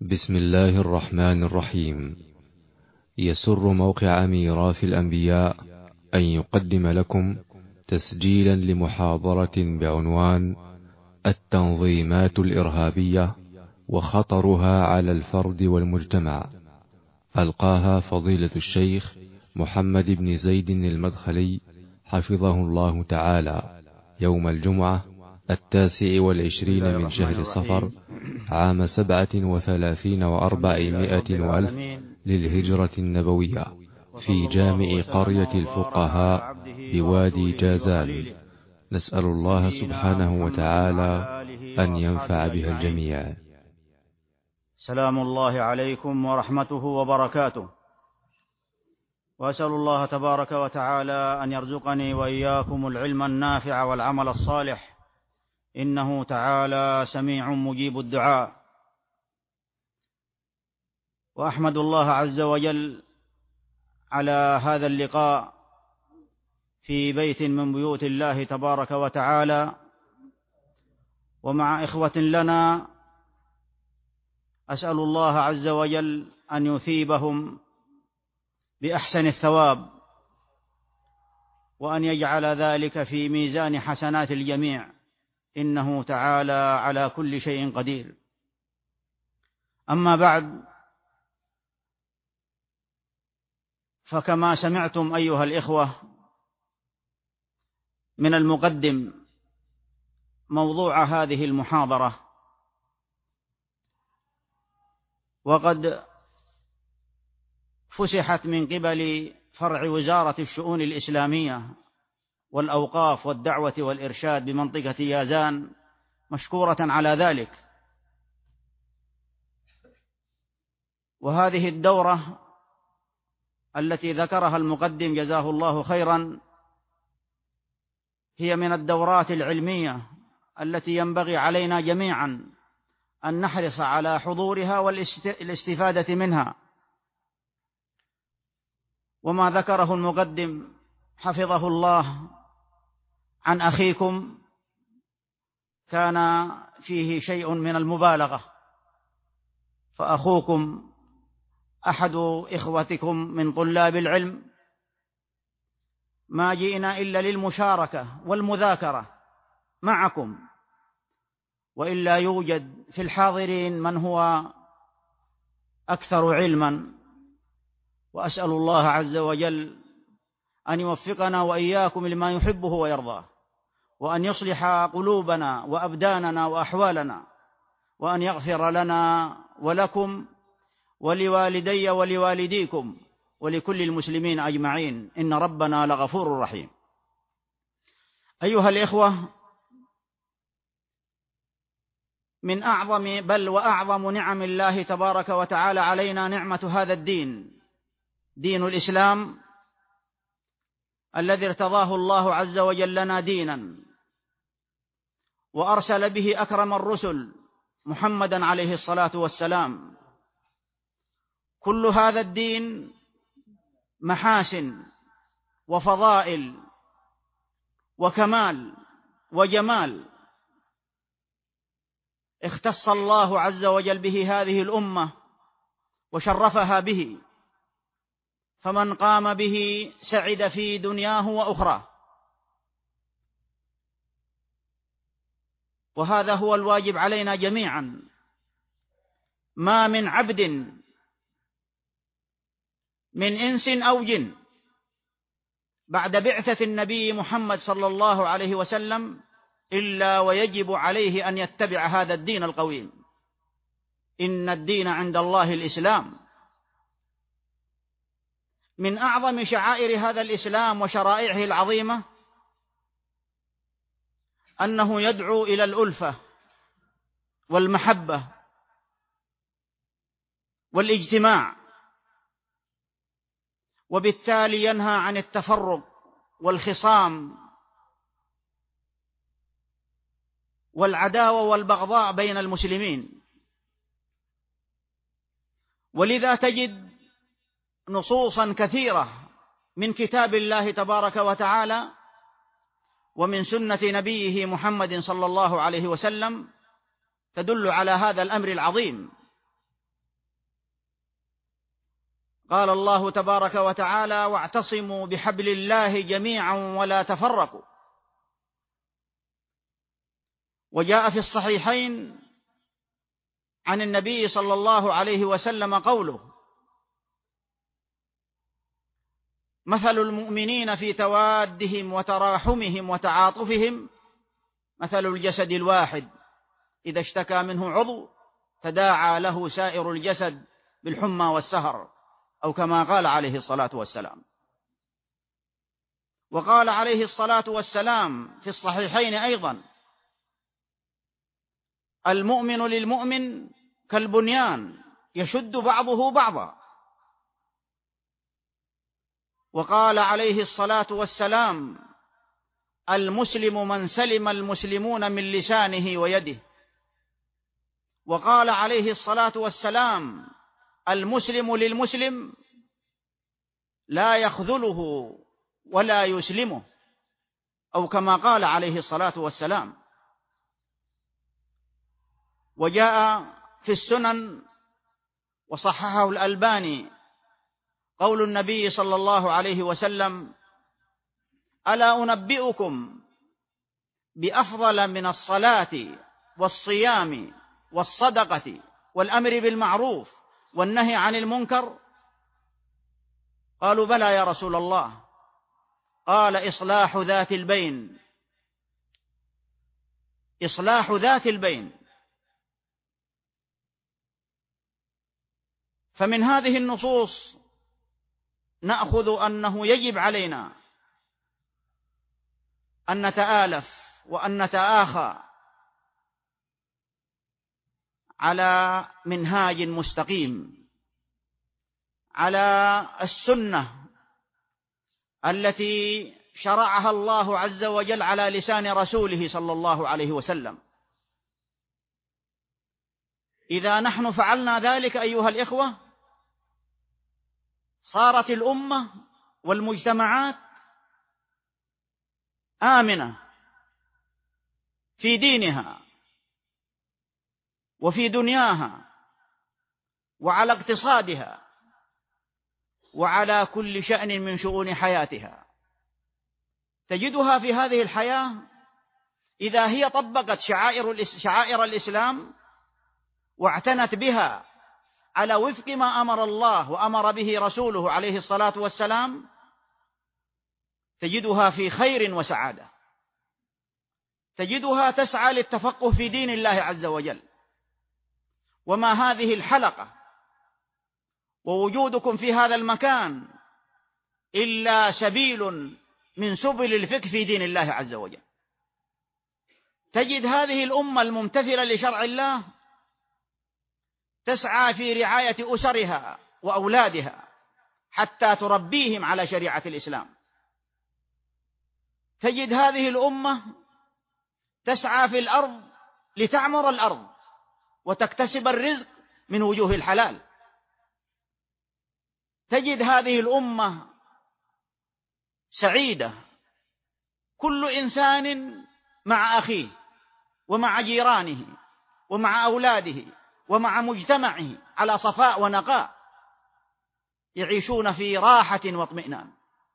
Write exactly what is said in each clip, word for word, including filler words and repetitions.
بسم الله الرحمن الرحيم. يسر موقع ميراث الأنبياء أن يقدم لكم تسجيلا لمحاضرة بعنوان التنظيمات الإرهابية وخطرها على الفرد والمجتمع، ألقاها فضيلة الشيخ محمد بن زيد المدخلي حفظه الله تعالى يوم الجمعة التاسع والعشرين من شهر صفر عام سبعة وثلاثين وأربعمائة وألف للهجرة النبوية في جامع قرية الفقهاء بوادي جازان. نسأل الله سبحانه وتعالى أن ينفع بها الجميع. سلام الله عليكم ورحمته وبركاته، وأسأل الله تبارك وتعالى أن يرزقني وإياكم العلم النافع والعمل الصالح، إنه تعالى سميع مجيب الدعاء. وأحمد الله عز وجل على هذا اللقاء في بيت من بيوت الله تبارك وتعالى ومع إخوة لنا. أسأل الله عز وجل أن يثيبهم بأحسن الثواب، وأن يجعل ذلك في ميزان حسنات الجميع، إنه تعالى على كل شيء قدير. أما بعد، فكما سمعتم أيها الإخوة من المقدم موضوع هذه المحاضرة، وقد فسحت من قبل فرع وزارة الشؤون الإسلامية والأوقاف والدعوة والإرشاد بمنطقة جازان، مشكورة على ذلك. وهذه الدورة التي ذكرها المقدم جزاه الله خيرا هي من الدورات العلمية التي ينبغي علينا جميعا أن نحرص على حضورها والاستفادة منها. وما ذكره المقدم حفظه الله عن أخيكم كان فيه شيء من المبالغة، فأخوكم أحد إخوتكم من طلاب العلم، ما جئنا إلا للمشاركة والمذاكرة معكم، وإلا يوجد في الحاضرين من هو أكثر علما. وأسأل الله عز وجل أن يوفقنا وإياكم لما يحبه ويرضاه، وأن يصلح قلوبنا وأبداننا وأحوالنا، وأن يغفر لنا ولكم ولوالدي ولوالديكم ولكل المسلمين أجمعين، إن ربنا لغفور رحيم. أيها الإخوة، من أعظم بل وأعظم نعم الله تبارك وتعالى علينا نعمة هذا الدين، دين الإسلام الذي ارتضاه الله عز وجل لنا دينا، وأرسل به أكرم الرسل محمدا عليه الصلاة والسلام. كل هذا الدين محاسن وفضائل وكمال وجمال، اختص الله عز وجل به هذه الأمة وشرفها به، فمن قام به سعد في دنياه وأخرى. وهذا هو الواجب علينا جميعا. ما من عبد من إنس أو جن بعد بعثة النبي محمد صلى الله عليه وسلم إلا ويجب عليه أن يتبع هذا الدين القويم. إن الدين عند الله الإسلام. من أعظم شعائر هذا الإسلام وشرائعه العظيمة أنه يدعو إلى الألفة والمحبة والاجتماع، وبالتالي ينهى عن التفرق والخصام والعداوة والبغضاء بين المسلمين. ولذا تجد نصوصا كثيرة من كتاب الله تبارك وتعالى ومن سنة نبيه محمد صلى الله عليه وسلم تدل على هذا الأمر العظيم. قال الله تبارك وتعالى: واعتصموا بحبل الله جميعا ولا تفرقوا. وجاء في الصحيحين عن النبي صلى الله عليه وسلم قوله: مثل المؤمنين في توادهم وتراحمهم وتعاطفهم مثل الجسد الواحد إذا اشتكى منه عضو تداعى له سائر الجسد بالحمى والسهر، أو كما قال عليه الصلاة والسلام. وقال عليه الصلاة والسلام في الصحيحين أيضا: المؤمن للمؤمن كالبنيان يشد بعضه بعضا. وقال عليه الصلاة والسلام: المسلم من سلم المسلمون من لسانه ويده. وقال عليه الصلاة والسلام: المسلم للمسلم لا يخذله ولا يسلمه، أو كما قال عليه الصلاة والسلام. وجاء في السنن وصححه الألباني قول النبي صلى الله عليه وسلم: ألا أنبئكم بأفضل من الصلاة والصيام والصدقة والأمر بالمعروف والنهي عن المنكر؟ قالوا: بلى يا رسول الله. قال: إصلاح ذات البين. إصلاح ذات البين. فمن هذه النصوص نأخذ أنه يجب علينا أن نتآلف وأن نتآخى على منهاج مستقيم، على السنة التي شرعها الله عز وجل على لسان رسوله صلى الله عليه وسلم. إذا نحن فعلنا ذلك أيها الإخوة صارت الأمة والمجتمعات آمنة في دينها وفي دنياها وعلى اقتصادها وعلى كل شأن من شؤون حياتها. تجدها في هذه الحياة إذا هي طبقت شعائر شعائر الإسلام واعتنت بها على وفق ما أمر الله وأمر به رسوله عليه الصلاة والسلام، تجدها في خير وسعادة. تجدها تسعى للتفقه في دين الله عز وجل. وما هذه الحلقة ووجودكم في هذا المكان إلا سبيل من سبل الفقه في دين الله عز وجل. تجد هذه الأمة الممتثلة لشرع الله تسعى في رعاية أسرها وأولادها حتى تربيهم على شريعة الإسلام. تجد هذه الأمة تسعى في الأرض لتعمر الأرض وتكتسب الرزق من وجوه الحلال. تجد هذه الأمة سعيدة، كل إنسان مع أخيه ومع جيرانه ومع أولاده ومع مجتمعه على صفاء ونقاء، يعيشون في راحة واطمئنان.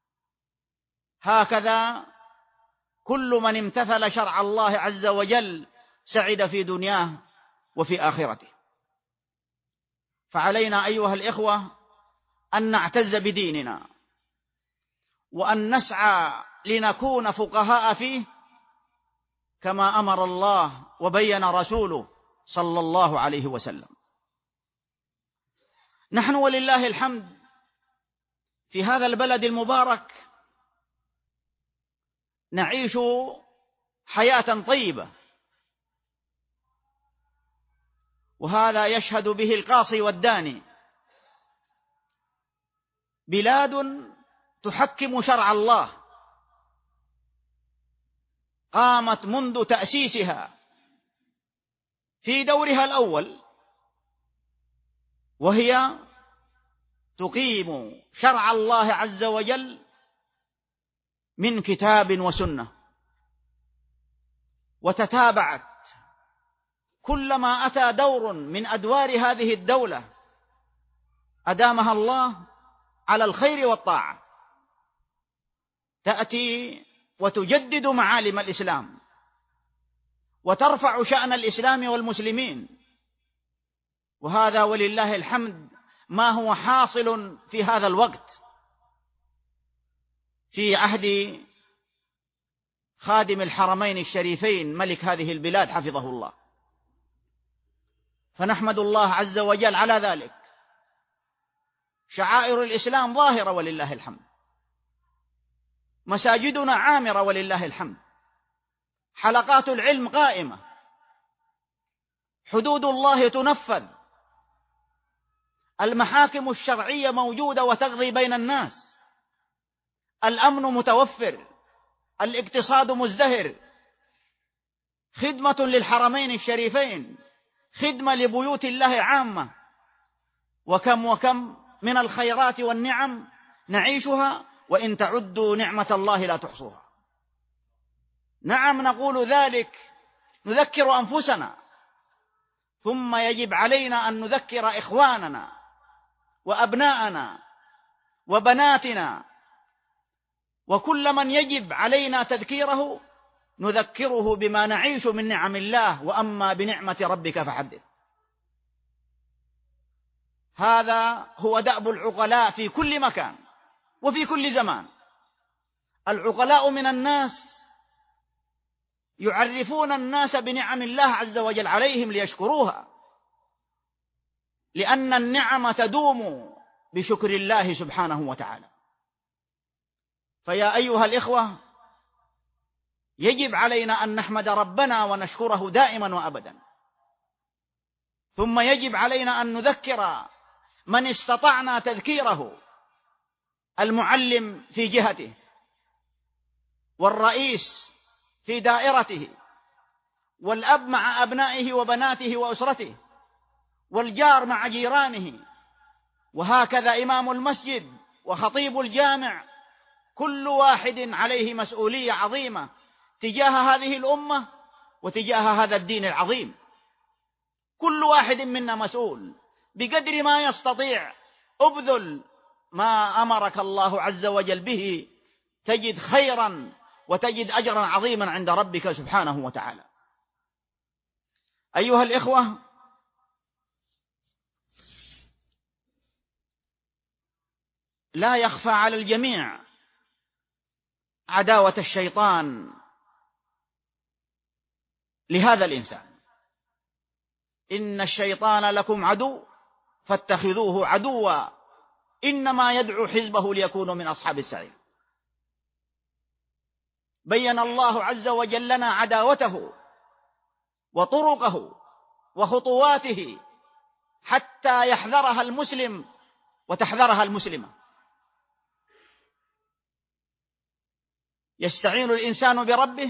هكذا كل من امتثل شرع الله عز وجل سعد في دنياه وفي آخرته. فعلينا أيها الإخوة أن نعتز بديننا وأن نسعى لنكون فقهاء فيه كما أمر الله وبين رسوله صلى الله عليه وسلم. نحن ولله الحمد في هذا البلد المبارك نعيش حياة طيبة، وهذا يشهد به القاصي والداني. بلاد تحكم شرع الله قامت منذ تأسيسها في دورها الأول وهي تقيم شرع الله عز وجل من كتاب وسنة، وتتابعت كلما أتى دور من أدوار هذه الدولة أدامها الله على الخير والطاعة، تأتي وتجدد معالم الإسلام وترفع شأن الإسلام والمسلمين. وهذا ولله الحمد ما هو حاصل في هذا الوقت في عهد خادم الحرمين الشريفين ملك هذه البلاد حفظه الله، فنحمد الله عز وجل على ذلك. شعائر الإسلام ظاهرة ولله الحمد، مساجدنا عامرة ولله الحمد، حلقات العلم قائمة، حدود الله تنفذ، المحاكم الشرعية موجودة وتقضي بين الناس، الأمن متوفر، الاقتصاد مزدهر، خدمة للحرمين الشريفين، خدمة لبيوت الله عامة، وكم وكم من الخيرات والنعم نعيشها، وإن تعدوا نعمة الله لا تحصوها. نعم نقول ذلك، نذكر أنفسنا، ثم يجب علينا أن نذكر إخواننا وأبناءنا وبناتنا، وكل من يجب علينا تذكيره نذكره بما نعيش من نعم الله، وأما بنعمة ربك فحدث. هذا هو دأب العقلاء في كل مكان وفي كل زمان. العقلاء من الناس يعرفون الناس بنعم الله عز وجل عليهم ليشكروها، لأن النعم تدوم بشكر الله سبحانه وتعالى. فيا أيها الإخوة، يجب علينا أن نحمد ربنا ونشكره دائما وأبدا، ثم يجب علينا أن نذكر من استطعنا تذكيره، المعلم في جهته، والرئيس في دائرته، والأب مع أبنائه وبناته وأسرته، والجار مع جيرانه، وهكذا إمام المسجد وخطيب الجامع. كل واحد عليه مسؤولية عظيمة تجاه هذه الأمة وتجاه هذا الدين العظيم. كل واحد منا مسؤول بقدر ما يستطيع. ابذل ما أمرك الله عز وجل به تجد خيرا وتجد أجرا عظيما عند ربك سبحانه وتعالى. أيها الإخوة، لا يخفى على الجميع عداوة الشيطان لهذا الإنسان. إن الشيطان لكم عدو فاتخذوه عدوا إنما يدعو حزبه ليكونوا من أصحاب السعير. بين الله عز وجل لنا عداوته وطرقه وخطواته حتى يحذرها المسلم وتحذرها المسلمة. يستعين الإنسان بربه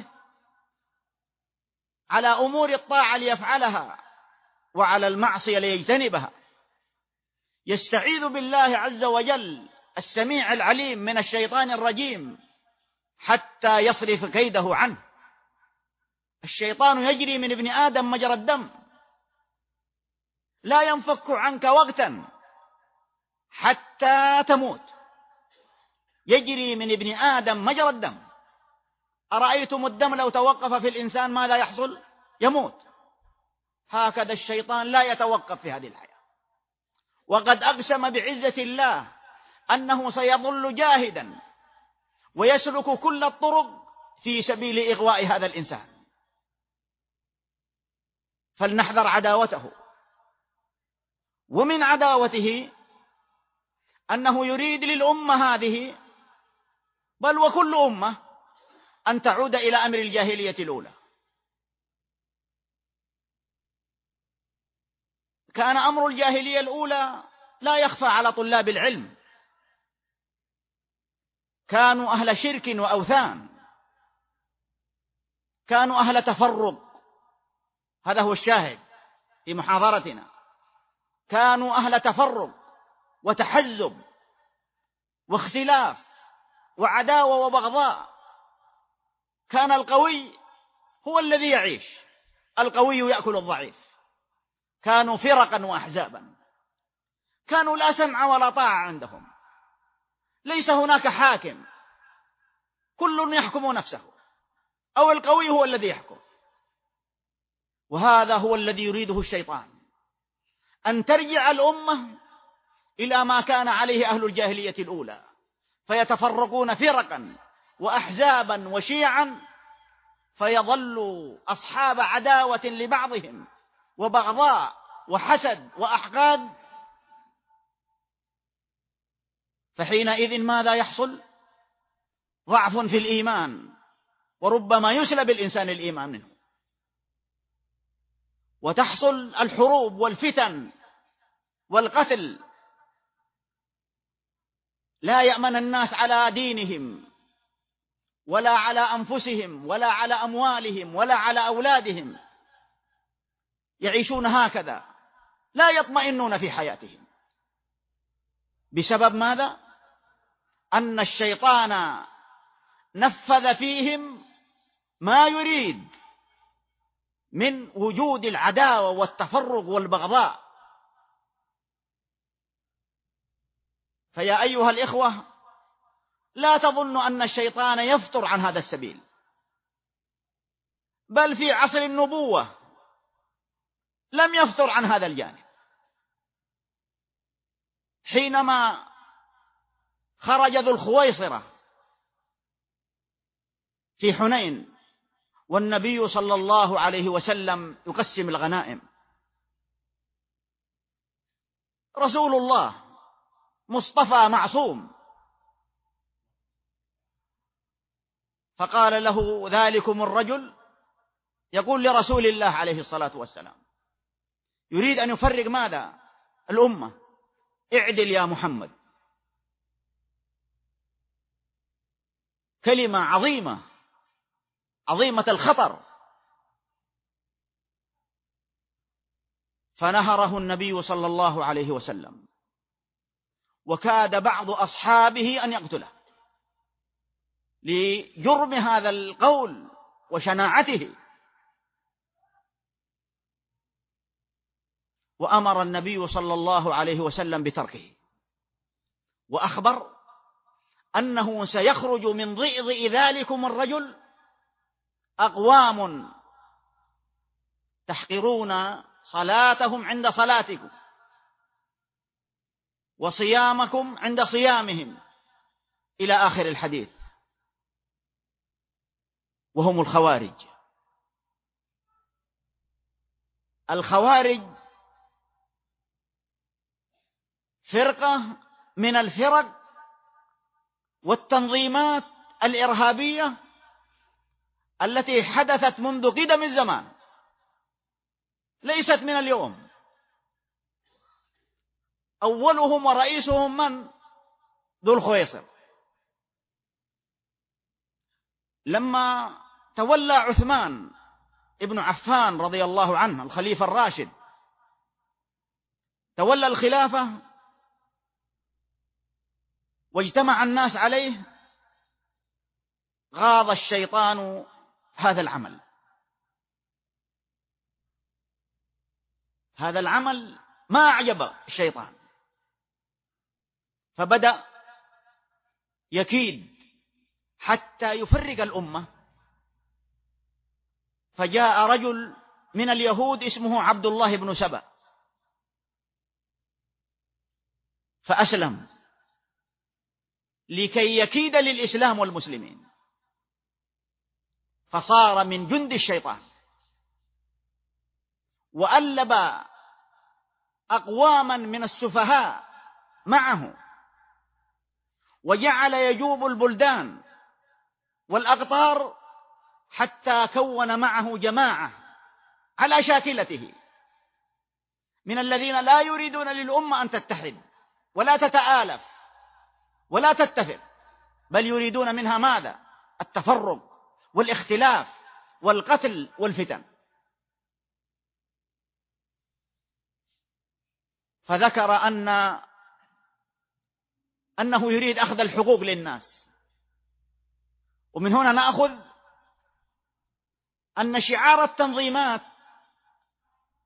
على أمور الطاعة ليفعلها وعلى المعصية ليجتنبها. يستعيذ بالله عز وجل السميع العليم من الشيطان الرجيم حتى يصرف كيده عنه. الشيطان يجري من ابن آدم مجرى الدم، لا ينفك عنك وقتا حتى تموت. يجري من ابن آدم مجرى الدم. أرأيتم الدم لو توقف في الإنسان ماذا يحصل؟ يموت. هكذا الشيطان لا يتوقف في هذه الحياة، وقد أقسم بعزة الله أنه سيظل جاهدا ويسلك كل الطرق في سبيل إغواء هذا الإنسان. فلنحذر عداوته. ومن عداوته أنه يريد للأمة هذه، بل وكل أمة، أن تعود إلى أمر الجاهلية الأولى. كان أمر الجاهلية الأولى لا يخفى على طلاب العلم. كانوا أهل شرك وأوثان، كانوا أهل تفرق. هذا هو الشاهد في محاضرتنا. كانوا أهل تفرق وتحزب واختلاف وعداوة وبغضاء. كان القوي هو الذي يعيش، القوي يأكل الضعيف. كانوا فرقا وأحزابا، كانوا لا سمع ولا طاعة عندهم. ليس هناك حاكم، كل يحكم نفسه، أو القوي هو الذي يحكم. وهذا هو الذي يريده الشيطان، أن ترجع الأمة إلى ما كان عليه أهل الجاهلية الأولى، فيتفرقون فرقا وأحزابا وشيعا، فيظلوا أصحاب عداوة لبعضهم وبغضاء وحسد وأحقاد. فحينئذ ماذا يحصل؟ ضعف في الإيمان، وربما يسلب الإنسان الإيمان منه، وتحصل الحروب والفتن والقتل. لا يأمن الناس على دينهم ولا على أنفسهم ولا على أموالهم ولا على أولادهم، يعيشون هكذا لا يطمئنون في حياتهم. بسبب ماذا؟ أن الشيطان نفذ فيهم ما يريد من وجود العداوة والتفرق والبغضاء. فيا أيها الإخوة، لا تظنوا أن الشيطان يفتر عن هذا السبيل، بل في عصر النبوة لم يفتر عن هذا الجانب. حينما خرج ذو الخويصرة في حنين والنبي صلى الله عليه وسلم يقسم الغنائم، رسول الله مصطفى معصوم، فقال له ذلكم الرجل يقول لرسول الله عليه الصلاة والسلام، يريد أن يفرق ماذا؟ الأمة. اعدل يا محمد. كلمة عظيمة عظيمة الخطر. فنهره النبي صلى الله عليه وسلم، وكاد بعض أصحابه أن يقتله لجرم هذا القول وشناعته. وأمر النبي صلى الله عليه وسلم بتركه، وأخبر أنه سيخرج من ضئضئ ذلكم الرجل أقوام تحقرون صلاتهم عند صلاتكم وصيامكم عند صيامهم، إلى آخر الحديث، وهم الخوارج. الخوارج فرقة من الفرق والتنظيمات الإرهابية التي حدثت منذ قدم الزمان، ليست من اليوم. أولهم ورئيسهم من؟ ذو الخويصر. لما تولى عثمان ابن عفان رضي الله عنه الخليفة الراشد، تولى الخلافة واجتمع الناس عليه، غاض الشيطان هذا العمل. هذا العمل ما أعجب الشيطان، فبدأ يكيد حتى يفرق الأمة. فجاء رجل من اليهود اسمه عبد الله بن سبأ، فأسلم لكي يكيد للإسلام والمسلمين، فصار من جند الشيطان، وألب أقواما من السفهاء معه، وجعل يجوب البلدان والأقطار، حتى كون معه جماعة على شاكلته من الذين لا يريدون للأمة أن تتحد ولا تتآلف ولا تتفق، بل يريدون منها ماذا؟ التفرق والاختلاف والقتل والفتن. فذكر أن أنه يريد أخذ الحقوق للناس. ومن هنا نأخذ أن شعار التنظيمات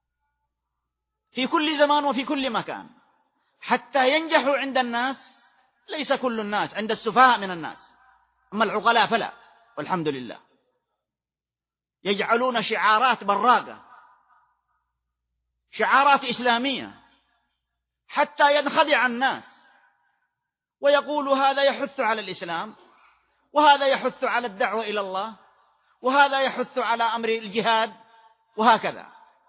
في كل زمان وفي كل مكان حتى ينجحوا عند الناس ليس كل الناس، عند السفهاء من الناس، أما العقلاء فلا، والحمد لله. يجعلون شعارات براقة، شعارات إسلامية، حتى ينخدع الناس ويقول هذا يحث على الإسلام، وهذا يحث على الدعوة إلى الله، وهذا يحث على أمر الجهاد، وهكذا.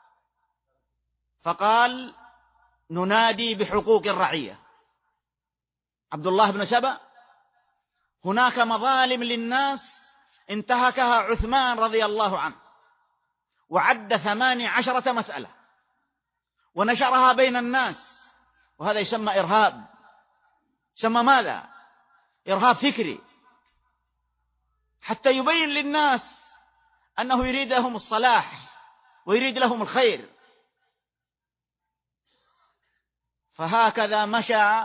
فقال ننادي بحقوق الرعية. عبد الله بن سبأ: هناك مظالم للناس انتهكها عثمان رضي الله عنه، وعد ثماني عشرة مسألة ونشرها بين الناس، وهذا يسمى إرهاب. يسمى ماذا؟ إرهاب فكري، حتى يبين للناس أنه يريد لهم الصلاح ويريد لهم الخير. فهكذا مشى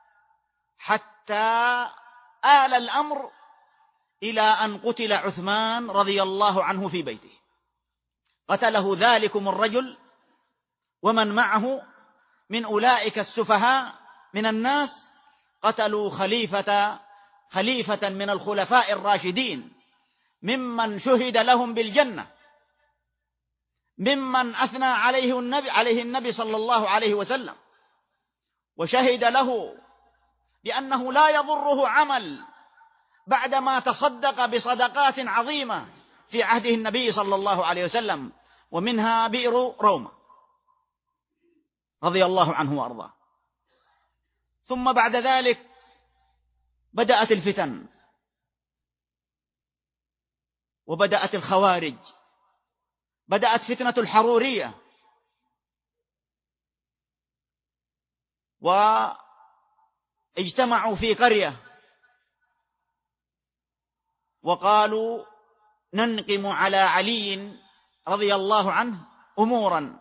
حتى آل الأمر إلى أن قتل عثمان رضي الله عنه في بيته. قتله ذلكم الرجل ومن معه من أولئك السفهاء من الناس، قتلوا خليفة خليفة من الخلفاء الراشدين، ممن شهد لهم بالجنة، ممن أثنى عليه النبي عليه النبي صلى الله عليه وسلم، وشهد له بأنه لا يضره عمل بعدما تصدق بصدقات عظيمة في عهده النبي صلى الله عليه وسلم، ومنها بئر روما رضي الله عنه وأرضاه. ثم بعد ذلك بدأت الفتن، وبدأت الخوارج، بدأت فتنة الحرورية، واجتمعوا في قرية وقالوا ننقم على علي رضي الله عنه أمورا،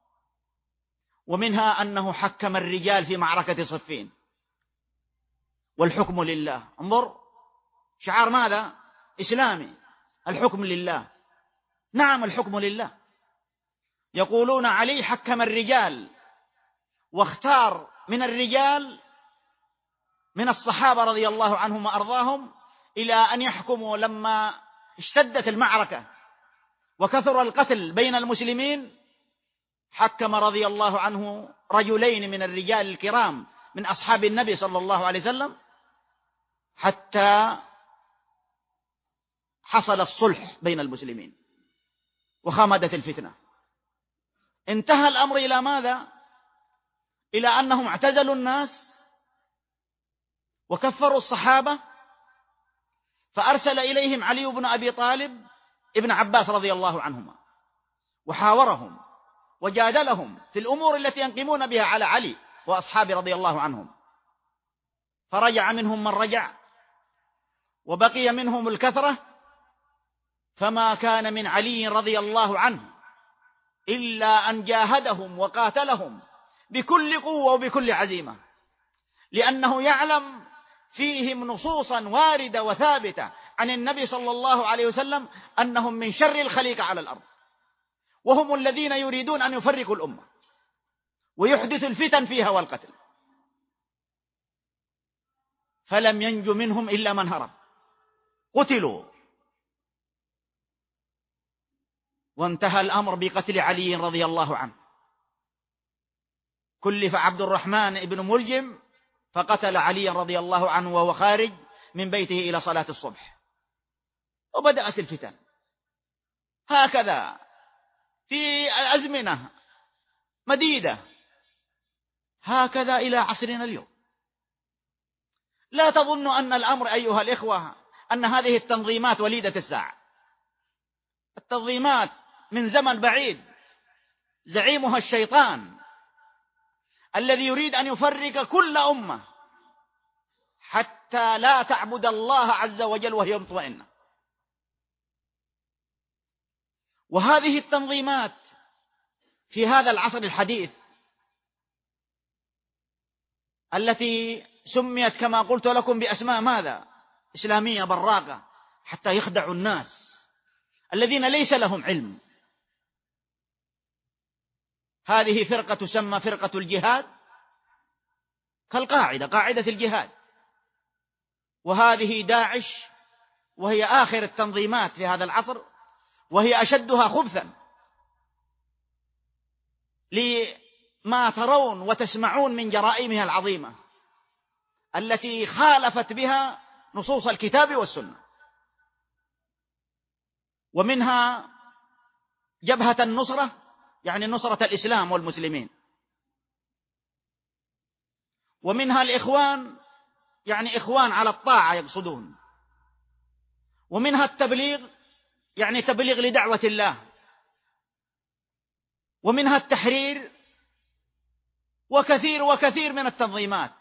ومنها أنه حكم الرجال في معركة صفين، والحكم لله. انظر، شعار ماذا؟ إسلامي، الحكم لله. نعم، الحكم لله. يقولون علي حكم الرجال واختار من الرجال من الصحابة رضي الله عنهم وأرضاهم إلى أن يحكموا لما اشتدت المعركة وكثر القتل بين المسلمين. حكم رضي الله عنه رجلين من الرجال الكرام من أصحاب النبي صلى الله عليه وسلم، حتى حصل الصلح بين المسلمين وخمدت الفتنة. انتهى الأمر إلى ماذا؟ إلى أنهم اعتزلوا الناس وكفروا الصحابة، فأرسل إليهم علي بن أبي طالب ابن عباس رضي الله عنهما، وحاورهم وجادلهم في الأمور التي ينقمون بها على علي وأصحابه رضي الله عنهم. فرجع منهم من رجع، وبقي منهم الكثرة، فما كان من علي رضي الله عنه إلا أن جاهدهم وقاتلهم بكل قوة وبكل عزيمة، لأنه يعلم فيهم نصوصا واردة وثابتة عن النبي صلى الله عليه وسلم أنهم من شر الخليقة على الأرض، وهم الذين يريدون أن يفرقوا الأمة ويحدثوا الفتن فيها والقتل. فلم ينج منهم إلا من هرب، قتلوا. وانتهى الأمر بقتل علي رضي الله عنه. كلف عبد الرحمن بن ملجم فقتل علي رضي الله عنه وهو خارج من بيته إلى صلاة الصبح، وبدأت الفتن. هكذا في أزمنة مديدة، هكذا إلى عصرنا اليوم. لا تظن أن الأمر أيها الإخوة أن هذه التنظيمات وليدة الساعة. التنظيمات من زمن بعيد، زعيمها الشيطان الذي يريد أن يفرق كل أمة حتى لا تعبد الله عز وجل وهي مطمئنة. وهذه التنظيمات في هذا العصر الحديث التي سميت كما قلت لكم بأسماء ماذا؟ إسلامية براقة، حتى يخدعوا الناس الذين ليس لهم علم. هذه فرقة تسمى فرقة الجهاد، كالقاعدة، قاعدة الجهاد، وهذه داعش، وهي آخر التنظيمات في هذا العصر، وهي أشدها خبثا لما ترون وتسمعون من جرائمها العظيمة التي خالفت بها نصوص الكتاب والسنة. ومنها جبهة النصرة، يعني نصرة الإسلام والمسلمين، ومنها الإخوان، يعني إخوان على الطاعة يقصدون، ومنها التبليغ، يعني تبليغ لدعوة الله، ومنها التحرير، وكثير وكثير من التنظيمات،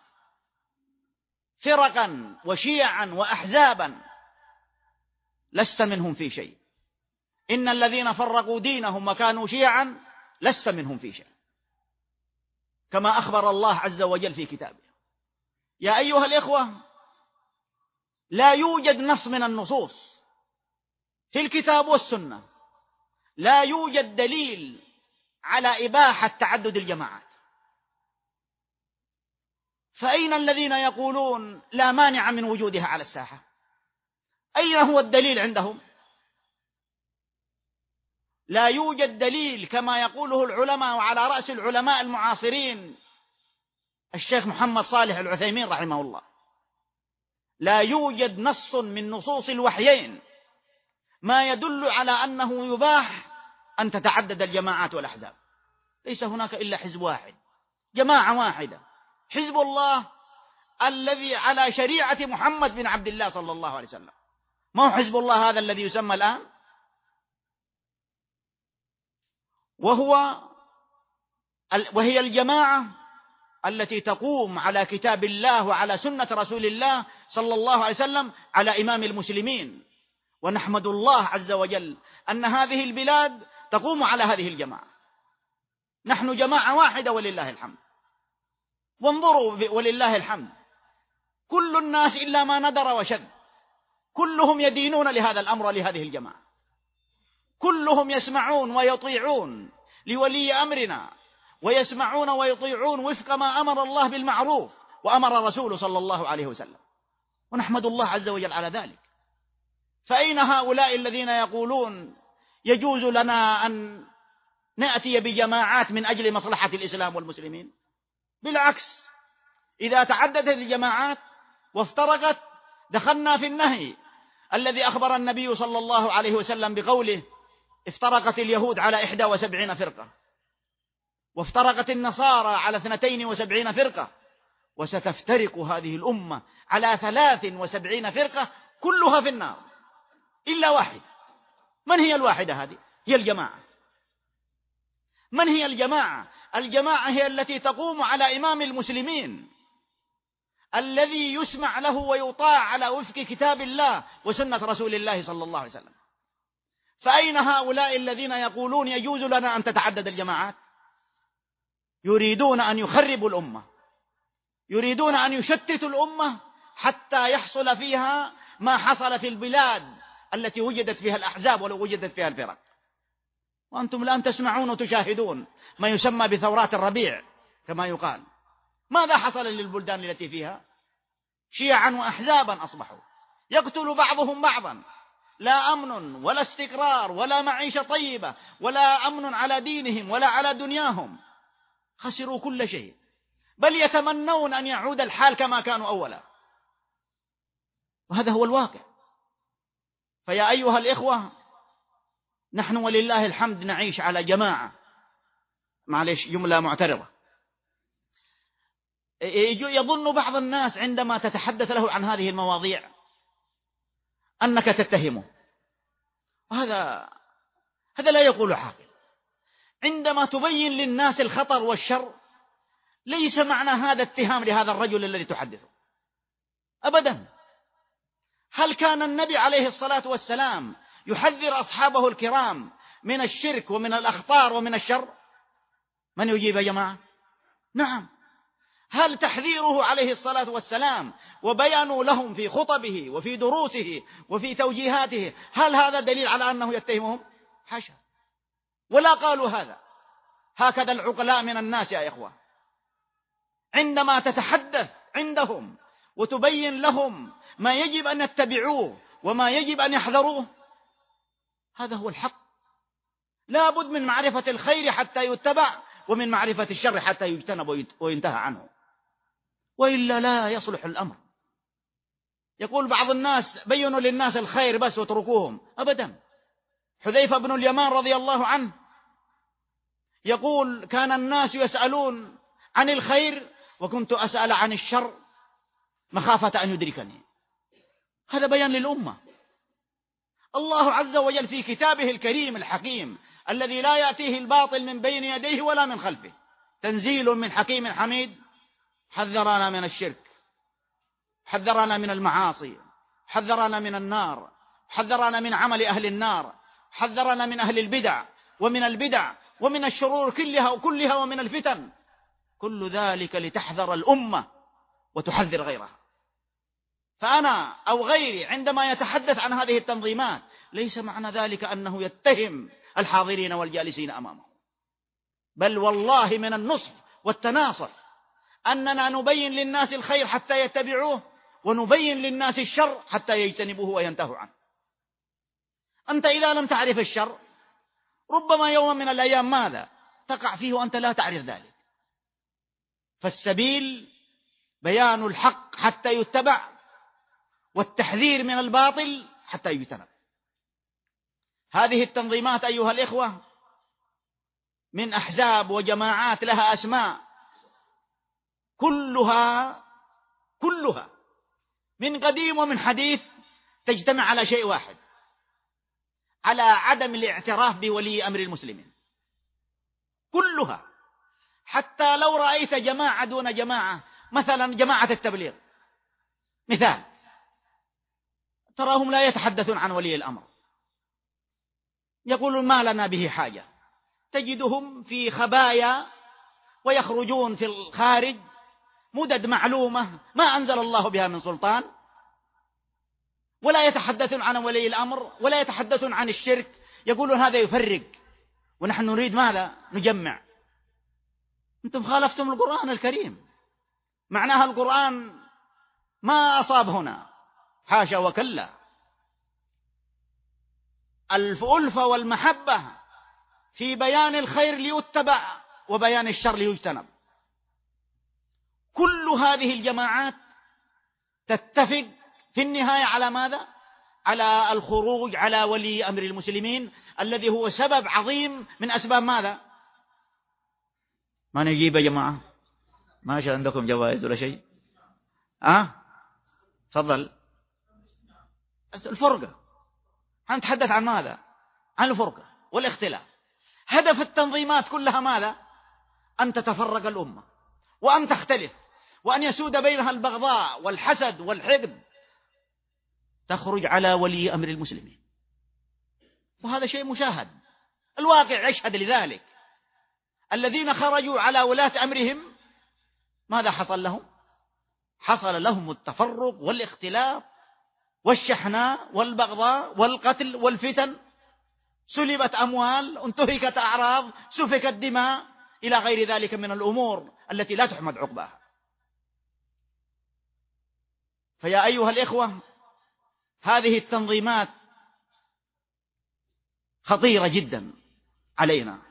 فرقا وشيعا وأحزابا، لست منهم في شيء. إن الذين فرقوا دينهم وكانوا شيعا لست منهم في شيء، كما أخبر الله عز وجل في كتابه. يا أيها الإخوة، لا يوجد نص من النصوص في الكتاب والسنة، لا يوجد دليل على إباحة تعدد الجماعات. فأين الذين يقولون لا مانع من وجودها على الساحة؟ أين هو الدليل عندهم؟ لا يوجد دليل كما يقوله العلماء، وعلى رأس العلماء المعاصرين الشيخ محمد صالح العثيمين رحمه الله. لا يوجد نص من نصوص الوحيين ما يدل على أنه يباح أن تتعدد الجماعات والأحزاب. ليس هناك إلا حزب واحد، جماعة واحدة، حزب الله الذي على شريعة محمد بن عبد الله صلى الله عليه وسلم. ما هو حزب الله هذا الذي يسمى الآن؟ وهو وهي الجماعة التي تقوم على كتاب الله وعلى سنة رسول الله صلى الله عليه وسلم على إمام المسلمين. ونحمد الله عز وجل أن هذه البلاد تقوم على هذه الجماعة. نحن جماعة واحدة ولله الحمد. وانظروا ولله الحمد، كل الناس إلا ما ندر وشذ كلهم يدينون لهذا الأمر ولهذه الجماعة، كلهم يسمعون ويطيعون لولي أمرنا، ويسمعون ويطيعون وفق ما أمر الله بالمعروف وأمر رسوله صلى الله عليه وسلم، ونحمد الله عز وجل على ذلك. فأين هؤلاء الذين يقولون يجوز لنا أن نأتي بجماعات من أجل مصلحة الإسلام والمسلمين؟ بالعكس، إذا تعددت الجماعات وافترقت دخلنا في النهي الذي أخبر النبي صلى الله عليه وسلم بقوله: افترقت اليهود على إحدى وسبعين فرقة، وافترقت النصارى على اثنتين وسبعين فرقة، وستفترق هذه الأمة على ثلاث وسبعين فرقة كلها في النار إلا واحد. من هي الواحدة هذه؟ هي الجماعة. من هي الجماعة؟ الجماعة هي التي تقوم على إمام المسلمين الذي يسمع له ويطاع على وفق كتاب الله وسنة رسول الله صلى الله عليه وسلم. فأين هؤلاء الذين يقولون يجوز لنا أن تتعدد الجماعات؟ يريدون أن يخربوا الأمة، يريدون أن يشتتوا الأمة حتى يحصل فيها ما حصل في البلاد التي وجدت فيها الأحزاب ولو وجدت فيها الفرق. وأنتم الآن تسمعون وتشاهدون ما يسمى بثورات الربيع كما يقال. ماذا حصل للبلدان التي فيها؟ شيعا وأحزابا أصبحوا يقتل بعضهم بعضا، لا أمن ولا استقرار ولا معيشة طيبة ولا أمن على دينهم ولا على دنياهم، خسروا كل شيء، بل يتمنون أن يعود الحال كما كانوا أولا، وهذا هو الواقع. فيا أيها الإخوة، نحن ولله الحمد نعيش على جماعة. معلش جملة معترضة. يظن بعض الناس عندما تتحدث له عن هذه المواضيع أنك تتهمه، وهذا هذا لا يقول عاقل. عندما تبين للناس الخطر والشر ليس معنى هذا اتهام لهذا الرجل الذي تحدثه أبدا. هل كان النبي عليه الصلاة والسلام يحذر أصحابه الكرام من الشرك ومن الأخطار ومن الشر؟ من يجيب يا جماعة؟ نعم. هل تحذيره عليه الصلاة والسلام وبيانه لهم في خطبه وفي دروسه وفي توجيهاته هل هذا دليل على أنه يتهمهم؟ حاشا، ولا قالوا هذا. هكذا العقلاء من الناس يا إخوة، عندما تتحدث عندهم وتبين لهم ما يجب أن يتبعوه وما يجب أن يحذروه، هذا هو الحق. لا بد من معرفة الخير حتى يتبع، ومن معرفة الشر حتى يجتنب وينتهى عنه، وإلا لا يصلح الأمر. يقول بعض الناس بينوا للناس الخير بس واتركوهم، أبدا. حذيفة بن اليمان رضي الله عنه يقول كان الناس يسألون عن الخير وكنت أسأل عن الشر مخافة أن يدركني. هذا بيان للأمة. الله عز وجل في كتابه الكريم الحكيم الذي لا يأتيه الباطل من بين يديه ولا من خلفه، تنزيل من حكيم حميد، حذرنا من الشرك، حذرنا من المعاصي، حذرنا من النار، حذرنا من عمل أهل النار، حذرنا من أهل البدع ومن البدع ومن الشرور كلها وكلها ومن الفتن، كل ذلك لتحذر الأمة وتحذر غيرها. فأنا أو غيري عندما يتحدث عن هذه التنظيمات ليس معنى ذلك أنه يتهم الحاضرين والجالسين أمامه، بل والله من النصح والتناصر أننا نبين للناس الخير حتى يتبعوه، ونبين للناس الشر حتى يجتنبوه وينتهوا عنه. أنت إذا لم تعرف الشر ربما يوم من الأيام ماذا تقع فيه وأنت لا تعرف ذلك. فالسبيل بيان الحق حتى يتبع، والتحذير من الباطل حتى يجتنب. هذه التنظيمات أيها الإخوة من أحزاب وجماعات لها أسماء، كلها كلها من قديم ومن حديث تجتمع على شيء واحد، على عدم الاعتراف بولي أمر المسلمين كلها. حتى لو رأيت جماعة دون جماعة، مثلا جماعة التبليغ مثال، تراهم لا يتحدثون عن ولي الأمر، يقولون ما لنا به حاجة. تجدهم في خبايا ويخرجون في الخارج مدد معلومة ما أنزل الله بها من سلطان، ولا يتحدثون عن ولي الأمر ولا يتحدثون عن الشرك، يقولون هذا يفرق ونحن نريد ماذا؟ نجمع. أنتم خالفتم القرآن الكريم، معناها القرآن ما أصاب هنا، حاشا وكلا. الألفة والمحبة في بيان الخير ليتبع وبيان الشر ليجتنب. كل هذه الجماعات تتفق في النهاية على ماذا؟ على الخروج على ولي أمر المسلمين الذي هو سبب عظيم من أسباب ماذا؟ ما نجيب يا جماعة؟ ما شاء عندكم جوائز ولا شيء؟ أه؟ تفضل. الفرقة، هنتحدث عن ماذا؟ عن الفرقة والاختلاف. هدف التنظيمات كلها ماذا؟ أن تتفرق الأمة وأن تختلف وأن يسود بينها البغضاء والحسد والحقد، تخرج على ولي أمر المسلمين. وهذا شيء مشاهد، الواقع يشهد لذلك. الذين خرجوا على ولاة أمرهم ماذا حصل لهم؟ حصل لهم التفرق والاختلاف والشحناء والبغضاء والقتل والفتن، سلبت أموال، انتهكت أعراض، سفكت دماء، إلى غير ذلك من الأمور التي لا تحمد عقباها. فيا أيها الإخوة، هذه التنظيمات خطيرة جدا علينا،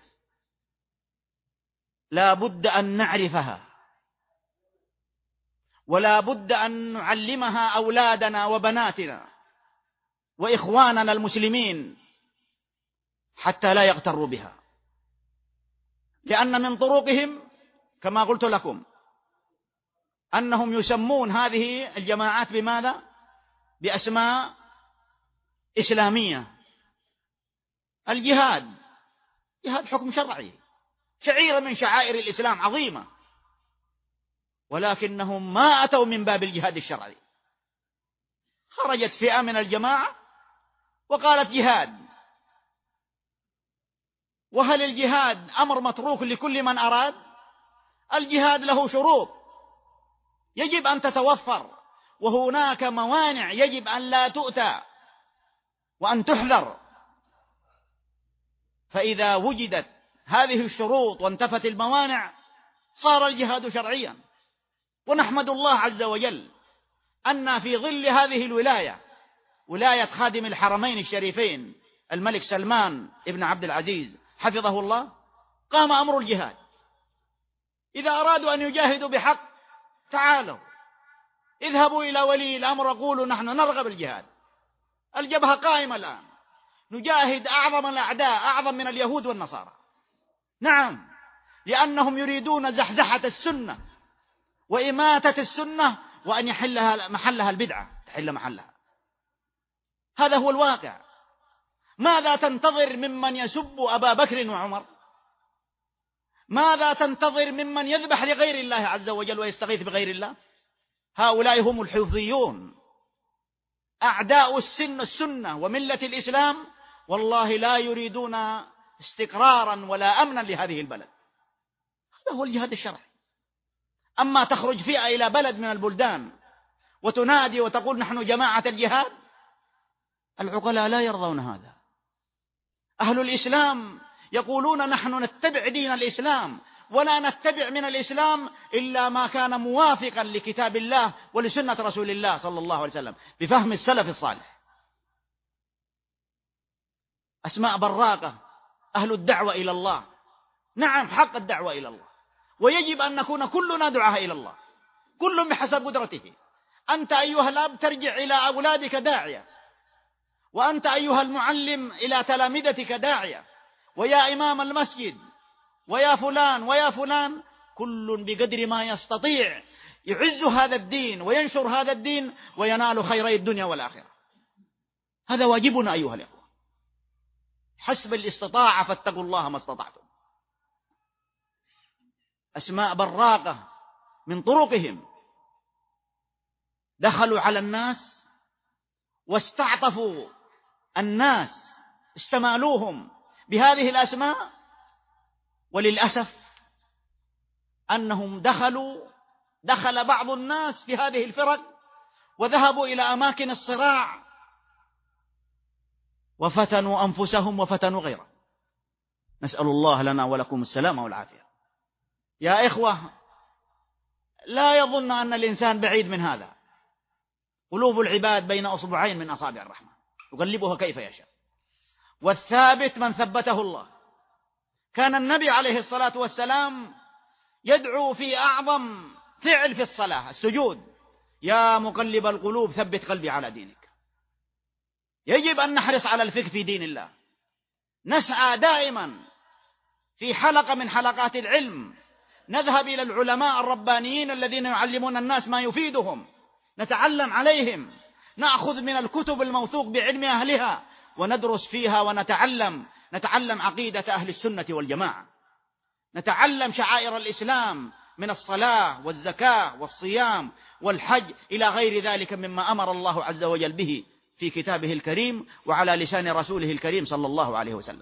لا بد أن نعرفها، ولا بد أن نعلمها أولادنا وبناتنا وإخواننا المسلمين حتى لا يغتروا بها. لأن من طرقهم كما قلت لكم أنهم يسمون هذه الجماعات بماذا؟ بأسماء إسلامية. الجهاد، جهاد حكم شرعي، شعيرة من شعائر الإسلام عظيمة، ولكنهم ما أتوا من باب الجهاد الشرعي. خرجت فئة من الجماعة وقالت جهاد، وهل الجهاد أمر متروك لكل من أراد؟ الجهاد له شروط يجب أن تتوفر، وهناك موانع يجب أن لا تؤتى وأن تحذر. فإذا وجدت هذه الشروط وانتفت الموانع صار الجهاد شرعيا. ونحمد الله عز وجل أن في ظل هذه الولاية، ولاية خادم الحرمين الشريفين الملك سلمان ابن عبد العزيز حفظه الله، قام أمر الجهاد. إذا أرادوا أن يجاهدوا بحق تعالوا اذهبوا إلى ولي الأمر قولوا نحن نرغب الجهاد. الجبهة قائمة الآن، نجاهد أعظم الأعداء، أعظم من اليهود والنصارى. نعم، لأنهم يريدون زحزحة السنة وإماتة السنة، وأن يحلها محلها البدعة، تحل محلها. هذا هو الواقع. ماذا تنتظر ممن يسب أبا بكر وعمر؟ ماذا تنتظر ممن يذبح لغير الله عز وجل ويستغيث بغير الله؟ هؤلاء هم الحوثيون، أعداء السن السنة وملة الإسلام، والله لا يريدون استقرارا ولا أمنا لهذه البلد. هذا هو الجهاد الشرعي. أما تخرج فئة إلى بلد من البلدان وتنادي وتقول نحن جماعة الجهاد، العقلاء لا يرضون هذا. أهل الإسلام يقولون نحن نتبع دين الإسلام، ولا نتبع من الإسلام إلا ما كان موافقا لكتاب الله ولسنة رسول الله صلى الله عليه وسلم بفهم السلف الصالح. أسماء براقة، أهل الدعوة إلى الله. نعم، حق الدعوة إلى الله، ويجب أن نكون كلنا دعاة إلى الله، كل بحسب قدرته. أنت أيها الأب ترجع إلى أولادك داعية، وأنت أيها المعلم إلى تلامذتك داعية، ويا إمام المسجد ويا فلان ويا فلان، كل بقدر ما يستطيع يعز هذا الدين وينشر هذا الدين وينال خيري الدنيا والآخرة. هذا واجبنا أيها الأخوة، حسب الاستطاعة فاتقوا الله ما استطعتم. أسماء براقة من طرقهم، دخلوا على الناس واستعطفوا الناس، استمالوهم بهذه الأسماء، وللأسف أنهم دخلوا دخل بعض الناس في هذه الفرق وذهبوا إلى أماكن الصراع وفتنوا أنفسهم وفتنوا غيرهم. نسأل الله لنا ولكم السلامة والعافية. يا إخوة، لا يظن أن الإنسان بعيد من هذا. قلوب العباد بين أصبعين من أصابع الرحمن يقلبها كيف يشاء، والثابت من ثبته الله. كان النبي عليه الصلاة والسلام يدعو في أعظم فعل في الصلاة، السجود: يا مقلب القلوب ثبت قلبي على دينك. يجب أن نحرص على الفقه في دين الله، نسعى دائما في حلقة من حلقات العلم، نذهب إلى العلماء الربانيين الذين يعلمون الناس ما يفيدهم، نتعلم عليهم، نأخذ من الكتب الموثوق بعلم أهلها وندرس فيها ونتعلم نتعلم عقيدة أهل السنة والجماعة، نتعلم شعائر الإسلام من الصلاة والزكاة والصيام والحج إلى غير ذلك مما أمر الله عز وجل به في كتابه الكريم وعلى لسان رسوله الكريم صلى الله عليه وسلم.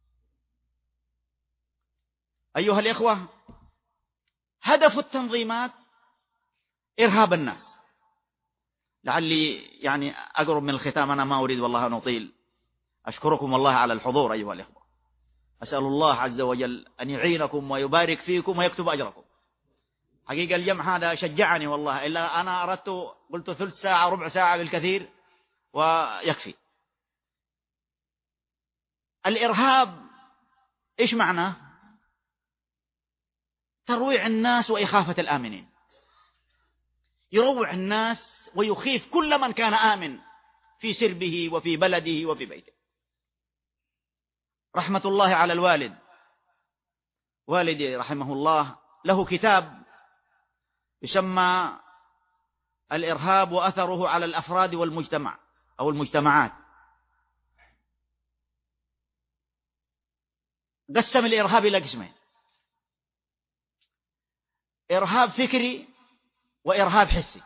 أيها الإخوة، هدف التنظيمات إرهاب الناس. لعلي يعني أقرب من الختام، أنا ما أريد والله أن أطيل. أشكركم والله على الحضور أيها الإخوة، أسأل الله عز وجل أن يعينكم ويبارك فيكم ويكتب أجركم. حقيقة الجمع هذا شجعني والله، إلا أنا أردت قلت ثلث ساعة ربع ساعة بالكثير ويكفي. الإرهاب إيش معناه؟ ترويع الناس وإخافة الآمنين، يروع الناس ويخيف كل من كان آمن في سربه وفي بلده وفي بيته. رحمة الله على الوالد، والدي رحمه الله له كتاب يسمى الإرهاب وأثره على الأفراد والمجتمع أو المجتمعات. قسم الإرهاب إلى قسمين: إرهاب فكري وإرهاب حسي.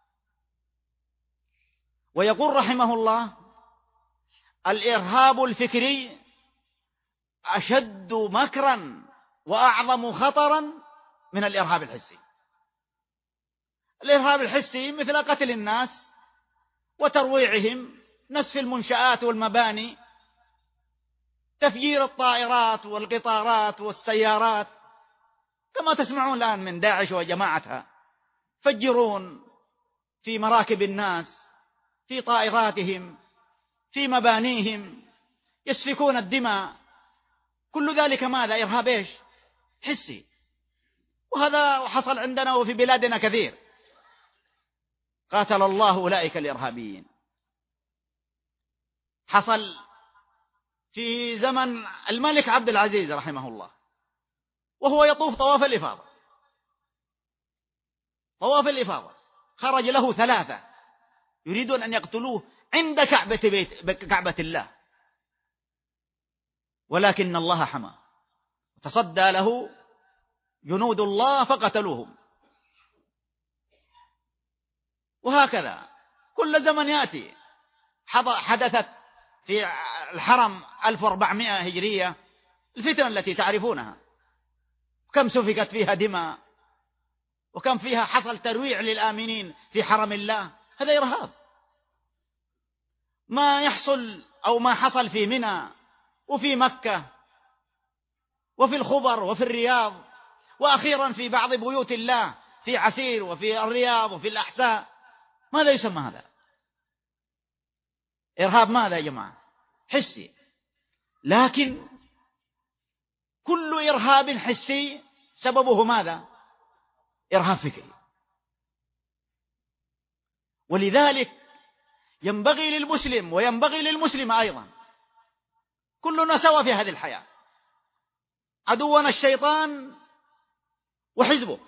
ويقول رحمه الله: الإرهاب الفكري أشد مكرا وأعظم خطرا من الإرهاب الحسي. الإرهاب الحسي مثل قتل الناس وترويعهم، نسف المنشآت والمباني، تفجير الطائرات والقطارات والسيارات، كما تسمعون الآن من داعش وجماعتها، فجرون في مراكب الناس، في طائراتهم، في مبانيهم، يسفكون الدماء. كل ذلك ماذا؟ إرهاب إيش؟ حسي. وهذا حصل عندنا وفي بلادنا كثير. قاتل الله أولئك الإرهابيين. حصل في زمن الملك عبد العزيز رحمه الله، وهو يطوف طواف الإفاضة، طواف الإفاضة خرج له ثلاثة يريدون أن يقتلوه عند كعبة بيت كعبة الله، ولكن الله حمى، تصدى له جنود الله فقتلوهم. وهكذا كل زمن يأتي. حدثت في الحرم ألف وأربعمائة هجرية الفتنة التي تعرفونها، كم سفكت فيها دماء، وكم فيها حصل ترويع للآمنين في حرم الله. هذا إرهاب. ما يحصل أو ما حصل في منى وفي مكة وفي الخبر وفي الرياض، وأخيرا في بعض بيوت الله في عسير وفي الرياض وفي الأحساء، ماذا يسمى هذا؟ إرهاب. ماذا يا جماعة؟ حسي. لكن كل إرهاب حسي سببه ماذا؟ إرهاب فكري. ولذلك ينبغي للمسلم وينبغي للمسلمة أيضا، كلنا سوا في هذه الحياة، عدونا الشيطان وحزبه.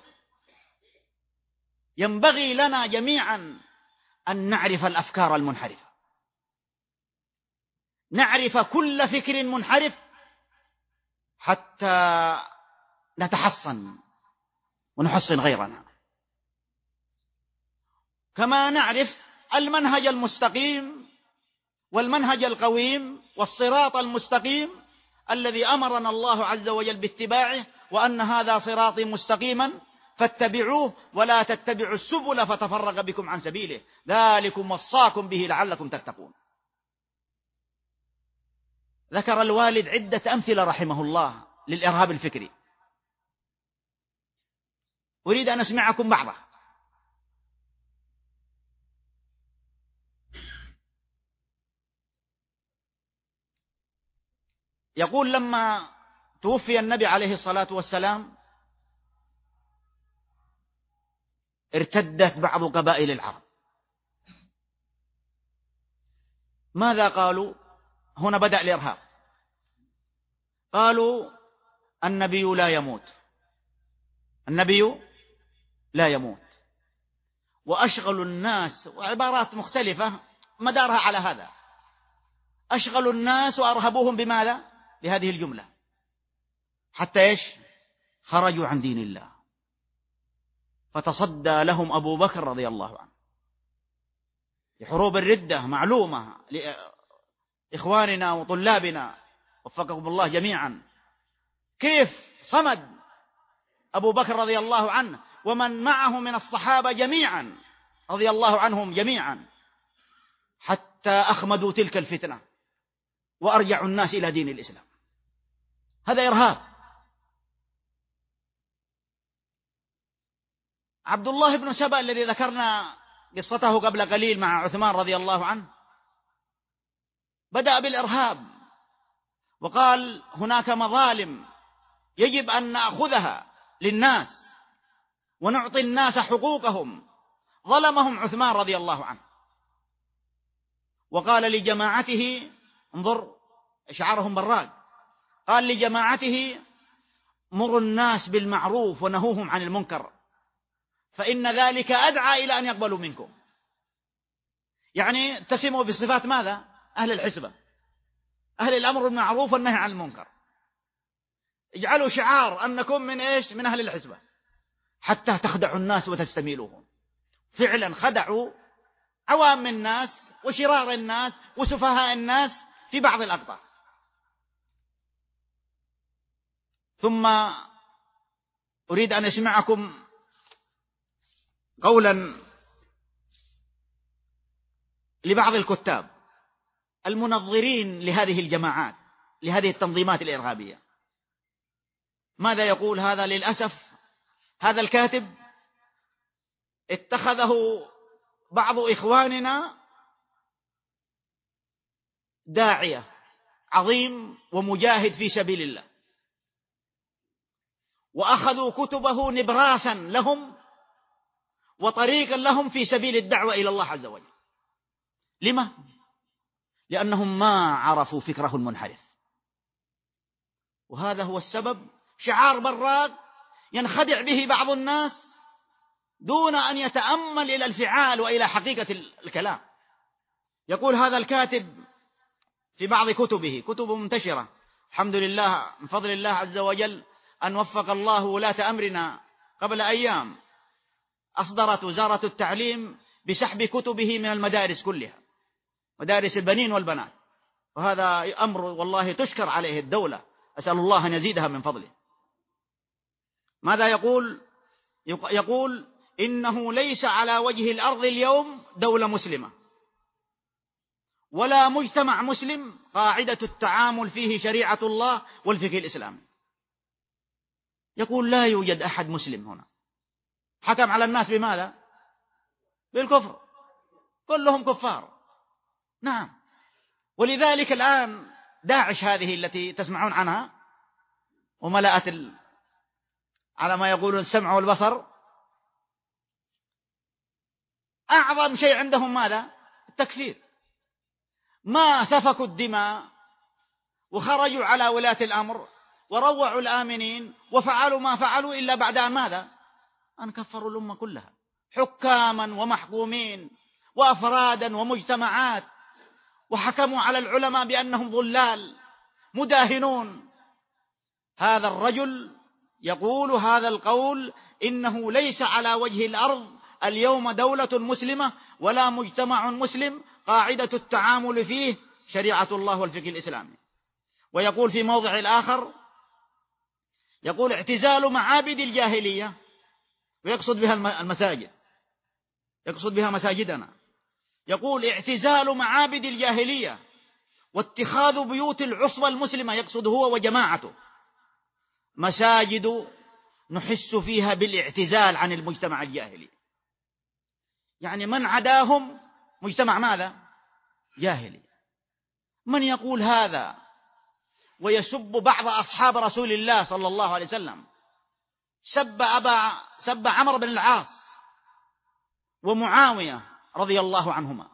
ينبغي لنا جميعا أن نعرف الأفكار المنحرفة، نعرف كل فكر منحرف حتى نتحصن ونحصن غيرنا، كما نعرف المنهج المستقيم والمنهج القويم والصراط المستقيم الذي أمرنا الله عز وجل باتباعه، وأن هذا صراطي مستقيما فاتبعوه ولا تتبعوا السبل فتفرق بكم عن سبيله ذلكم وصاكم به لعلكم تتقون. ذكر الوالد عدة أمثلة رحمه الله للإرهاب الفكري، أريد أن أسمعكم بعضها. يقول لما توفي النبي عليه الصلاة والسلام ارتدت بعض قبائل العرب. ماذا قالوا؟ هنا بدأ الإرهاب. قالوا النبي لا يموت، النبي لا يموت، وأشغلوا الناس، وعبارات مختلفة مدارها على هذا، أشغلوا الناس وأرهبوهم بماذا؟ بهذه الجملة، حتى إيش؟ خرجوا عن دين الله. فتصدى لهم أبو بكر رضي الله عنه لحروب الردة معلومة لإخواننا وطلابنا وفقكم الله جميعا، كيف صمد أبو بكر رضي الله عنه ومن معه من الصحابة جميعا رضي الله عنهم جميعا حتى أخمدوا تلك الفتنة وأرجعوا الناس إلى دين الإسلام. هذا إرهاب. عبد الله بن سبأ الذي ذكرنا قصته قبل قليل مع عثمان رضي الله عنه بدأ بالإرهاب، وقال هناك مظالم يجب أن نأخذها للناس ونعطي الناس حقوقهم. ظلمهم عثمان رضي الله عنه، وقال لجماعته، انظر إشعارهم براق، قال لجماعته مروا الناس بالمعروف ونهوهم عن المنكر فإن ذلك أدعى إلى أن يقبلوا منكم. يعني اتسموا بصفات ماذا؟ أهل الحسبة، أهل الأمر بالمعروف والنهي عن المنكر. اجعلوا شعار أنكم من إيش؟ من أهل الحسبة، حتى تخدعوا الناس وتستميلوهم. فعلا خدعوا عوام الناس وشرار الناس وسفهاء الناس في بعض الأقطار. ثم أريد أن أسمعكم قولا لبعض الكتاب المنظرين لهذه الجماعات، لهذه التنظيمات الإرهابية. ماذا يقول هذا؟ للأسف هذا الكاتب اتخذه بعض إخواننا داعية عظيم ومجاهد في سبيل الله، وأخذوا كتبه نبراسا لهم وطريقا لهم في سبيل الدعوة إلى الله عز وجل. لما؟ لأنهم ما عرفوا فكره المنحرف، وهذا هو السبب. شعار براق ينخدع به بعض الناس دون أن يتأمل إلى الفعال وإلى حقيقة الكلام. يقول هذا الكاتب في بعض كتبه، كتب منتشرة الحمد لله من فضل الله عز وجل، أن وفق الله ولاة أمرنا قبل أيام أصدرت وزارة التعليم بسحب كتبه من المدارس كلها، مدارس البنين والبنات، وهذا أمر والله تشكر عليه الدولة، أسأل الله أن يزيدها من فضله. ماذا يقول؟ يقول إنه ليس على وجه الأرض اليوم دولة مسلمة ولا مجتمع مسلم قاعدة التعامل فيه شريعة الله والفقه الإسلامي. يقول لا يوجد أحد مسلم هنا. حكم على الناس بماذا؟ بالكفر، كلهم كفار. نعم. ولذلك الآن داعش هذه التي تسمعون عنها وملأت ال... على ما يقولون السمع والبصر، أعظم شيء عندهم ماذا؟ التكفير. ما سفكوا الدماء وخرجوا على ولاة الأمر وروعوا الآمنين وفعلوا ما فعلوا إلا بعد أن ماذا؟ أن كفروا الأمة كلها، حكاما ومحكومين وأفرادا ومجتمعات، وحكموا على العلماء بأنهم ضلال مداهنون. هذا الرجل يقول هذا القول إنه ليس على وجه الأرض اليوم دولة مسلمة ولا مجتمع مسلم قاعدة التعامل فيه شريعة الله والفقه الإسلامي. ويقول في موضع الآخر، يقول اعتزال معابد الجاهلية، ويقصد بها المساجد، يقصد بها مساجدنا. يقول اعتزال معابد الجاهلية واتخاذ بيوت العصبة المسلمة، يقصد هو وجماعته، مساجد نحس فيها بالاعتزال عن المجتمع الجاهلي. يعني من عداهم مجتمع ماذا؟ جاهلي. من يقول هذا ويسب بعض أصحاب رسول الله صلى الله عليه وسلم، سب أبا سب عمرو بن العاص ومعاوية رضي الله عنهما،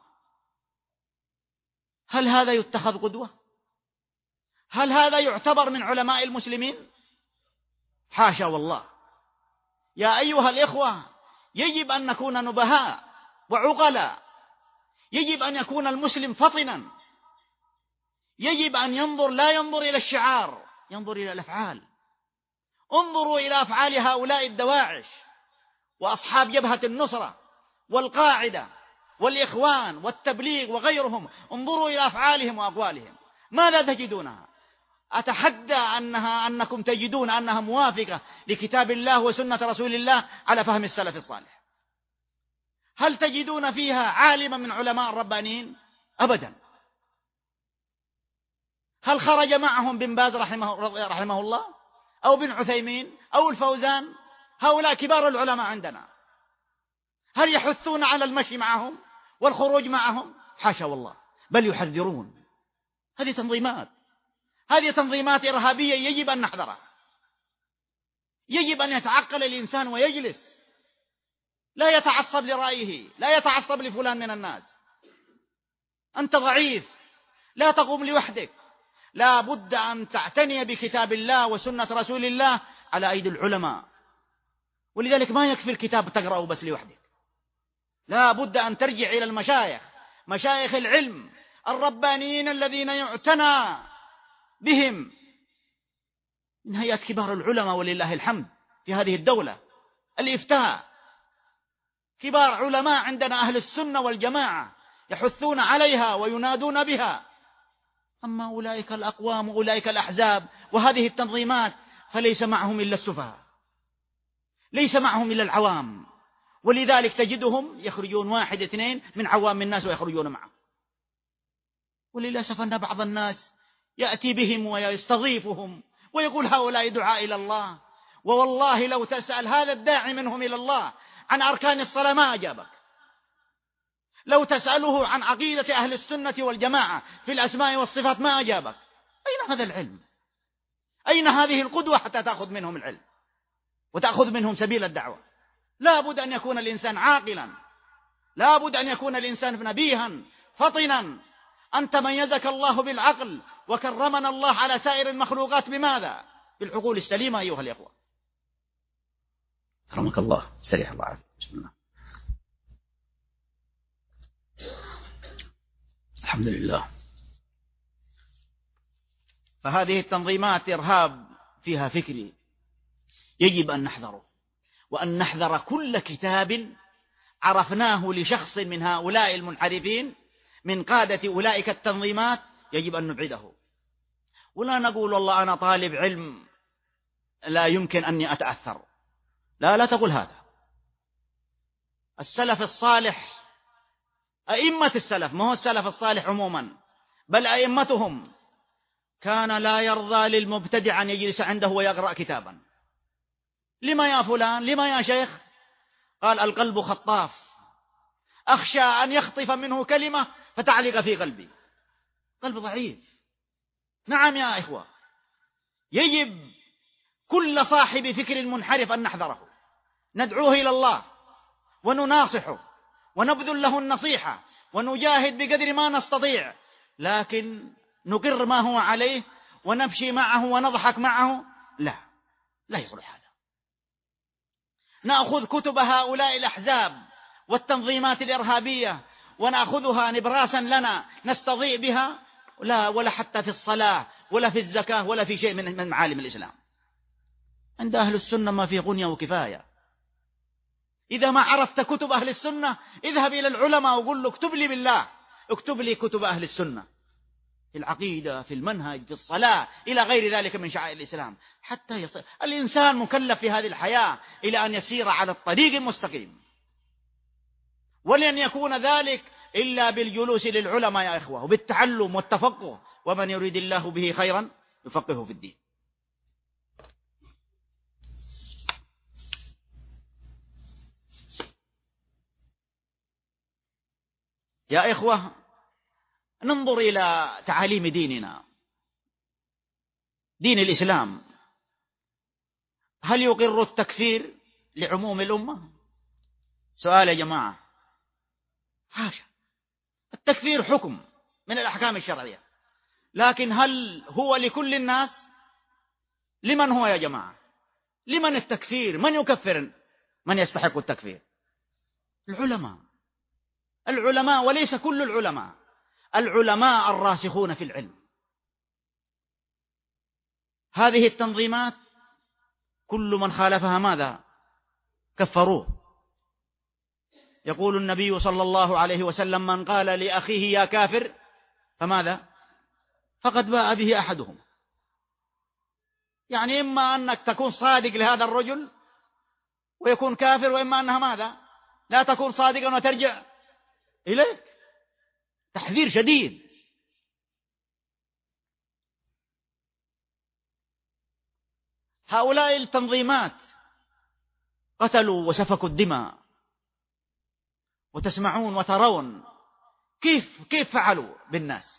هل هذا يتخذ قدوة؟ هل هذا يعتبر من علماء المسلمين؟ حاشا والله. يا أيها الإخوة، يجب أن نكون نبهاء وعقلاء، يجب أن يكون المسلم فطنا، يجب أن ينظر لا ينظر إلى الشعار، ينظر إلى الأفعال. انظروا إلى أفعال هؤلاء الدواعش وأصحاب جبهة النصرة والقاعدة والإخوان والتبليغ وغيرهم، انظروا إلى أفعالهم وأقوالهم، ماذا تجدونها؟ أتحدى أنها أنكم تجدون أنها موافقة لكتاب الله وسنة رسول الله على فهم السلف الصالح. هل تجدون فيها عالما من علماء الربانيين؟ أبدا. هل خرج معهم بن باز رحمه, رحمه الله أو بن عثيمين أو الفوزان؟ هؤلاء كبار العلماء عندنا. هل يحثون على المشي معهم والخروج معهم؟ حاشا والله، بل يحذرون. هذه تنظيمات، هذه تنظيمات إرهابية يجب أن نحذرها. يجب أن يتعقل الإنسان ويجلس، لا يتعصب لرأيه، لا يتعصب لفلان من الناس. أنت ضعيف، لا تقوم لوحدك، لا بد أن تعتني بكتاب الله وسنة رسول الله على أيدي العلماء. ولذلك ما يكفي الكتاب تقرأه بس لوحدك، لا بد أن ترجع إلى المشايخ، مشايخ العلم الربانيين الذين يعتنى بهم من هيئة كبار العلماء ولله الحمد في هذه الدولة. الإفتاء كبار علماء عندنا أهل السنة والجماعة يحثون عليها وينادون بها. أما أولئك الأقوام وأولئك الأحزاب وهذه التنظيمات فليس معهم إلا السفهاء، ليس معهم إلا العوام، ولذلك تجدهم يخرجون واحد اثنين من عوام الناس ويخرجون معه. وللأسف أن بعض الناس يأتي بهم ويستضيفهم ويقول هؤلاء دعاء إلى الله، ووالله لو تسأل هذا الداعي منهم إلى الله عن أركان الصلاة ما أجابك. لو تسأله عن عقيدة أهل السنة والجماعة في الأسماء والصفات ما أجابك. أين هذا العلم؟ أين هذه القدوة حتى تأخذ منهم العلم وتأخذ منهم سبيل الدعوة؟ لا بد أن يكون الإنسان عاقلا، لا بد أن يكون الإنسان نبيها فطنا. أنت ميزك الله بالعقل، وكرمنا الله على سائر المخلوقات بماذا؟ بالعقول السليمة أيها الإخوة. كرمك الله، سريح الله عافية. بسم الله، الحمد لله. فهذه التنظيمات إرهاب فيها فكري، يجب أن نحذره، وأن نحذر كل كتاب عرفناه لشخص من هؤلاء المنحرفين من قادة أولئك التنظيمات، يجب أن نبعده. ولا نقول والله أنا طالب علم لا يمكن أني أتأثر. لا لا تقول هذا. السلف الصالح، أئمة السلف، ما هو السلف الصالح عموما بل أئمتهم، كان لا يرضى للمبتدع أن يجلس عنده ويقرأ كتابا. لما يا فلان؟ لما يا شيخ؟ قال القلب خطاف، أخشى أن يخطف منه كلمة فتعلق في قلبي. قلب ضعيف. نعم يا إخوة، يجب كل صاحب فكر منحرف أن نحذره، ندعوه إلى الله ونناصحه ونبذل له النصيحة ونجاهد بقدر ما نستطيع، لكن نقر ما هو عليه ونمشي معه ونضحك معه؟ لا، لا يصلح هذا. نأخذ كتب هؤلاء الأحزاب والتنظيمات الإرهابية ونأخذها نبراسا لنا نستضيء بها؟ لا، ولا حتى في الصلاة ولا في الزكاة ولا في شيء من معالم الإسلام. عند أهل السنة ما في غنية وكفاية. إذا ما عرفت كتب أهل السنة اذهب إلى العلماء وقل له اكتب لي بالله، اكتب لي كتب أهل السنة في العقيدة، في المنهج، في الصلاة، إلى غير ذلك من شعائر الإسلام، حتى يصير الإنسان مكلف في هذه الحياة إلى أن يسير على الطريق المستقيم. ولن يكون ذلك إلا بالجلوس للعلماء يا إخوة، وبالتعلم والتفقه، ومن يريد الله به خيرا يفقهه في الدين. يا إخوة، ننظر إلى تعاليم ديننا، دين الإسلام. هل يقر التكفير لعموم الأمة؟ سؤال يا جماعة. حاشا، التكفير حكم من الأحكام الشرعية، لكن هل هو لكل الناس؟ لمن هو يا جماعة؟ لمن التكفير؟ من يكفر من يستحق التكفير؟ العلماء. العلماء، وليس كل العلماء، العلماء الراسخون في العلم. هذه التنظيمات كل من خالفها ماذا؟ كفروه. يقول النبي صلى الله عليه وسلم من قال لأخيه يا كافر فماذا؟ فقد باء به أحدهم. يعني إما أنك تكون صادق لهذا الرجل ويكون كافر، وإما أنها ماذا؟ لا تكون صادقا وترجع إليك. تحذير شديد. هؤلاء التنظيمات قتلوا وسفكوا الدماء، وتسمعون وترون كيف كيف فعلوا بالناس.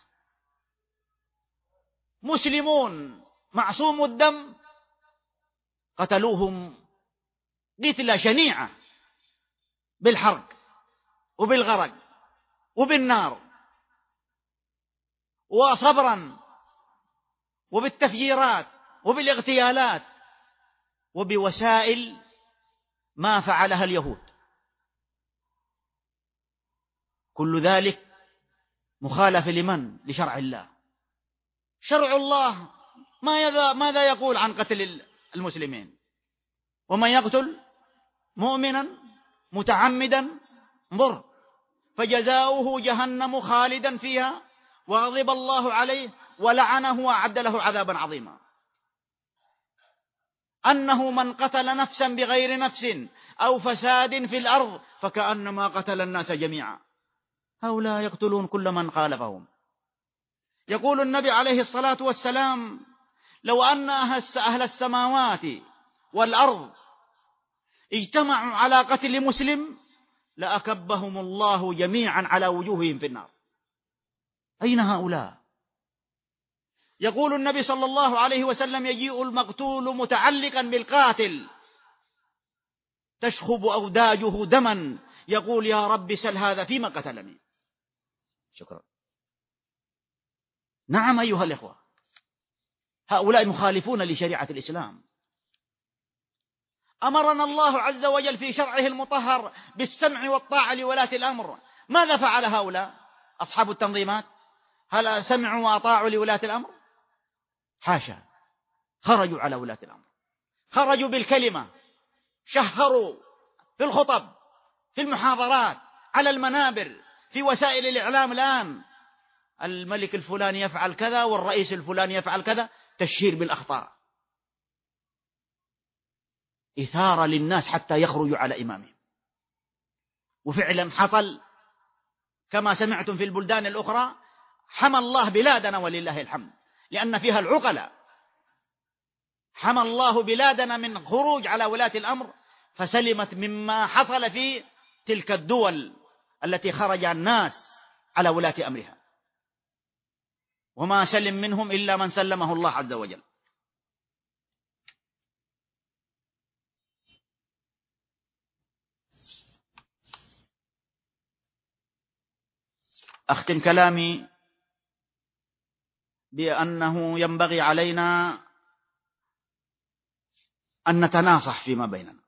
مسلمون معصوم الدم قتلوهم قتلة شنيعة بالحرق وبالغرق وبالنار وصبرا وبالتفجيرات وبالاغتيالات وبوسائل ما فعلها اليهود. كل ذلك مخالف لمن؟ لشرع الله. شرع الله ماذا يقول عن قتل المسلمين؟ ومن يقتل مؤمنا متعمدا مر فجزاؤه جهنم خالدا فيها وغضب الله عليه ولعنه وأعد له عذابا عظيما. أنه من قتل نفسا بغير نفس أو فساد في الأرض فكأنما قتل الناس جميعا. هؤلاء يقتلون كل من خالفهم. يقول النبي عليه الصلاة والسلام لو أن أهل السماوات والأرض اجتمعوا على قتل مسلم لأكبهم الله جميعا على وجوههم في النار. أين هؤلاء؟ يقول النبي صلى الله عليه وسلم: يجيء المقتول متعلقا بالقاتل تشخب أوداجه دما، يقول: يا رب سل هذا فيما قتلني. شكرا. نعم أيها الإخوة، هؤلاء مخالفون لشريعة الإسلام. أمرنا الله عز وجل في شرعه المطهر بالسمع والطاعة لولاة الأمر. ماذا فعل هؤلاء أصحاب التنظيمات؟ هل سمعوا وأطاعوا لولاة الأمر؟ حاشا، خرجوا على ولاة الأمر، خرجوا بالكلمة، شهروا في الخطب، في المحاضرات، على المنابر، في وسائل الإعلام. الآن الملك الفلاني يفعل كذا والرئيس الفلاني يفعل كذا، تشهير بالأخطاء، إثارة للناس حتى يخرجوا على إمامهم. وفعلا حصل كما سمعتم في البلدان الأخرى. حمى الله بلادنا ولله الحمد، لأن فيها العقلاء. حمى الله بلادنا من خروج على ولاة الأمر، فسلمت مما حصل في تلك الدول التي خرج الناس على ولاة أمرها، وما سلم منهم إلا من سلمه الله عز وجل. أختم كلامي بأنه ينبغي علينا أن نتناصح فيما بيننا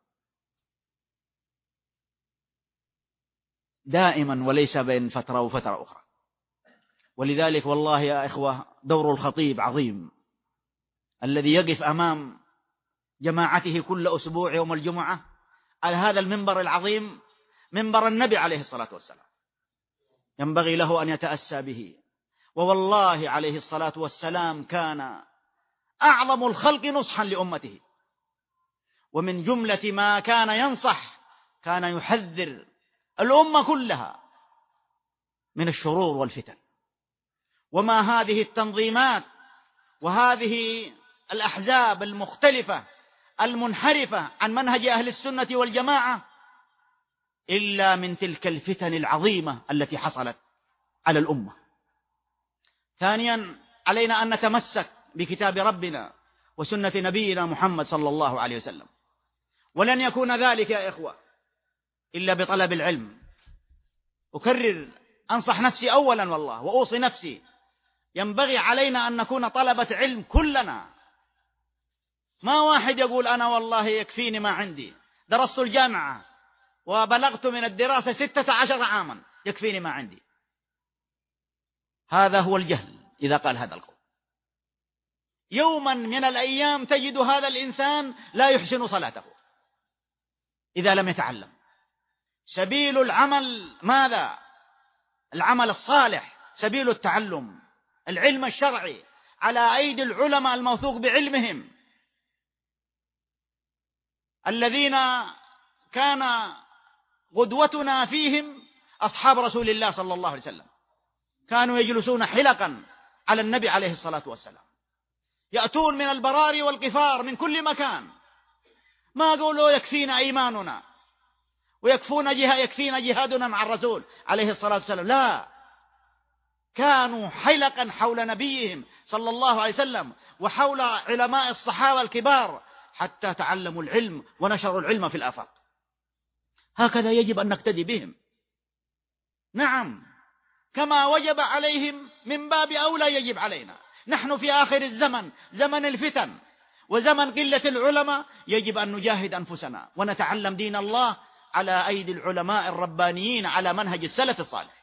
دائما، وليس بين فترة وفترة أخرى. ولذلك والله يا إخوة، دور الخطيب عظيم، الذي يقف أمام جماعته كل أسبوع يوم الجمعة على هذا المنبر العظيم، منبر النبي عليه الصلاة والسلام، ينبغي له أن يتأسى به. ووالله عليه الصلاة والسلام كان أعظم الخلق نصحا لأمته، ومن جملة ما كان ينصح كان يحذر الأمة كلها من الشرور والفتن. وما هذه التنظيمات وهذه الأحزاب المختلفة المنحرفة عن منهج أهل السنة والجماعة إلا من تلك الفتن العظيمة التي حصلت على الأمة. ثانيا، علينا أن نتمسك بكتاب ربنا وسنة نبينا محمد صلى الله عليه وسلم، ولن يكون ذلك يا إخوة إلا بطلب العلم. أكرر، أنصح نفسي أولا والله وأوصي نفسي، ينبغي علينا أن نكون طلبة علم كلنا. ما واحد يقول أنا والله يكفيني ما عندي، درست الجامعة وبلغت من الدراسة ستة عشر عاما، يكفيني ما عندي. هذا هو الجهل إذا قال هذا القول. يوما من الأيام تجد هذا الإنسان لا يحسن صلاته إذا لم يتعلم. سبيل العمل ماذا؟ العمل الصالح، سبيل التعلم، العلم الشرعي على أيدي العلماء الموثوق بعلمهم، الذين كان قدوتنا فيهم أصحاب رسول الله صلى الله عليه وسلم. كانوا يجلسون حلقا على النبي عليه الصلاة والسلام، يأتون من البراري والقفار من كل مكان، ما قولوا يكفينا إيماننا ويكفونا جه... يكفينا جهادنا مع الرسول عليه الصلاة والسلام. لا، كانوا حلقا حول نبيهم صلى الله عليه وسلم وحول علماء الصحابة الكبار حتى تعلموا العلم ونشروا العلم في الآفاق. هكذا يجب أن نقتدي بهم. نعم، كما وجب عليهم من باب أولى يجب علينا. نحن في آخر الزمن، زمن الفتن وزمن قلة العلماء، يجب أن نجاهد أنفسنا ونتعلم دين الله على أيدي العلماء الربانيين على منهج السلف الصالح.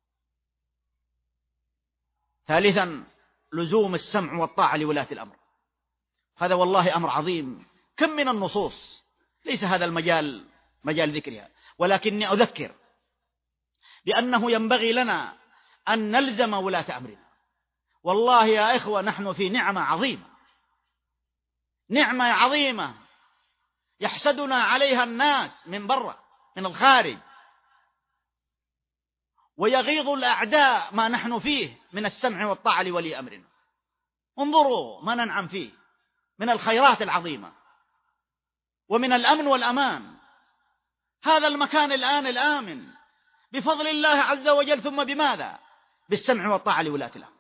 ثالثا، لزوم السمع والطاعة لولاة الأمر. هذا والله أمر عظيم. كم من النصوص، ليس هذا المجال مجال ذكرها، ولكني أذكر بأنه ينبغي لنا أن نلزم ولاة أمرنا. والله يا إخوة، نحن في نعمة عظيمة، نعمة عظيمة يحسدنا عليها الناس من برا من الخارج، ويغيظ الأعداء ما نحن فيه من السمع والطاعة لولي أمرنا. انظروا ما ننعم فيه من الخيرات العظيمة ومن الأمن والأمان. هذا المكان الآن الآمن بفضل الله عز وجل، ثم بماذا؟ بالسمع والطاعة لولاة الأمر.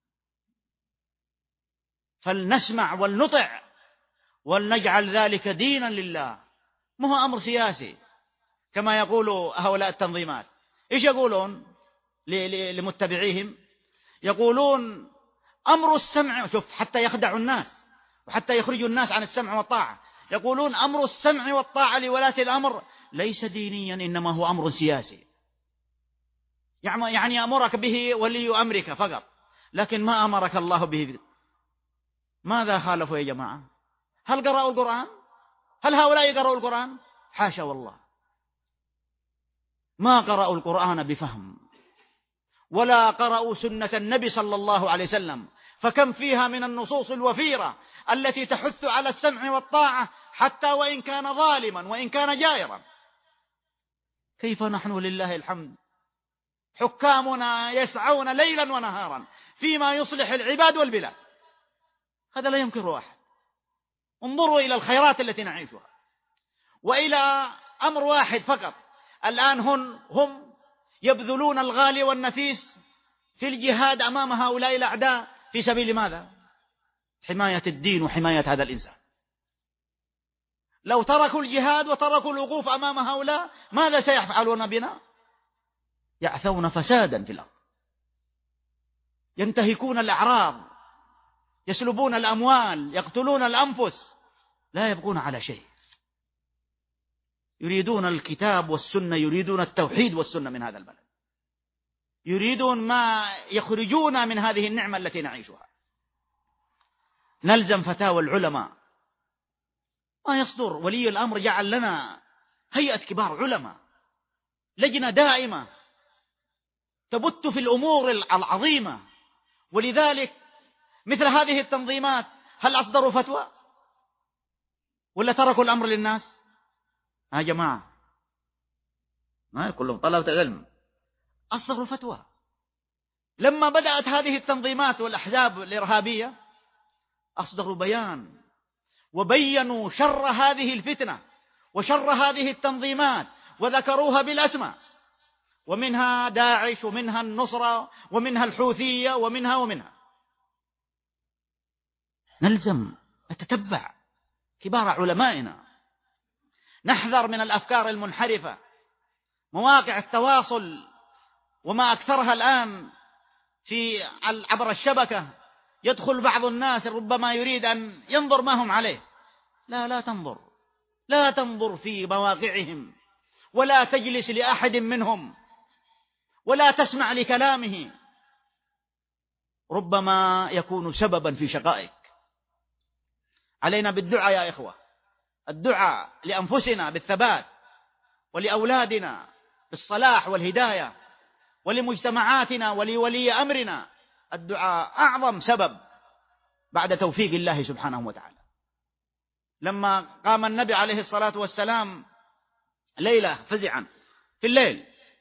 فلنسمع ولنطع ولنجعل ذلك دينا لله، ما هو أمر سياسي كما يقول هؤلاء التنظيمات. إيش يقولون لمتبعيهم؟ يقولون أمر السمع، شوف حتى يخدعوا الناس وحتى يخرجوا الناس عن السمع والطاعة، يقولون أمر السمع والطاعة لولاة الأمر ليس دينيا، إنما هو أمر سياسي، يعني أمرك به ولي أمرك فقط، لكن ما أمرك الله به. ماذا خالفوا يا جماعة؟ هل قرأوا القرآن؟ هل هؤلاء قرأوا القرآن؟ حاشا والله، ما قرأوا القرآن بفهم، ولا قرأوا سنة النبي صلى الله عليه وسلم، فكم فيها من النصوص الوفيرة التي تحث على السمع والطاعة حتى وإن كان ظالما وإن كان جائرا. كيف نحن لله الحمد حكامنا يسعون ليلا ونهارا فيما يصلح العباد والبلاد، هذا لا ينكره أحد. انظروا إلى الخيرات التي نعيشها، وإلى أمر واحد فقط الآن، هم, هم يبذلون الغالي والنفيس في الجهاد أمام هؤلاء الأعداء في سبيل ماذا؟ حماية الدين وحماية هذا الإنسان. لو تركوا الجهاد وتركوا الوقوف أمام هؤلاء ماذا سيفعلون بنا؟ يعثون فسادا في الأرض، ينتهكون الأعراض، يسلبون الأموال، يقتلون الأنفس، لا يبقون على شيء. يريدون الكتاب والسنة، يريدون التوحيد والسنة من هذا البلد، يريدون ما يخرجونا من هذه النعمة التي نعيشها. نلزم فتاوى العلماء، ما يصدر ولي الأمر جعل لنا هيئة كبار علماء، لجنة دائمة تبت في الأمور العظيمة، ولذلك مثل هذه التنظيمات هل أصدروا فتوى ولا تركوا الأمر للناس؟ يا جماعة ما كلهم طلبة علم، أصدروا فتوى. لما بدأت هذه التنظيمات والأحزاب الإرهابية أصدروا بيان وبينوا شر هذه الفتنة وشر هذه التنظيمات وذكروها بالأسماء، ومنها داعش ومنها النصرة ومنها الحوثية ومنها ومنها. نلزم نتتبع كبار علمائنا، نحذر من الأفكار المنحرفة. مواقع التواصل وما أكثرها الآن في عبر الشبكة، يدخل بعض الناس ربما يريد أن ينظر ما هم عليه. لا لا تنظر، لا تنظر في مواقعهم، ولا تجلس لأحد منهم، ولا تسمع لكلامه، ربما يكون سببا في شقائك. علينا بالدعاء يا إخوة، الدعاء لأنفسنا بالثبات، ولأولادنا بالصلاح والهداية، ولمجتمعاتنا ولولي أمرنا. الدعاء أعظم سبب بعد توفيق الله سبحانه وتعالى. لما قام النبي عليه الصلاة والسلام ليلة فزعا في الليل،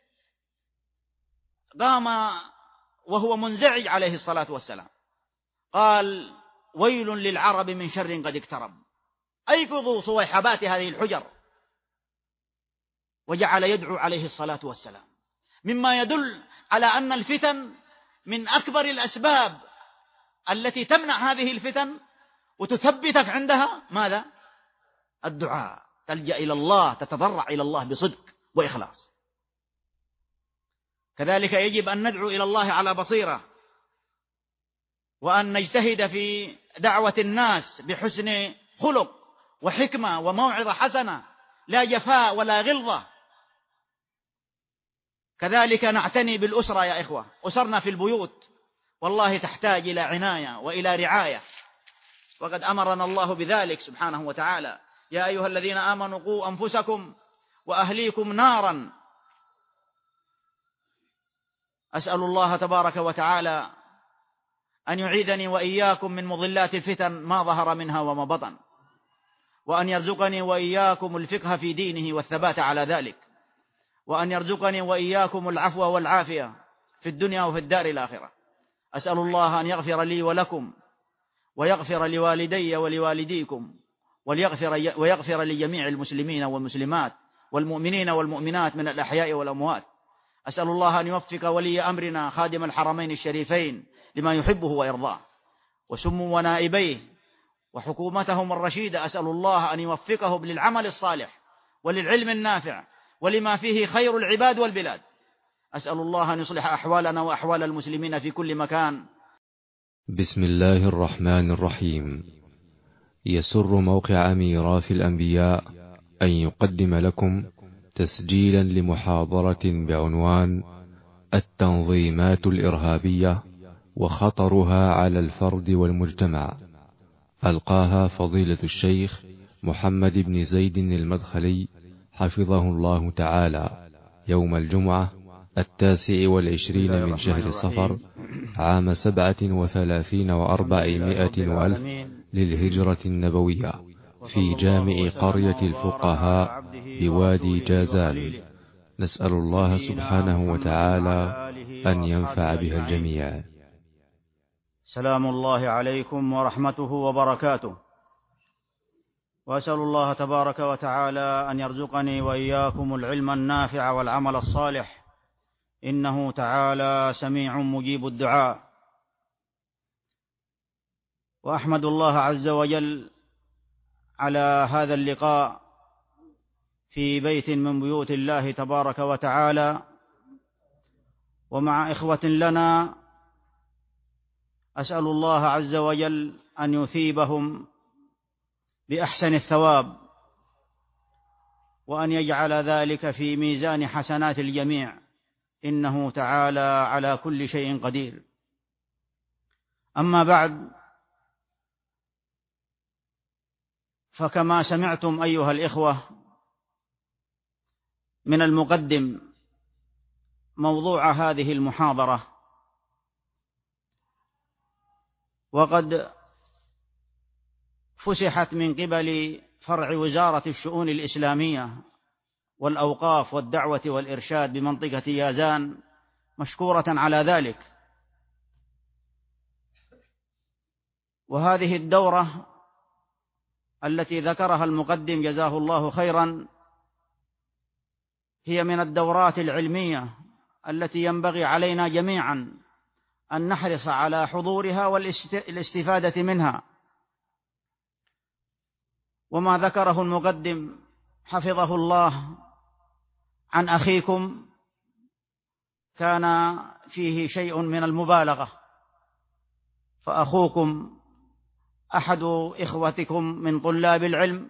قام وهو منزعج عليه الصلاة والسلام، قال: ويل للعرب من شر قد اقترب، أيقظوا صويحبات هذه الحجر. وجعل يدعو عليه الصلاة والسلام، مما يدل على أن الفتن من أكبر الأسباب التي تمنع هذه الفتن وتثبتك عندها ماذا؟ الدعاء، تلجأ إلى الله، تتضرع إلى الله بصدق وإخلاص. كذلك يجب أن ندعو إلى الله على بصيرة، وأن نجتهد في دعوة الناس بحسن خلق وحكمة وموعظة حسنة، لا جفاء ولا غلظة. كذلك نعتني بالأسرة يا إخوة، أسرنا في البيوت والله تحتاج إلى عناية وإلى رعاية، وقد أمرنا الله بذلك سبحانه وتعالى: يا أيها الذين آمنوا قوا أنفسكم وأهليكم نارا. أسأل الله تبارك وتعالى أن يعيذني وإياكم من مضلات الفتن ما ظهر منها وما بطن، وأن يرزقني وإياكم الفقه في دينه والثبات على ذلك، وأن يرزقني وإياكم العفو والعافية في الدنيا وفي الدار الآخرة. أسأل الله أن يغفر لي ولكم، ويغفر لوالدي ولوالديكم، ويغفر ويغفر لجميع المسلمين والمسلمات والمؤمنين والمؤمنات من الأحياء والأموات. أسأل الله أن يوفق ولي أمرنا خادم الحرمين الشريفين لما يحبه ويرضاه، وسموا ونائبيه وحكومتهم الرشيدة، أسأل الله أن يوفقهم للعمل الصالح وللعلم النافع ولما فيه خير العباد والبلاد. أسأل الله أن يصلح أحوالنا وأحوال المسلمين في كل مكان. بسم الله الرحمن الرحيم. يسر موقع ميراث الأنبياء أن يقدم لكم تسجيلا لمحاضرة بعنوان التنظيمات الإرهابية وخطرها على الفرد والمجتمع، ألقاها فضيلة الشيخ محمد بن زيد المدخلي حفظه الله تعالى يوم الجمعة التاسع والعشرين من شهر صفر عام سبعة وثلاثين وأربعمائة وألف للهجرة النبوية في جامع قرية الفقهاء بوادي جازان. نسأل الله سبحانه وتعالى أن ينفع بها الجميع. سلام الله عليكم ورحمته وبركاته، وأسأل الله تبارك وتعالى أن يرزقني وإياكم العلم النافع والعمل الصالح، إنه تعالى سميع مجيب الدعاء. وأحمد الله عز وجل على هذا اللقاء في بيت من بيوت الله تبارك وتعالى ومع إخوة لنا، أسأل الله عز وجل أن يثيبهم بأحسن الثواب، وأن يجعل ذلك في ميزان حسنات الجميع، إنه تعالى على كل شيء قدير. أما بعد، فكما سمعتم أيها الإخوة من المقدم موضوع هذه المحاضرة، وقد فسحت من قبل فرع وزارة الشؤون الإسلامية والأوقاف والدعوة والإرشاد بمنطقة يازان، مشكورة على ذلك. وهذه الدورة التي ذكرها المقدم جزاه الله خيرا هي من الدورات العلمية التي ينبغي علينا جميعا أن نحرص على حضورها والاستفادة منها. وما ذكره المقدم حفظه الله عن أخيكم كان فيه شيء من المبالغة، فأخوكم أحد إخوتكم من طلاب العلم،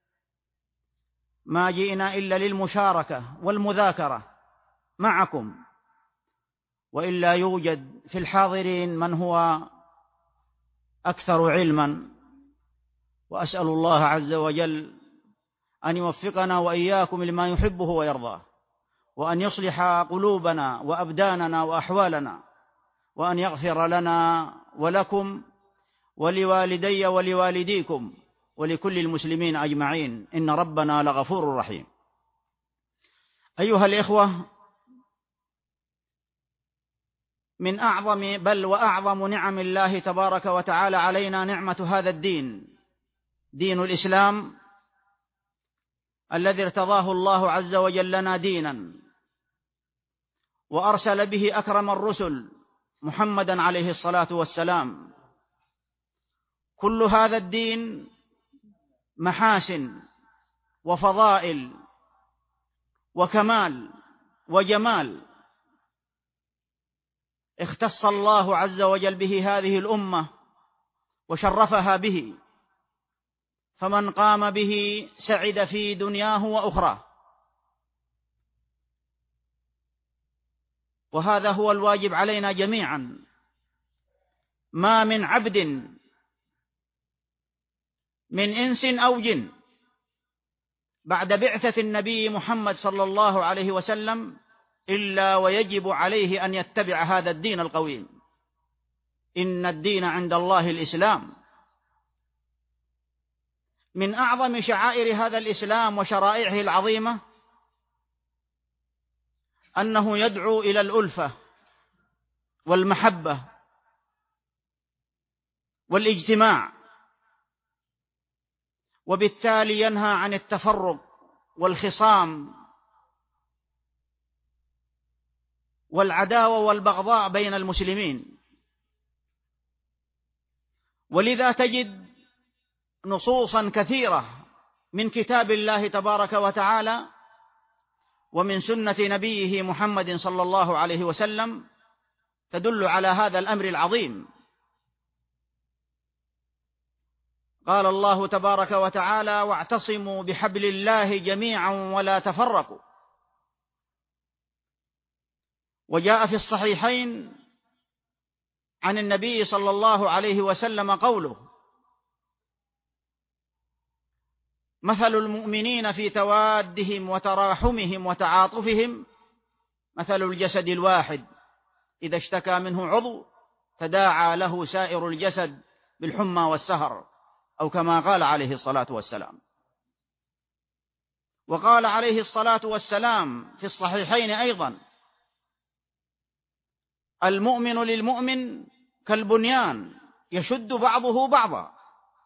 ما جئنا إلا للمشاركة والمذاكرة معكم، وإلا يوجد في الحاضرين من هو أكثر علما. وأسأل الله عز وجل أن يوفقنا وإياكم لما يحبه ويرضاه، وأن يصلح قلوبنا وأبداننا وأحوالنا، وأن يغفر لنا ولكم ولوالدي ولوالديكم ولكل المسلمين أجمعين، إن ربنا لغفور رحيم. أيها الإخوة، من أعظم بل وأعظم نعم الله تبارك وتعالى علينا نعمة هذا الدين، دين الإسلام الذي ارتضاه الله عز وجل لنا دينا، وأرسل به أكرم الرسل محمدا عليه الصلاة والسلام. كل هذا الدين محاسن وفضائل وكمال وجمال، اختص الله عز وجل به هذه الأمة وشرفها به، فمن قام به سعد في دنياه وأخراه. وهذا هو الواجب علينا جميعا. ما من عبد من إنس أو جن بعد بعثة النبي محمد صلى الله عليه وسلم إلا ويجب عليه أن يتبع هذا الدين القويم. إن الدين عند الله الإسلام. من أعظم شعائر هذا الإسلام وشرائعه العظيمة أنه يدعو إلى الألفة والمحبة والاجتماع، وبالتالي ينهى عن التفرق والخصام والعداوة والبغضاء بين المسلمين. ولذا تجد نصوصا كثيرة من كتاب الله تبارك وتعالى ومن سنة نبيه محمد صلى الله عليه وسلم تدل على هذا الأمر العظيم. قال الله تبارك وتعالى: واعتصموا بحبل الله جميعا ولا تفرقوا. وجاء في الصحيحين عن النبي صلى الله عليه وسلم قوله: مثل المؤمنين في توادهم وتراحمهم وتعاطفهم مثل الجسد الواحد إذا اشتكى منه عضو تداعى له سائر الجسد بالحمى والسهر، أو كما قال عليه الصلاة والسلام. وقال عليه الصلاة والسلام في الصحيحين أيضا: المؤمن للمؤمن كالبنيان يشد بعضه بعضا.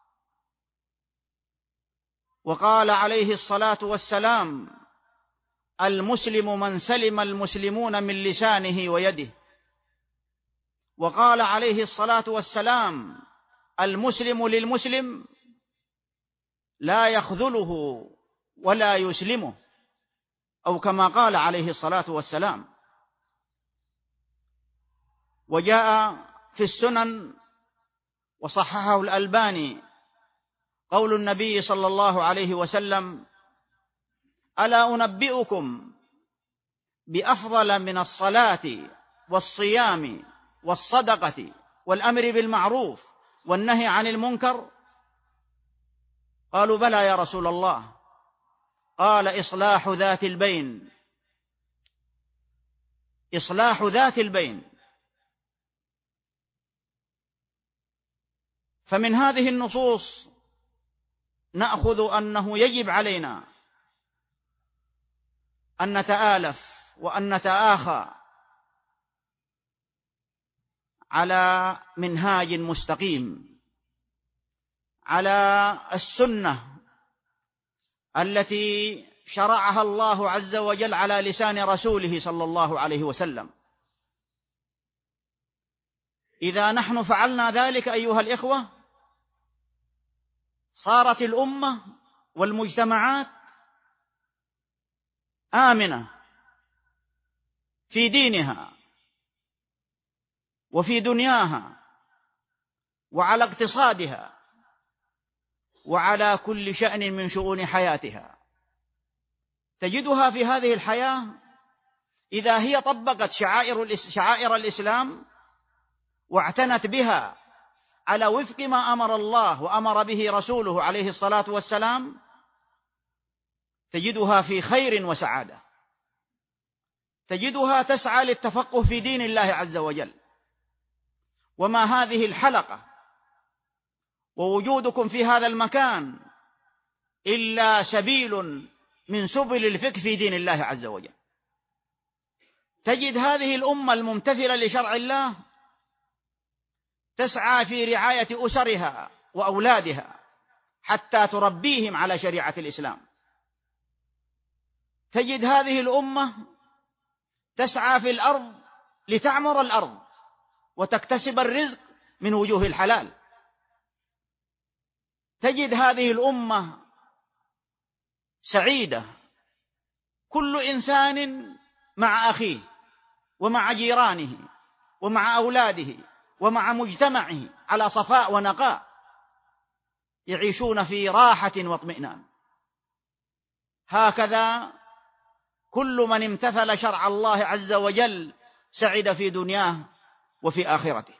وقال عليه الصلاة والسلام: المسلم من سلم المسلمون من لسانه ويده. وقال عليه الصلاة والسلام: المسلم للمسلم لا يخذله ولا يسلمه، أو كما قال عليه الصلاة والسلام. وجاء في السنن وصححه الألباني قول النبي صلى الله عليه وسلم: ألا أنبئكم بأفضل من الصلاة والصيام والصدقة والأمر بالمعروف والنهي عن المنكر؟ قالوا: بلى يا رسول الله. قال: إصلاح ذات البين. إصلاح ذات البين. فمن هذه النصوص نأخذ أنه يجب علينا أن نتآلف وأن نتآخى على منهاج مستقيم، على السنة التي شرعها الله عز وجل على لسان رسوله صلى الله عليه وسلم. إذا نحن فعلنا ذلك أيها الإخوة صارت الأمة والمجتمعات آمنة في دينها وفي دنياها وعلى اقتصادها وعلى كل شأن من شؤون حياتها. تجدها في هذه الحياة إذا هي طبقت شعائر شعائر الإسلام واعتنت بها على وفق ما أمر الله وأمر به رسوله عليه الصلاة والسلام، تجدها في خير وسعادة. تجدها تسعى للتفقه في دين الله عز وجل. وما هذه الحلقة ووجودكم في هذا المكان إلا سبيل من سبل الفقه في دين الله عز وجل. تجد هذه الأمة الممتثلة لشرع الله تسعى في رعاية أسرها وأولادها حتى تربيهم على شريعة الإسلام. تجد هذه الأمة تسعى في الأرض لتعمر الأرض وتكتسب الرزق من وجوه الحلال. تجد هذه الأمة سعيدة، كل إنسان مع أخيه ومع جيرانه ومع أولاده ومع مجتمعه على صفاء ونقاء، يعيشون في راحة واطمئنان. هكذا كل من امتثل شرع الله عز وجل سعد في دنياه وفي آخرته.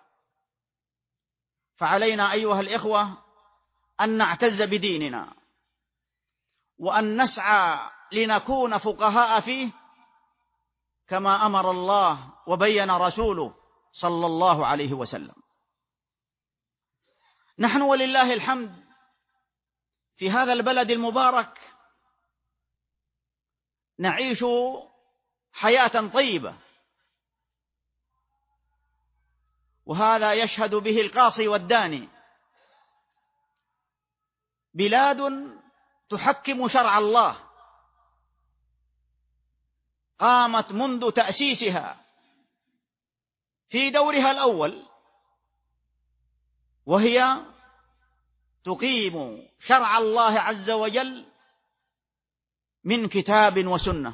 فعلينا أيها الإخوة أن نعتز بديننا وأن نسعى لنكون فقهاء فيه كما أمر الله وبين رسوله صلى الله عليه وسلم. نحن ولله الحمد في هذا البلد المبارك نعيش حياة طيبة، وهذا يشهد به القاصي والداني. بلاد تحكم شرع الله قامت منذ تأسيسها في دورها الأول، وهي تقيم شرع الله عز وجل من كتاب وسنة،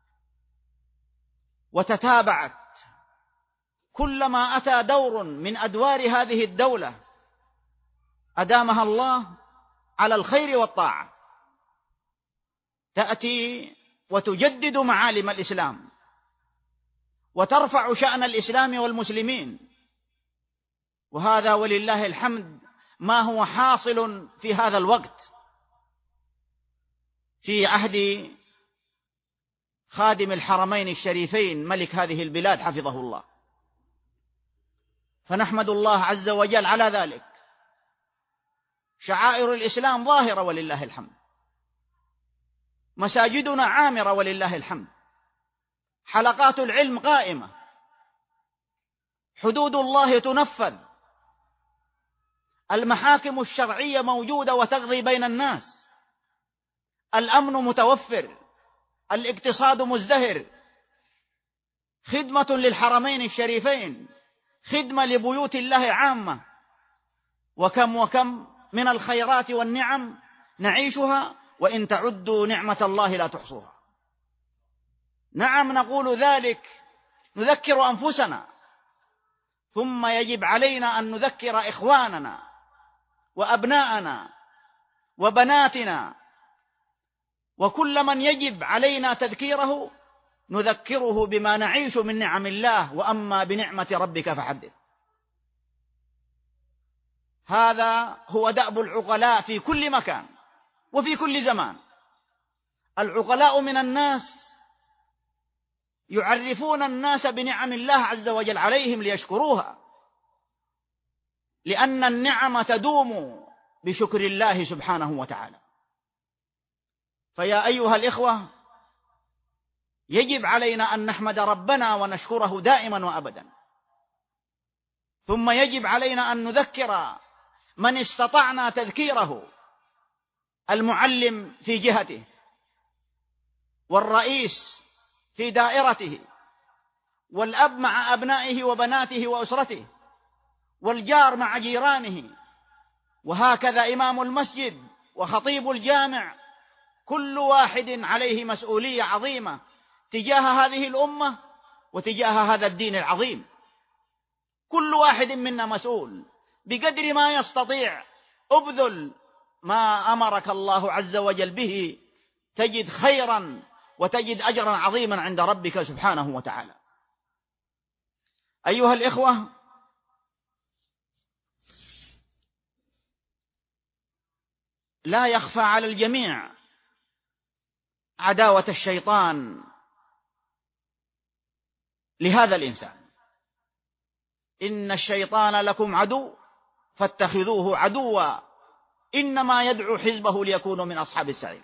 وتتابعت كلما أتى دور من أدوار هذه الدولة أدامها الله على الخير والطاعة، تأتي وتجدد معالم الإسلام وترفع شأن الإسلام والمسلمين. وهذا ولله الحمد ما هو حاصل في هذا الوقت في عهد خادم الحرمين الشريفين ملك هذه البلاد حفظه الله، فنحمد الله عز وجل على ذلك. شعائر الإسلام ظاهرة ولله الحمد، مساجدنا عامرة ولله الحمد، حلقات العلم قائمة، حدود الله تنفذ، المحاكم الشرعية موجودة وتقضي بين الناس، الأمن متوفر، الاقتصاد مزدهر، خدمة للحرمين الشريفين، خدمة لبيوت الله عامة، وكم وكم من الخيرات والنعم نعيشها، وإن تعدوا نعمة الله لا تحصوها. نعم نقول ذلك، نذكر أنفسنا، ثم يجب علينا أن نذكر إخواننا وأبناءنا وبناتنا، وكل من يجب علينا تذكيره نذكره بما نعيش من نعم الله، وأما بنعمة ربك فحدث. هذا هو دأب العقلاء في كل مكان وفي كل زمان. العقلاء من الناس يعرفون الناس بنعم الله عز وجل عليهم ليشكروها، لأن النعم تدوم بشكر الله سبحانه وتعالى. فيا أيها الإخوة، يجب علينا أن نحمد ربنا ونشكره دائما وأبدا، ثم يجب علينا أن نذكر من استطعنا تذكيره، المعلم في جهته، والرئيس في دائرته، والأب مع أبنائه وبناته وأسرته، والجار مع جيرانه، وهكذا إمام المسجد وخطيب الجامع، كل واحد عليه مسؤولية عظيمة تجاه هذه الأمة وتجاه هذا الدين العظيم. كل واحد منا مسؤول بقدر ما يستطيع. ابذل ما أمرك الله عز وجل به تجد خيرا وتجد أجرا عظيما عند ربك سبحانه وتعالى. أيها الإخوة، لا يخفى على الجميع عداوة الشيطان لهذا الإنسان. إن الشيطان لكم عدو فاتخذوه عدوا إنما يدعو حزبه ليكونوا من أصحاب السعير.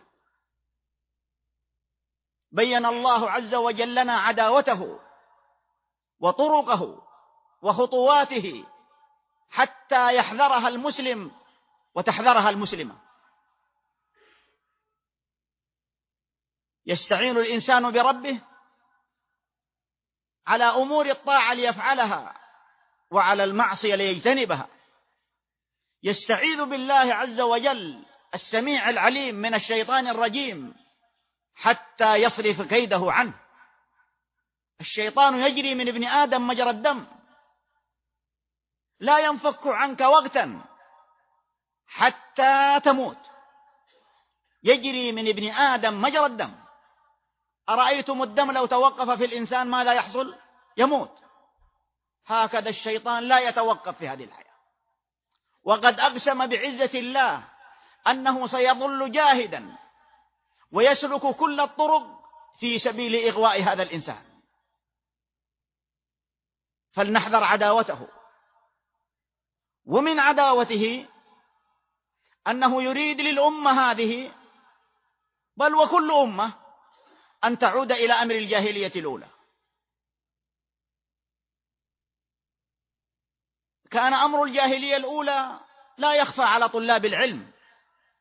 بين الله عز وجل لنا عداوته وطرقه وخطواته حتى يحذرها المسلم وتحذرها المسلمة. يستعين الإنسان بربه على أمور الطاعة ليفعلها وعلى المعصية ليجتنبها. يستعيذ بالله عز وجل السميع العليم من الشيطان الرجيم حتى يصرف كيده عنه. الشيطان يجري من ابن آدم مجرى الدم، لا ينفك عنك وقتا حتى تموت. يجري من ابن آدم مجرى الدم. أرأيتم الدم لو توقف في الإنسان ماذا يحصل؟ يموت. هكذا الشيطان لا يتوقف في هذه الحياة، وقد أقسم بعزة الله أنه سيظل جاهدا ويسلك كل الطرق في سبيل إغواء هذا الإنسان. فلنحذر عداوته. ومن عداوته أنه يريد للأمة هذه، بل وكل أمة، أن تعود إلى أمر الجاهلية الأولى. كان أمر الجاهلية الأولى لا يخفى على طلاب العلم.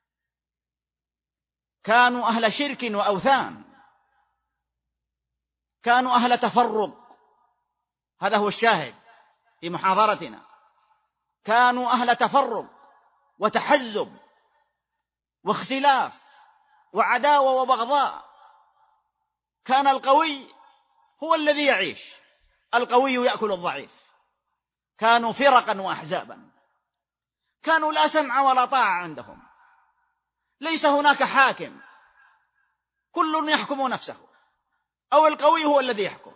كانوا أهل شرك وأوثان، كانوا أهل تفرق، هذا هو الشاهد في محاضرتنا، كانوا أهل تفرق وتحزب واختلاف وعداوة وبغضاء. كان القوي هو الذي يعيش، القوي يأكل الضعيف. كانوا فرقا وأحزابا، كانوا لا سمع ولا طاعة عندهم، ليس هناك حاكم، كل يحكم نفسه، أو القوي هو الذي يحكم.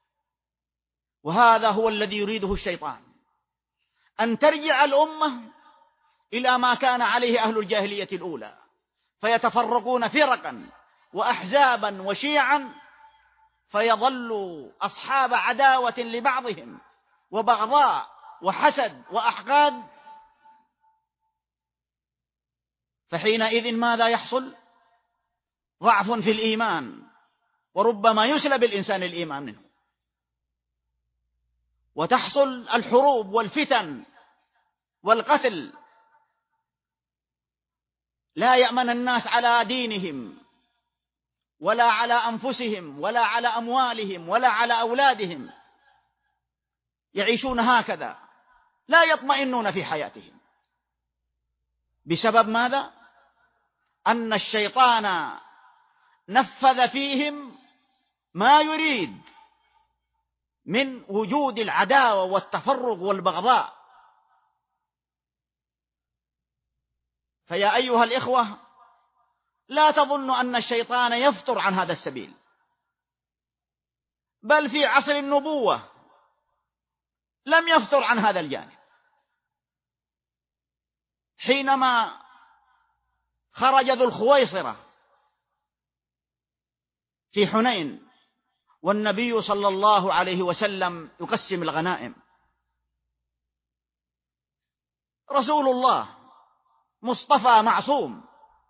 وهذا هو الذي يريده الشيطان، أن ترجع الأمة إلى ما كان عليه أهل الجاهلية الأولى، فيتفرقون فرقا وأحزابا وشيعا، فيظلوا أصحاب عداوة لبعضهم وبغضاء وحسد وأحقاد. فحينئذ ماذا يحصل؟ ضعف في الإيمان، وربما يسلب الإنسان الإيمان منه، وتحصل الحروب والفتن والقتل. لا يأمن الناس على دينهم ولا على أنفسهم ولا على أموالهم ولا على أولادهم، يعيشون هكذا لا يطمئنون في حياتهم. بسبب ماذا؟ أن الشيطان نفذ فيهم ما يريد من وجود العداوة والتفرق والبغضاء. فيا أيها الإخوة، لا تظنوا أن الشيطان يفتر عن هذا السبيل، بل في عصر النبوة لم يفتر عن هذا الجانب. حينما خرج ذو الخويصرة في حنين والنبي صلى الله عليه وسلم يقسم الغنائم، رسول الله مصطفى معصوم،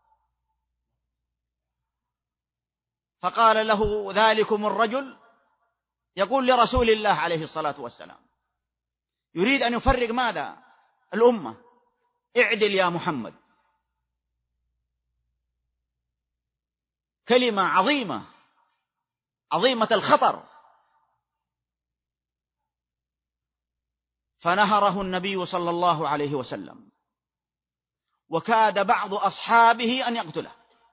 فقال له ذلكم الرجل يقول لرسول الله عليه الصلاة والسلام، يريد أن يفرق ماذا؟ الأمة. اعدل يا محمد. كلمة عظيمة عظيمة الخطر. فنهره النبي صلى الله عليه وسلم، وكاد بعض أصحابه أن يقتله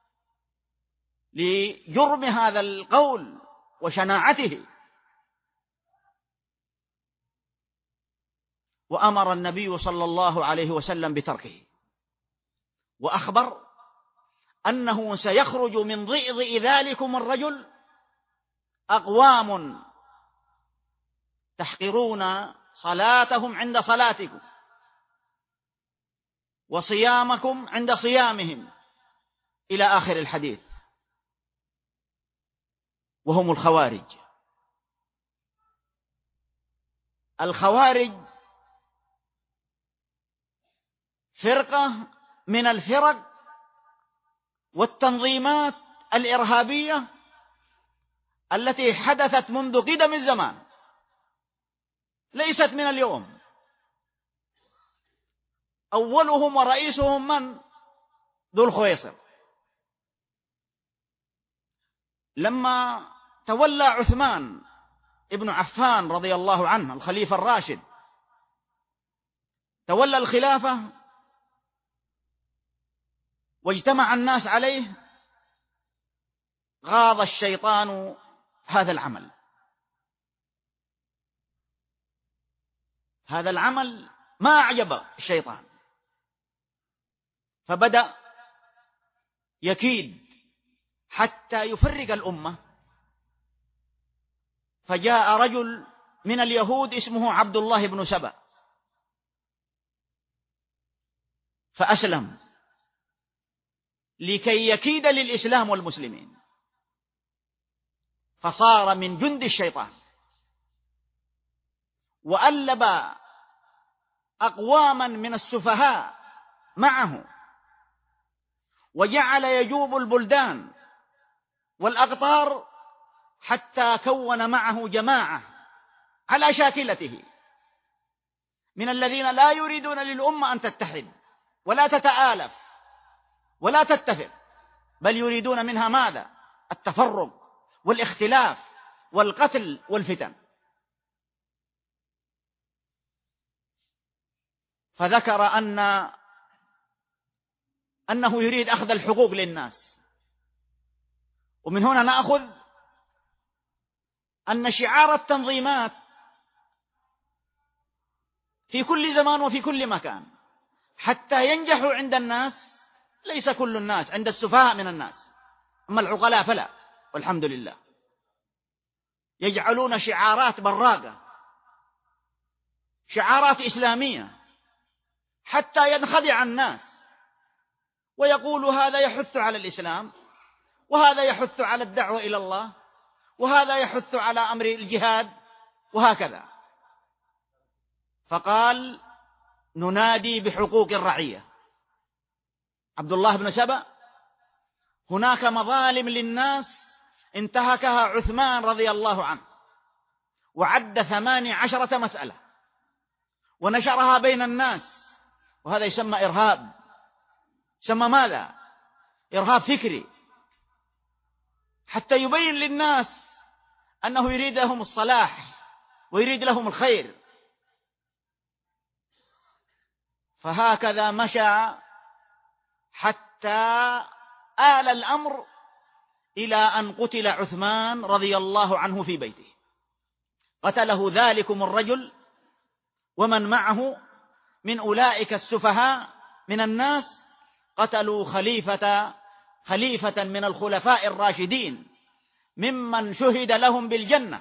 لجرم هذا القول وشناعته. وأمر النبي صلى الله عليه وسلم بتركه، وأخبر أنه سيخرج من ضئضئ ذلكم الرجل أقوام تحقرون صلاتهم عند صلاتكم وصيامكم عند صيامهم إلى آخر الحديث، وهم الخوارج. الخوارج فرقة من الفرق والتنظيمات الإرهابية التي حدثت منذ قدم الزمان، ليست من اليوم. أولهم ورئيسهم من؟ ذو الخويصر. لما تولى عثمان ابن عفان رضي الله عنه الخليفة الراشد، تولى الخلافة واجتمع الناس عليه، غاض الشيطان هذا العمل. هذا العمل ما أعجب الشيطان، فبدأ يكيد حتى يفرق الأمة. فجاء رجل من اليهود اسمه عبد الله بن سبأ، فأسلم لكي يكيد للإسلام والمسلمين، فصار من جند الشيطان، وألب أقواما من السفهاء معه، وجعل يجوب البلدان والأقطار حتى كون معه جماعة على شاكلته من الذين لا يريدون للأمة أن تتحد ولا تتآلف ولا تتفق، بل يريدون منها ماذا؟ التفرق والاختلاف والقتل والفتن. فذكر أن أنه يريد أخذ الحقوق للناس. ومن هنا نأخذ أن شعار التنظيمات في كل زمان وفي كل مكان حتى ينجحوا عند الناس، ليس كل الناس، عند السفهاء من الناس، أما العقلاء فلا، والحمد لله، يجعلون شعارات براقة، شعارات إسلامية، حتى ينخدع الناس ويقول هذا يحث على الإسلام، وهذا يحث على الدعوة إلى الله، وهذا يحث على أمر الجهاد، وهكذا. فقال ننادي بحقوق الرعية. عبد الله بن سبأ هناك مظالم للناس انتهكها عثمان رضي الله عنه، وعد ثماني عشرة مسألة ونشرها بين الناس، وهذا يسمى إرهاب. يسمى ماذا؟ إرهاب فكري، حتى يبين للناس أنه يريد لهم الصلاح ويريد لهم الخير. فهكذا مشى حتى آل الأمر إلى أن قتل عثمان رضي الله عنه في بيته. قتله ذلكم الرجل ومن معه من أولئك السفهاء من الناس، قتلوا خليفة خليفة من الخلفاء الراشدين، ممن شهد لهم بالجنة،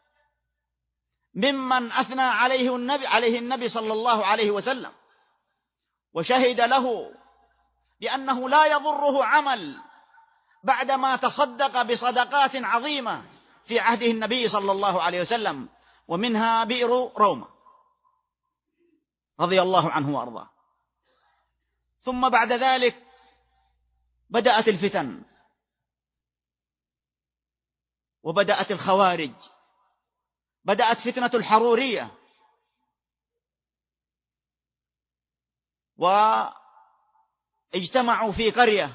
ممن أثنى عليه النبي عليه النبي صلى الله عليه وسلم، وشهد له بأنه لا يضره عمل بعدما تصدق بصدقات عظيمة في عهده النبي صلى الله عليه وسلم، ومنها بئر روما رضي الله عنه وأرضاه. ثم بعد ذلك بدأت الفتن، وبدأت الخوارج، بدأت فتنة الحرورية، واجتمعوا في قرية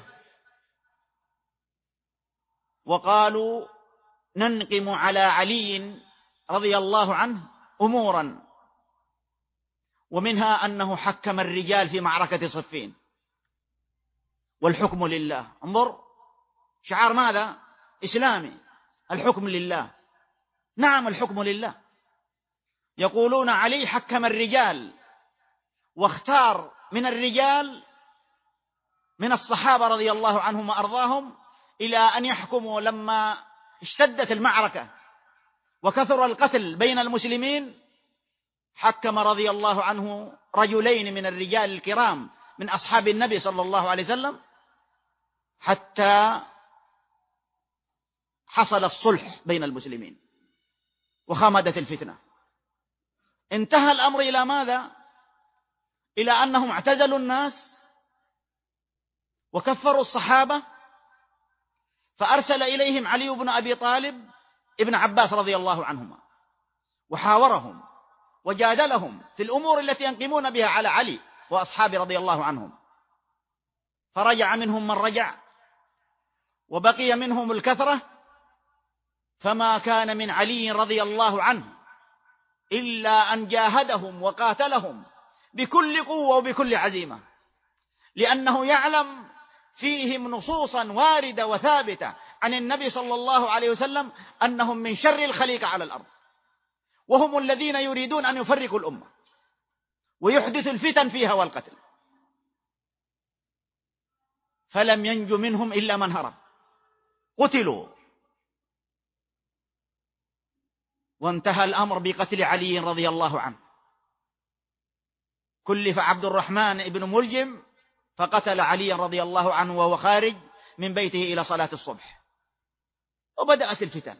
وقالوا ننقم على علي رضي الله عنه أمورا، ومنها أنه حكم الرجال في معركة صفين، والحكم لله. انظر شعار ماذا؟ إسلامي، الحكم لله. نعم الحكم لله. يقولون علي حكم الرجال واختار من الرجال من الصحابة رضي الله عنهم وأرضاهم إلى أن يحكموا لما اشتدت المعركة وكثر القتل بين المسلمين. حكم رضي الله عنه رجلين من الرجال الكرام من أصحاب النبي صلى الله عليه وسلم حتى حصل الصلح بين المسلمين وخمدت الفتنة. انتهى الأمر إلى ماذا؟ إلى أنهم اعتزلوا الناس وكفروا الصحابة، فأرسل إليهم علي بن أبي طالب ابن عباس رضي الله عنهما وحاورهم وجادلهم في الأمور التي ينقمون بها على علي وأصحابه رضي الله عنهم، فرجع منهم من رجع وبقي منهم الكثرة، فما كان من علي رضي الله عنه إلا أن جاهدهم وقاتلهم بكل قوة وبكل عزيمة، لأنه يعلم فيهم نصوصا واردة وثابتة عن النبي صلى الله عليه وسلم أنهم من شر الخليقة على الأرض، وهم الذين يريدون أن يفرقوا الأمة ويحدثوا الفتن فيها والقتل. فلم ينج منهم إلا من هرب، قتلوا، وانتهى الأمر بقتل علي رضي الله عنه. كلف عبد الرحمن بن ملجم فقتل علي رضي الله عنه وهو خارج من بيته إلى صلاة الصبح، وبدأت الفتن.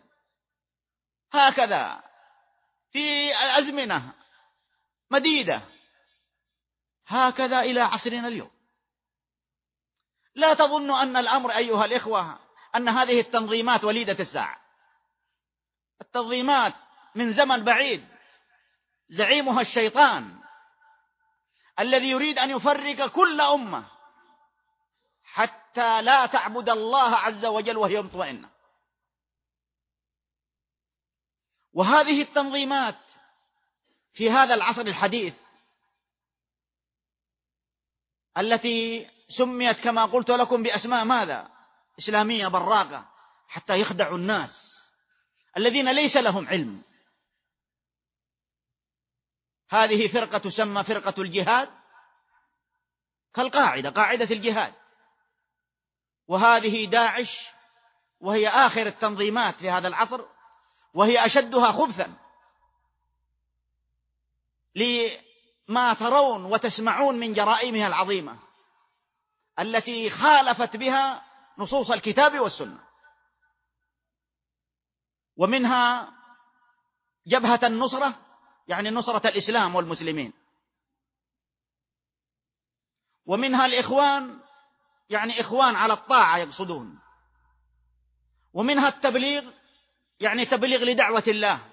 هكذا في أزمنة مديدة، هكذا إلى عصرنا اليوم. لا تظن أن الأمر أيها الإخوة أن هذه التنظيمات وليدة الساعة. التنظيمات من زمن بعيد، زعيمها الشيطان الذي يريد أن يفرق كل أمة حتى لا تعبد الله عز وجل وهي مطمئنة. وهذه التنظيمات في هذا العصر الحديث التي سميت كما قلت لكم بأسماء ماذا؟ إسلامية براقة، حتى يخدعوا الناس الذين ليس لهم علم. هذه فرقة تسمى فرقة الجهاد كالقاعدة، قاعدة الجهاد، وهذه داعش، وهي آخر التنظيمات في هذا العصر، وهي أشدها خبثا لما ترون وتسمعون من جرائمها العظيمة التي خالفت بها نصوص الكتاب والسنة. ومنها جبهة النصرة، يعني نصرة الإسلام والمسلمين، ومنها الإخوان، يعني إخوان على الطاعة يقصدون، ومنها التبليغ، يعني تبليغ لدعوة الله،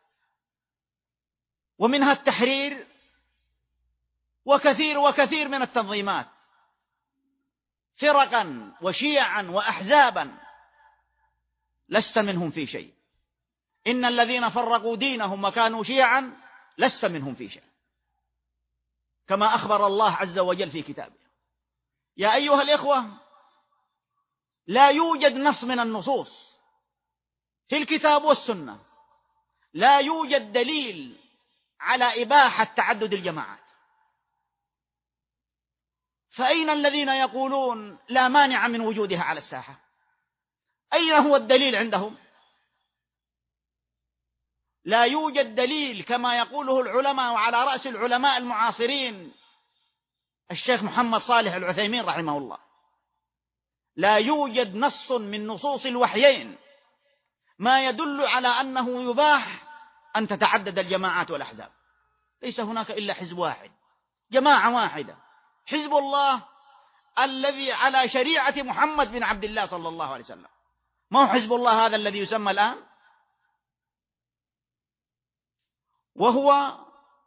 ومنها التحرير، وكثير وكثير من التنظيمات، فرقا وشيعا وأحزابا لست منهم في شيء. إن الذين فرقوا دينهم وكانوا شيعا لست منهم في شيء، كما أخبر الله عز وجل في كتابه. يا أيها الإخوة، لا يوجد نص من النصوص في الكتاب والسنة، لا يوجد دليل على إباحة تعدد الجماعات. فأين الذين يقولون لا مانع من وجودها على الساحة؟ أين هو الدليل عندهم؟ لا يوجد دليل كما يقوله العلماء، وعلى رأس العلماء المعاصرين الشيخ محمد صالح العثيمين رحمه الله. لا يوجد نص من نصوص الوحيين ما يدل على أنه يباح أن تتعدد الجماعات والأحزاب. ليس هناك إلا حزب واحد، جماعة واحدة، حزب الله الذي على شريعة محمد بن عبد الله صلى الله عليه وسلم. ما هو حزب الله هذا الذي يسمى الآن؟ وهو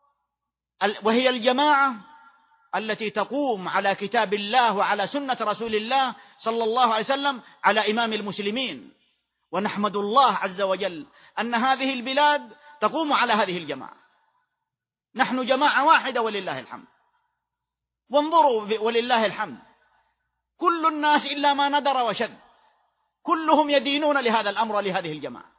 وهي الجماعة التي تقوم على كتاب الله وعلى سنة رسول الله صلى الله عليه وسلم على إمام المسلمين. ونحمد الله عز وجل أن هذه البلاد تقوم على هذه الجماعة. نحن جماعة واحدة ولله الحمد. وانظروا ولله الحمد، كل الناس إلا ما ندر وشذ كلهم يدينون لهذا الأمر ولهذه الجماعة،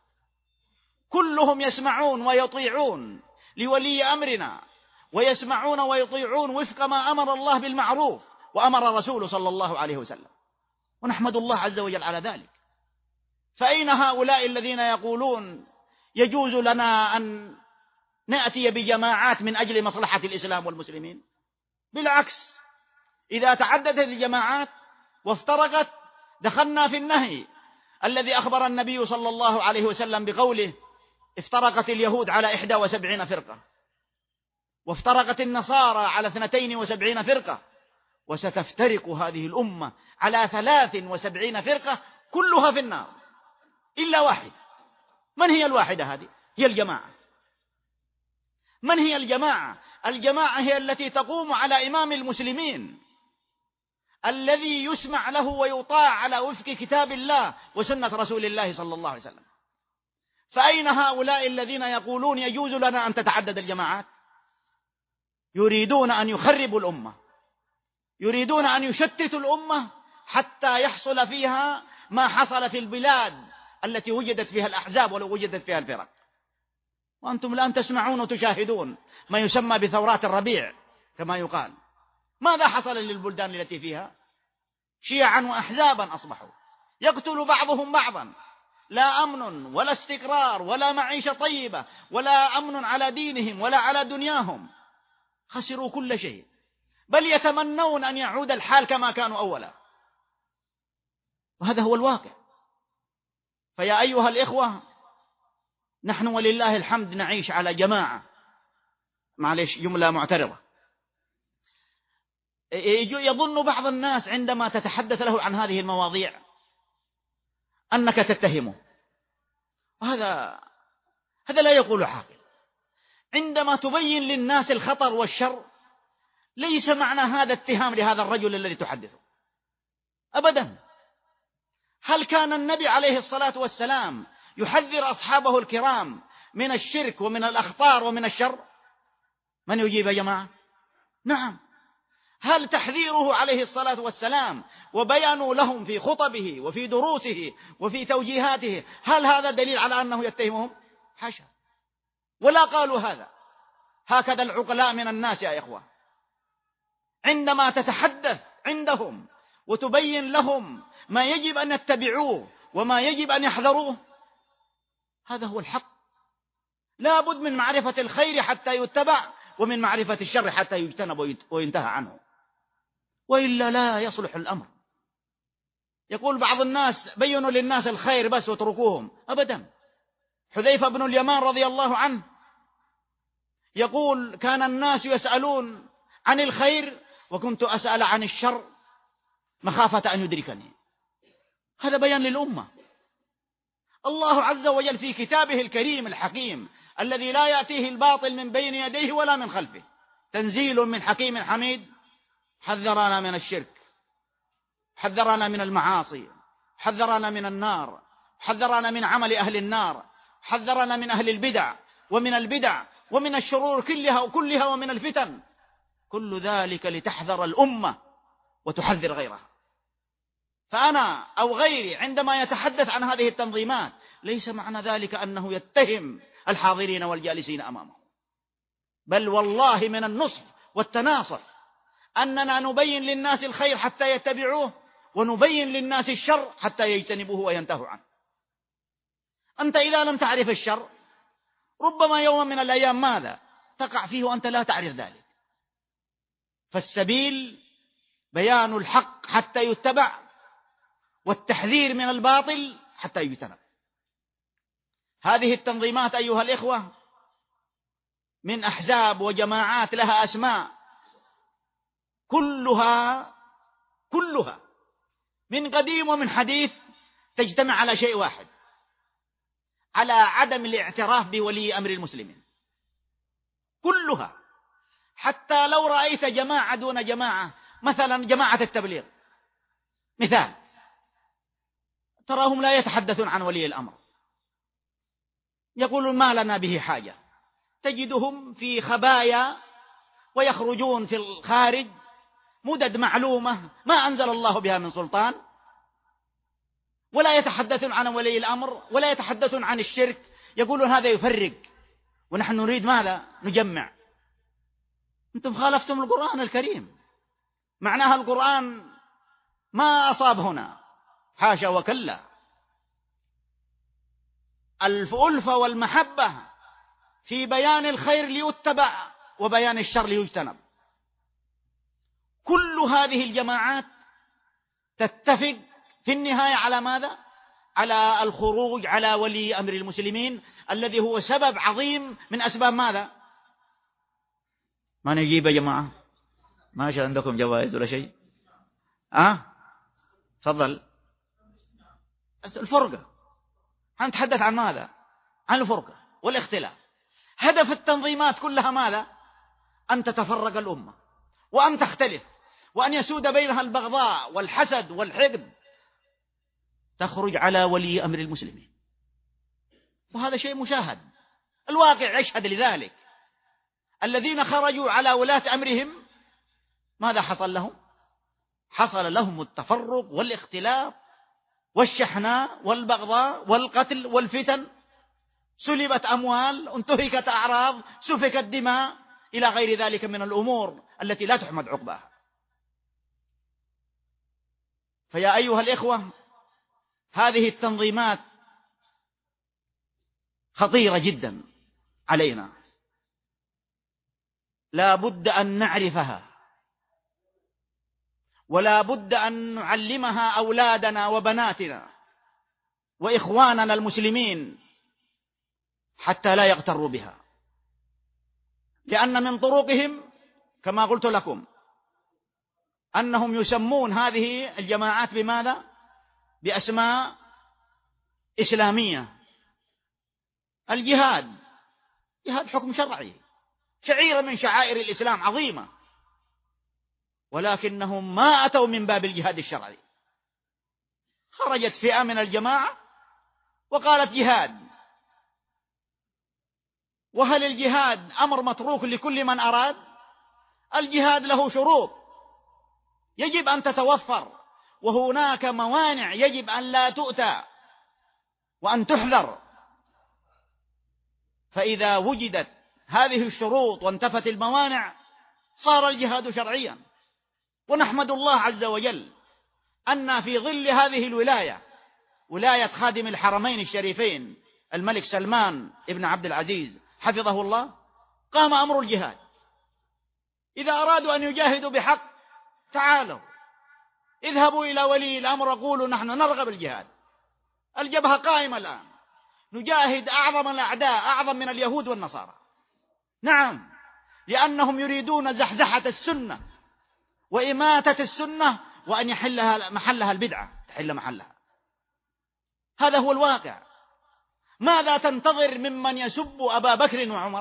كلهم يسمعون ويطيعون لولي أمرنا، ويسمعون ويطيعون وفق ما أمر الله بالمعروف وأمر رسوله صلى الله عليه وسلم، ونحمد الله عز وجل على ذلك. فأين هؤلاء الذين يقولون يجوز لنا أن نأتي بجماعات من أجل مصلحة الإسلام والمسلمين؟ بالعكس، إذا تعددت الجماعات وافترقت دخلنا في النهي الذي أخبر النبي صلى الله عليه وسلم بقوله: افترقت اليهود على إحدى وسبعين فرقة، وافترقت النصارى على اثنتين وسبعين فرقة، وستفترق هذه الأمة على ثلاث وسبعين فرقة كلها في النار إلا واحد. من هي الواحدة هذه؟ هي الجماعة. من هي الجماعة؟ الجماعة هي التي تقوم على إمام المسلمين الذي يسمع له ويطاع على وفق كتاب الله وسنة رسول الله صلى الله عليه وسلم. فأين هؤلاء الذين يقولون يجوز لنا أن تتعدد الجماعات؟ يريدون أن يخربوا الأمة، يريدون أن يشتتوا الأمة حتى يحصل فيها ما حصل في البلاد التي وجدت فيها الأحزاب ولو وجدت فيها الفرق. وأنتم الآن تسمعون وتشاهدون ما يسمى بثورات الربيع كما يقال. ماذا حصل للبلدان التي فيها؟ شيعا وأحزابا أصبحوا يقتل بعضهم بعضا، لا أمن ولا استقرار ولا معيشة طيبة ولا أمن على دينهم ولا على دنياهم، خسروا كل شيء، بل يتمنون أن يعود الحال كما كانوا أولا. وهذا هو الواقع. فيا أيها الإخوة، نحن ولله الحمد نعيش على جماعة. معلش جملة معترضة. يظن بعض الناس عندما تتحدث له عن هذه المواضيع أنك تتهمه، وهذا هذا لا يقول عاقل. عندما تبين للناس الخطر والشر ليس معنى هذا اتهام لهذا الرجل الذي تحدثه أبدا. هل كان النبي عليه الصلاة والسلام يحذر أصحابه الكرام من الشرك ومن الأخطار ومن الشر؟ من يجيب يا جماعة؟ نعم. هل تحذيره عليه الصلاة والسلام وبيانه لهم في خطبه وفي دروسه وفي توجيهاته هل هذا دليل على أنه يتهمهم؟ حاشا، ولا قالوا هذا. هكذا العقلاء من الناس يا إخوة، عندما تتحدث عندهم وتبين لهم ما يجب أن يتبعوه وما يجب أن يحذروه، هذا هو الحق. لا بد من معرفة الخير حتى يتبع، ومن معرفة الشر حتى يجتنب وينتهى عنه، وإلا لا يصلح الأمر. يقول بعض الناس بينوا للناس الخير بس واتركوهم، أبدا. حذيفة بن اليمان رضي الله عنه يقول كان الناس يسألون عن الخير وكنت أسأل عن الشر مخافة أن يدركني. هذا بيان للأمة. الله عز وجل في كتابه الكريم الحكيم الذي لا يأتيه الباطل من بين يديه ولا من خلفه، تنزيل من حكيم حميد، حذرنا من الشرك، حذرنا من المعاصي، حذرنا من النار، حذرنا من عمل أهل النار، حذرنا من أهل البدع ومن البدع ومن الشرور كلها وكلها ومن الفتن، كل ذلك لتحذر الأمة وتحذر غيرها. فأنا أو غيري عندما يتحدث عن هذه التنظيمات ليس معنى ذلك أنه يتهم الحاضرين والجالسين أمامه، بل والله من النصح والتناصح أننا نبين للناس الخير حتى يتبعوه، ونبين للناس الشر حتى يجتنبوه وينتهوا عنه. أنت إذا لم تعرف الشر ربما يوم من الأيام ماذا تقع فيه وأنت لا تعرف ذلك. فالسبيل بيان الحق حتى يتبع، والتحذير من الباطل حتى يجتنب. هذه التنظيمات أيها الإخوة من أحزاب وجماعات لها أسماء، كلها كلها من قديم ومن حديث تجتمع على شيء واحد، على عدم الاعتراف بولي أمر المسلمين كلها. حتى لو رأيت جماعة دون جماعة، مثلا جماعة التبليغ مثال، تراهم لا يتحدثون عن ولي الأمر، يقولون ما لنا به حاجة. تجدهم في خبايا ويخرجون في الخارج مدد معلومة ما أنزل الله بها من سلطان، ولا يتحدثون عن ولي الأمر ولا يتحدثون عن الشرك. يقولون هذا يفرق ونحن نريد ماذا؟ نجمع. أنتم خالفتم القرآن الكريم، معناها القرآن ما أصاب هنا، حاشا وكلا. الألفة والمحبة في بيان الخير ليتبع وبيان الشر ليجتنب. كل هذه الجماعات تتفق في النهاية على ماذا؟ على الخروج على ولي أمر المسلمين الذي هو سبب عظيم من أسباب ماذا؟ ما نجيب يا جماعة؟ ما عندكم جوائز ولا شيء؟ أه؟ تفضل. الفرقة، هنتحدث عن ماذا؟ عن الفرقة والاختلاف. هدف التنظيمات كلها ماذا؟ أن تتفرق الأمة وأن تختلف وأن يسود بينها البغضاء والحسد والحقد، تخرج على ولي أمر المسلمين. وهذا شيء مشاهد، الواقع يشهد لذلك. الذين خرجوا على ولاة أمرهم ماذا حصل لهم؟ حصل لهم التفرق والاختلاف والشحناء والبغضاء والقتل والفتن، سلبت أموال، انتهكت أعراض، سفكت دماء، إلى غير ذلك من الأمور التي لا تحمد عقباها. فيا أيها الإخوة، هذه التنظيمات خطيرة جدا علينا، لا بد أن نعرفها، ولا بد أن نعلمها أولادنا وبناتنا وإخواننا المسلمين حتى لا يغتروا بها. لأن من طرقهم كما قلت لكم أنهم يسمون هذه الجماعات بماذا؟ بأسماء إسلامية. الجهاد، جهاد حكم شرعي، شعيرة من شعائر الإسلام عظيمة، ولكنهم ما أتوا من باب الجهاد الشرعي. خرجت فئة من الجماعة وقالت جهاد، وهل الجهاد أمر متروك لكل من أراد؟ الجهاد له شروط يجب أن تتوفر، وهناك موانع يجب أن لا تؤتى وأن تحذر. فإذا وجدت هذه الشروط وانتفت الموانع صار الجهاد شرعيا. ونحمد الله عز وجل أن في ظل هذه الولاية، ولاية خادم الحرمين الشريفين الملك سلمان ابن عبد العزيز حفظه الله، قام أمر الجهاد. إذا أرادوا أن يجاهدوا بحق تعالوا اذهبوا إلى ولي الأمر وقولوا نحن نرغب الجهاد. الجبهة قائمة الآن، نجاهد أعظم الأعداء، أعظم من اليهود والنصارى. نعم، لأنهم يريدون زحزحة السنة وإماتة السنة، وأن يحلها محلها البدعة، تحل محلها. هذا هو الواقع. ماذا تنتظر ممن يسب أبا بكر وعمر؟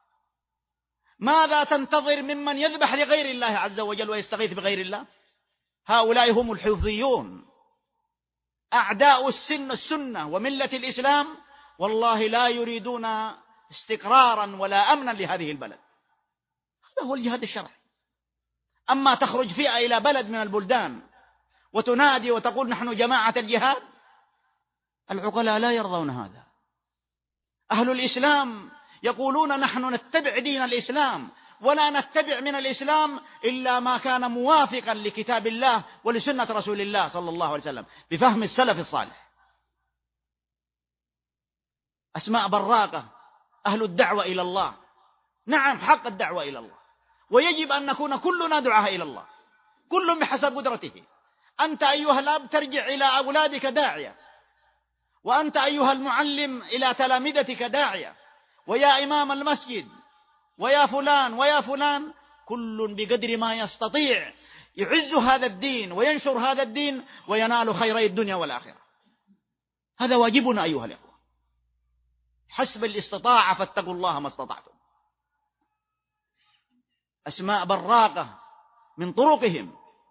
ماذا تنتظر ممن يذبح لغير الله عز وجل ويستغيث بغير الله؟ هؤلاء هم الحوثيون، أعداء السنة السنة وملة الإسلام، والله لا يريدون استقرارا ولا أمنا لهذه البلد. هذا هو الجهاد الشرعي. أما تخرج فئة إلى بلد من البلدان وتنادي وتقول نحن جماعة الجهاد، العقلاء لا يرضون هذا. أهل الإسلام يقولون نحن نتبع دين الإسلام، ولا نتبع من الإسلام إلا ما كان موافقا لكتاب الله ولسنة رسول الله صلى الله عليه وسلم بفهم السلف الصالح. أسماء براقة، أهل الدعوة إلى الله. نعم، حق الدعوة إلى الله، ويجب أن نكون كلنا دعاة إلى الله، كل بحسب قدرته. أنت أيها الأب ترجع إلى أولادك داعية، وأنت أيها المعلم إلى تلامذتك داعية، ويا إمام المسجد ويا فلان ويا فلان، كل بقدر ما يستطيع يعز هذا الدين وينشر هذا الدين وينال خيري الدنيا والآخرة. هذا واجبنا أيها الأخوة، حسب الاستطاعة فاتقوا الله ما استطعتم. أسماء براقة من طرقهم،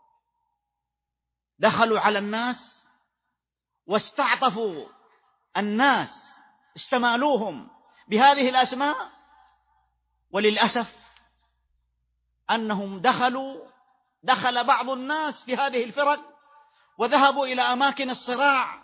دخلوا على الناس واستعطفوا الناس، استمالوهم بهذه الأسماء، وللأسف أنهم دخلوا دخل بعض الناس في هذه الفرق وذهبوا إلى أماكن الصراع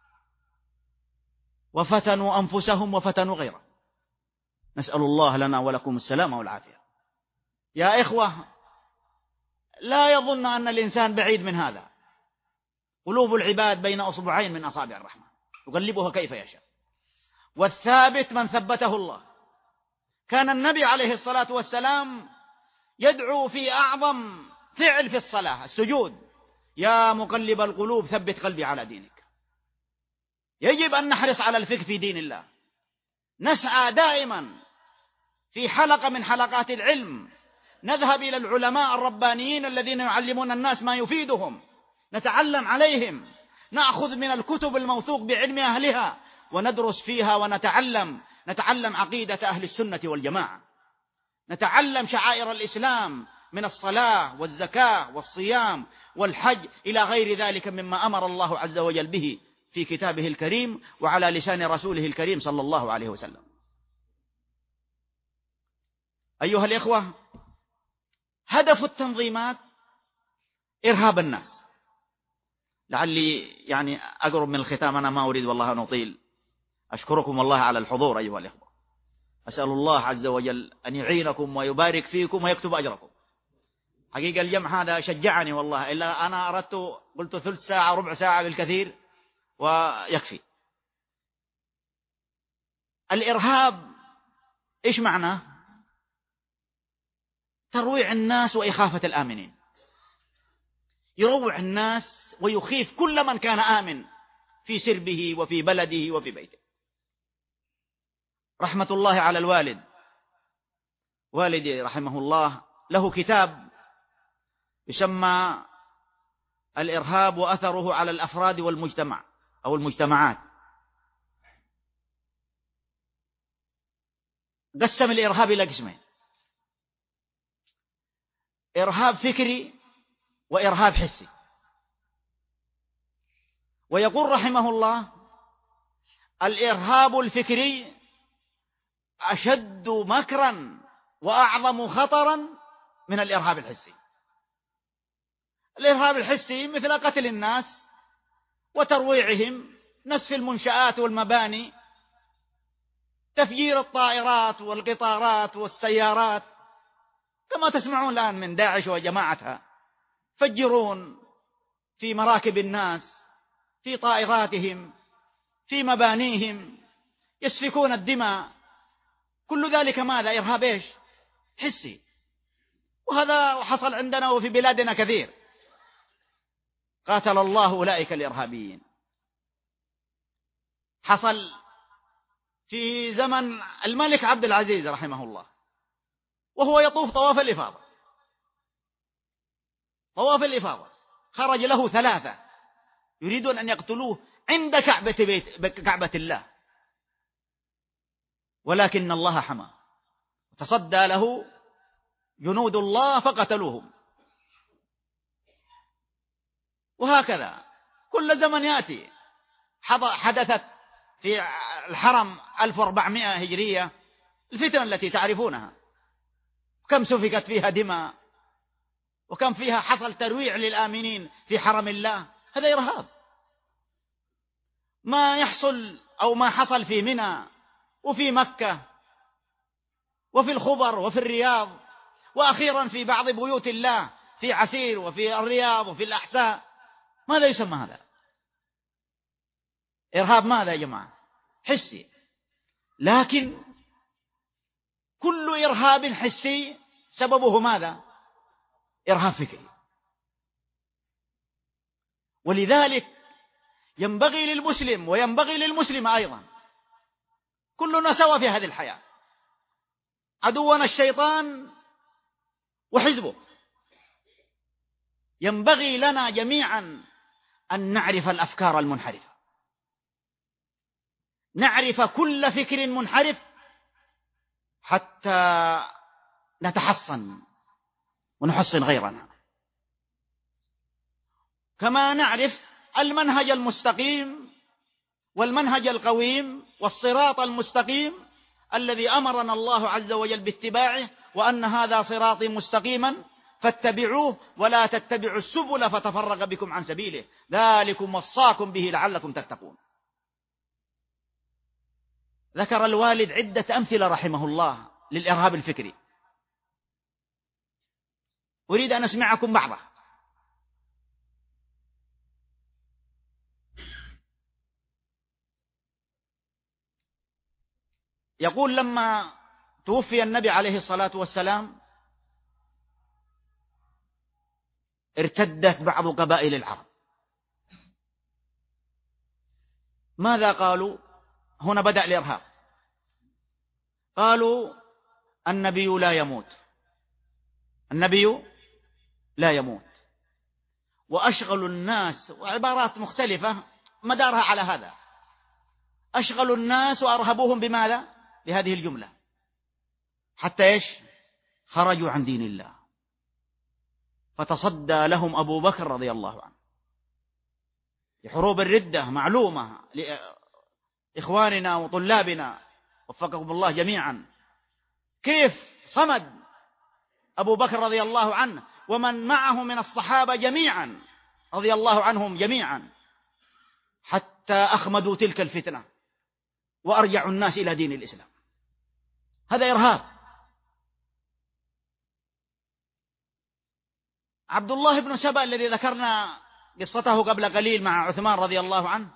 وفتنوا أنفسهم وفتنوا غيرهم. نسأل الله لنا ولكم السلامة والعافية. يا إخوة، لا يظن أن الإنسان بعيد من هذا. قلوب العباد بين أصبعين من أصابع الرحمن يقلبها كيف يشاء، والثابت من ثبته الله. كان النبي عليه الصلاة والسلام يدعو في أعظم فعل في الصلاة، السجود: يا مقلب القلوب ثبت قلبي على دينك. يجب أن نحرص على الفقه في دين الله، نسعى دائما في حلقة من حلقات العلم، نذهب إلى العلماء الربانيين الذين يعلمون الناس ما يفيدهم، نتعلم عليهم، نأخذ من الكتب الموثوق بعلم أهلها وندرس فيها ونتعلم نتعلم عقيدة أهل السنة والجماعة، نتعلم شعائر الإسلام من الصلاة والزكاة والصيام والحج إلى غير ذلك مما أمر الله عز وجل به في كتابه الكريم وعلى لسان رسوله الكريم صلى الله عليه وسلم. أيها الإخوة، هدف التنظيمات إرهاب الناس. لعلي يعني أقرب من الختام، أنا ما أريد والله أن أطيل. أشكركم الله على الحضور أيها الإخوة، أسأل الله عز وجل أن يعينكم ويبارك فيكم ويكتب أجركم. حقيقة الجمع هذا شجعني والله، إلا أنا أردت قلت ثلث ساعة ربع ساعة بالكثير ويكفي. الإرهاب إيش معناه؟ ترويع الناس وإخافة الآمنين، يروع الناس ويخيف كل من كان آمن في سربه وفي بلده وفي بيته. رحمة الله على الوالد، والدي رحمه الله له كتاب يسمى الإرهاب وأثره على الأفراد والمجتمع أو المجتمعات. قسم الإرهاب إلى قسمين: إرهاب فكري وإرهاب حسي. ويقول رحمه الله: الإرهاب الفكري أشد مكرا وأعظم خطرا من الإرهاب الحسي. الإرهاب الحسي مثل قتل الناس وترويعهم، نسف المنشآت والمباني، تفجير الطائرات والقطارات والسيارات، كما تسمعون الآن من داعش وجماعتها، فجرون في مراكب الناس، في طائراتهم، في مبانيهم، يسفكون الدماء. كل ذلك ماذا؟ إرهاب إيش؟ حسي. وهذا حصل عندنا وفي بلادنا كثير. قاتل الله أولئك الإرهابيين. حصل في زمن الملك عبد العزيز رحمه الله، وهو يطوف طواف الإفاضة، طواف الإفاضة خرج له ثلاثة يريدون أن يقتلوه عند كعبة بيت كعبة الله، ولكن الله حمى، تصدى له جنود الله فقتلوهم. وهكذا كل زمن يأتي. حدثت في الحرم ألف وأربعمائة هجرية الفتن التي تعرفونها، كم سفكت فيها دماء، وكم فيها حصل ترويع للآمنين في حرم الله. هذا إرهاب. ما يحصل أو ما حصل في منى وفي مكة وفي الخبر وفي الرياض، وأخيرا في بعض بيوت الله في عسير وفي الرياض وفي الأحساء، ماذا يسمى هذا؟ إرهاب ماذا يا جماعة؟ حسي. لكن كل إرهاب حسي سببه ماذا؟ إرهاب فكري. ولذلك ينبغي للمسلم وينبغي للمسلم أيضا، كلنا سوا في هذه الحياة، عدونا الشيطان وحزبه. ينبغي لنا جميعا أن نعرف الأفكار المنحرفة، نعرف كل فكر منحرف حتى نتحصن ونحصن غيرنا، كما نعرف المنهج المستقيم والمنهج القويم والصراط المستقيم الذي أمرنا الله عز وجل باتباعه، وأن هذا صراطي مستقيما فاتبعوه ولا تتبعوا السبل فتفرق بكم عن سبيله ذلكم وصاكم به لعلكم تتقون. ذكر الوالد عدة أمثلة رحمه الله للإرهاب الفكري، أريد أن أسمعكم بعضها. يقول لما توفي النبي عليه الصلاة والسلام ارتدت بعض قبائل العرب. ماذا قالوا؟ هنا بدأ الإرهاب. قالوا النبي لا يموت، النبي لا يموت، وأشغل الناس، وعبارات مختلفة مدارها على هذا، أشغل الناس وأرهبوهم بماذا؟ بهذه الجملة، حتى إيش؟ خرجوا عن دين الله. فتصدى لهم أبو بكر رضي الله عنه لحروب الردة، معلومة لإخواننا وطلابنا وفقكم الله جميعا، كيف صمد أبو بكر رضي الله عنه ومن معه من الصحابة جميعا رضي الله عنهم جميعا، حتى أخمدوا تلك الفتنة وأرجعوا الناس إلى دين الإسلام. هذا إرهاب. عبد الله بن سبأ الذي ذكرنا قصته قبل قليل مع عثمان رضي الله عنه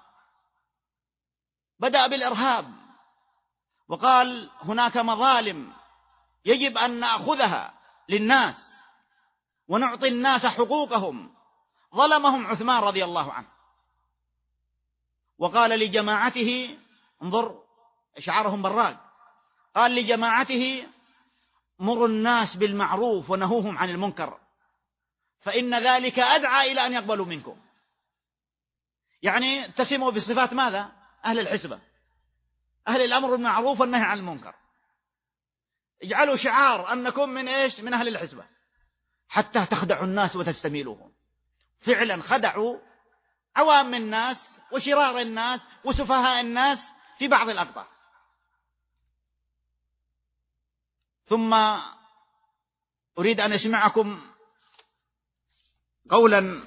بدأ بالإرهاب، وقال هناك مظالم يجب أن نأخذها للناس ونعطي الناس حقوقهم. ظلمهم عثمان رضي الله عنه، وقال لجماعته، انظر شعارهم براق، قال لجماعته مروا الناس بالمعروف ونهوهم عن المنكر فإن ذلك أدعى إلى أن يقبلوا منكم. يعني اتسموا بصفات ماذا؟ أهل الحسبة، أهل الأمر بالمعروف والنهي عن المنكر. اجعلوا شعار أنكم من إيش؟ من أهل الحسبة، حتى تخدعوا الناس وتستميلوهم. فعلا خدعوا عوام الناس وشرار الناس وسفهاء الناس في بعض الأقطار. ثم أريد أن أسمعكم قولا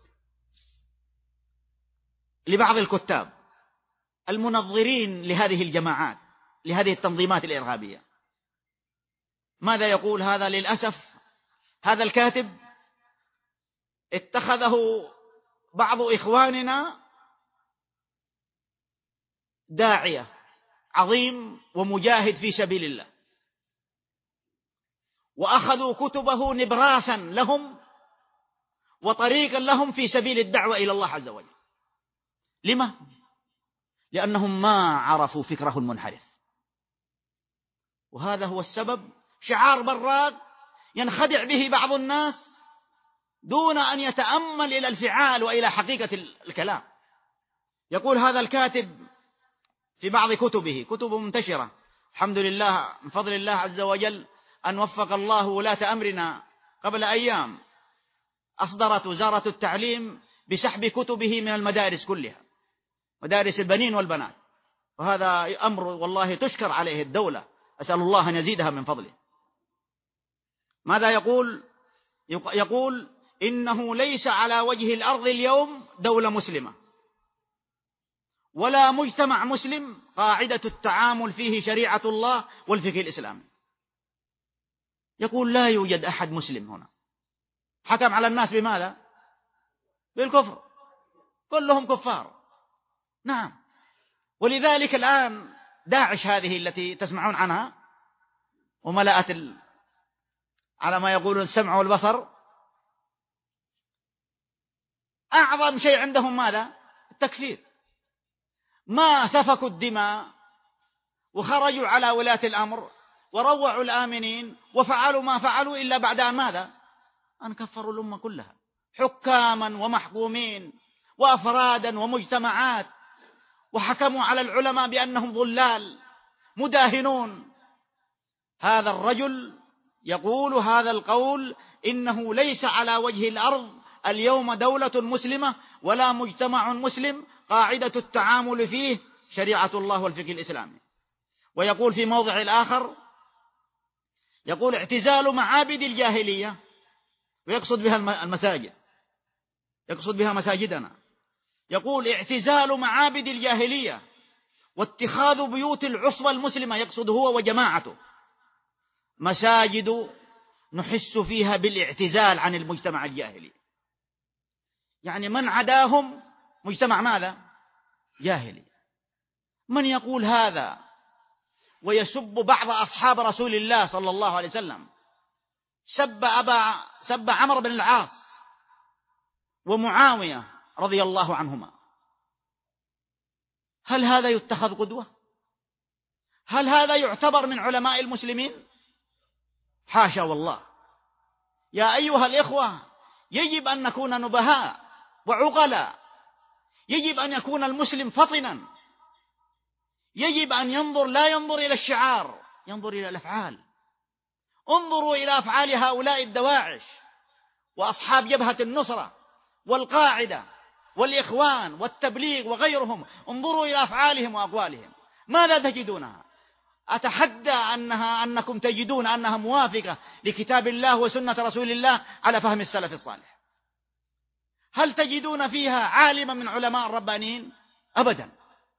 لبعض الكتاب المنظرين لهذه الجماعات، لهذه التنظيمات الإرهابية. ماذا يقول هذا؟ للأسف هذا الكاتب اتخذه بعض إخواننا داعية عظيم ومجاهد في سبيل الله، وأخذوا كتبه نبراسا لهم وطريقا لهم في سبيل الدعوة إلى الله عز وجل. لما؟ لأنهم ما عرفوا فكره المنحرف، وهذا هو السبب. شعار براق ينخدع به بعض الناس دون أن يتأمل إلى الفعال وإلى حقيقة الكلام. يقول هذا الكاتب في بعض كتبه، كتب منتشرة الحمد لله من فضل الله عز وجل، أن وفق الله ولاة أمرنا قبل أيام أصدرت وزارة التعليم بسحب كتبه من المدارس كلها، مدارس البنين والبنات، وهذا أمر والله تشكر عليه الدولة، أسأل الله أن يزيدها من فضله. ماذا يقول؟ يقول إنه ليس على وجه الأرض اليوم دولة مسلمة ولا مجتمع مسلم قاعدة التعامل فيه شريعة الله والفقه الإسلامي. يقول لا يوجد أحد مسلم هنا. حكم على الناس بماذا؟ بالكفر، كلهم كفار. نعم، ولذلك الآن داعش هذه التي تسمعون عنها وملأت ال... على ما يقولون السمع والبصر، أعظم شيء عندهم ماذا؟ التكفير. ما سفكوا الدماء وخرجوا على ولاة الأمر وروعوا الآمنين وفعلوا ما فعلوا إلا بعد أن ماذا؟ أن كفروا الأمة كلها، حكاما ومحكومين وأفرادا ومجتمعات، وحكموا على العلماء بأنهم ضلال مداهنون. هذا الرجل يقول هذا القول: إنه ليس على وجه الأرض اليوم دولة مسلمة ولا مجتمع مسلم قاعدة التعامل فيه شريعة الله والفقه الإسلامي. ويقول في موضع الآخر، يقول اعتزال معابد الجاهلية، ويقصد بها المساجد، يقصد بها مساجدنا. يقول اعتزال معابد الجاهلية واتخاذ بيوت العصبة المسلمة، يقصد هو وجماعته، مساجد نحس فيها بالاعتزال عن المجتمع الجاهلي. يعني من عداهم مجتمع ماذا؟ جاهلي. من يقول هذا ويسب بعض أصحاب رسول الله صلى الله عليه وسلم، سب أبا سب عمرو بن العاص ومعاوية رضي الله عنهما، هل هذا يتخذ قدوة؟ هل هذا يعتبر من علماء المسلمين؟ حاشا والله. يا أيها الإخوة، يجب أن نكون نبهاء وعقلاء، يجب أن يكون المسلم فطنا، يجب أن ينظر، لا ينظر إلى الشعار، ينظر إلى الأفعال. انظروا إلى أفعال هؤلاء الدواعش وأصحاب جبهة النصرة والقاعدة والإخوان والتبليغ وغيرهم، انظروا إلى أفعالهم وأقوالهم، ماذا تجدونها؟ أتحدى أنها أنكم تجدون أنها موافقة لكتاب الله وسنة رسول الله على فهم السلف الصالح. هل تجدون فيها عالما من علماء الربانيين؟ أبدا.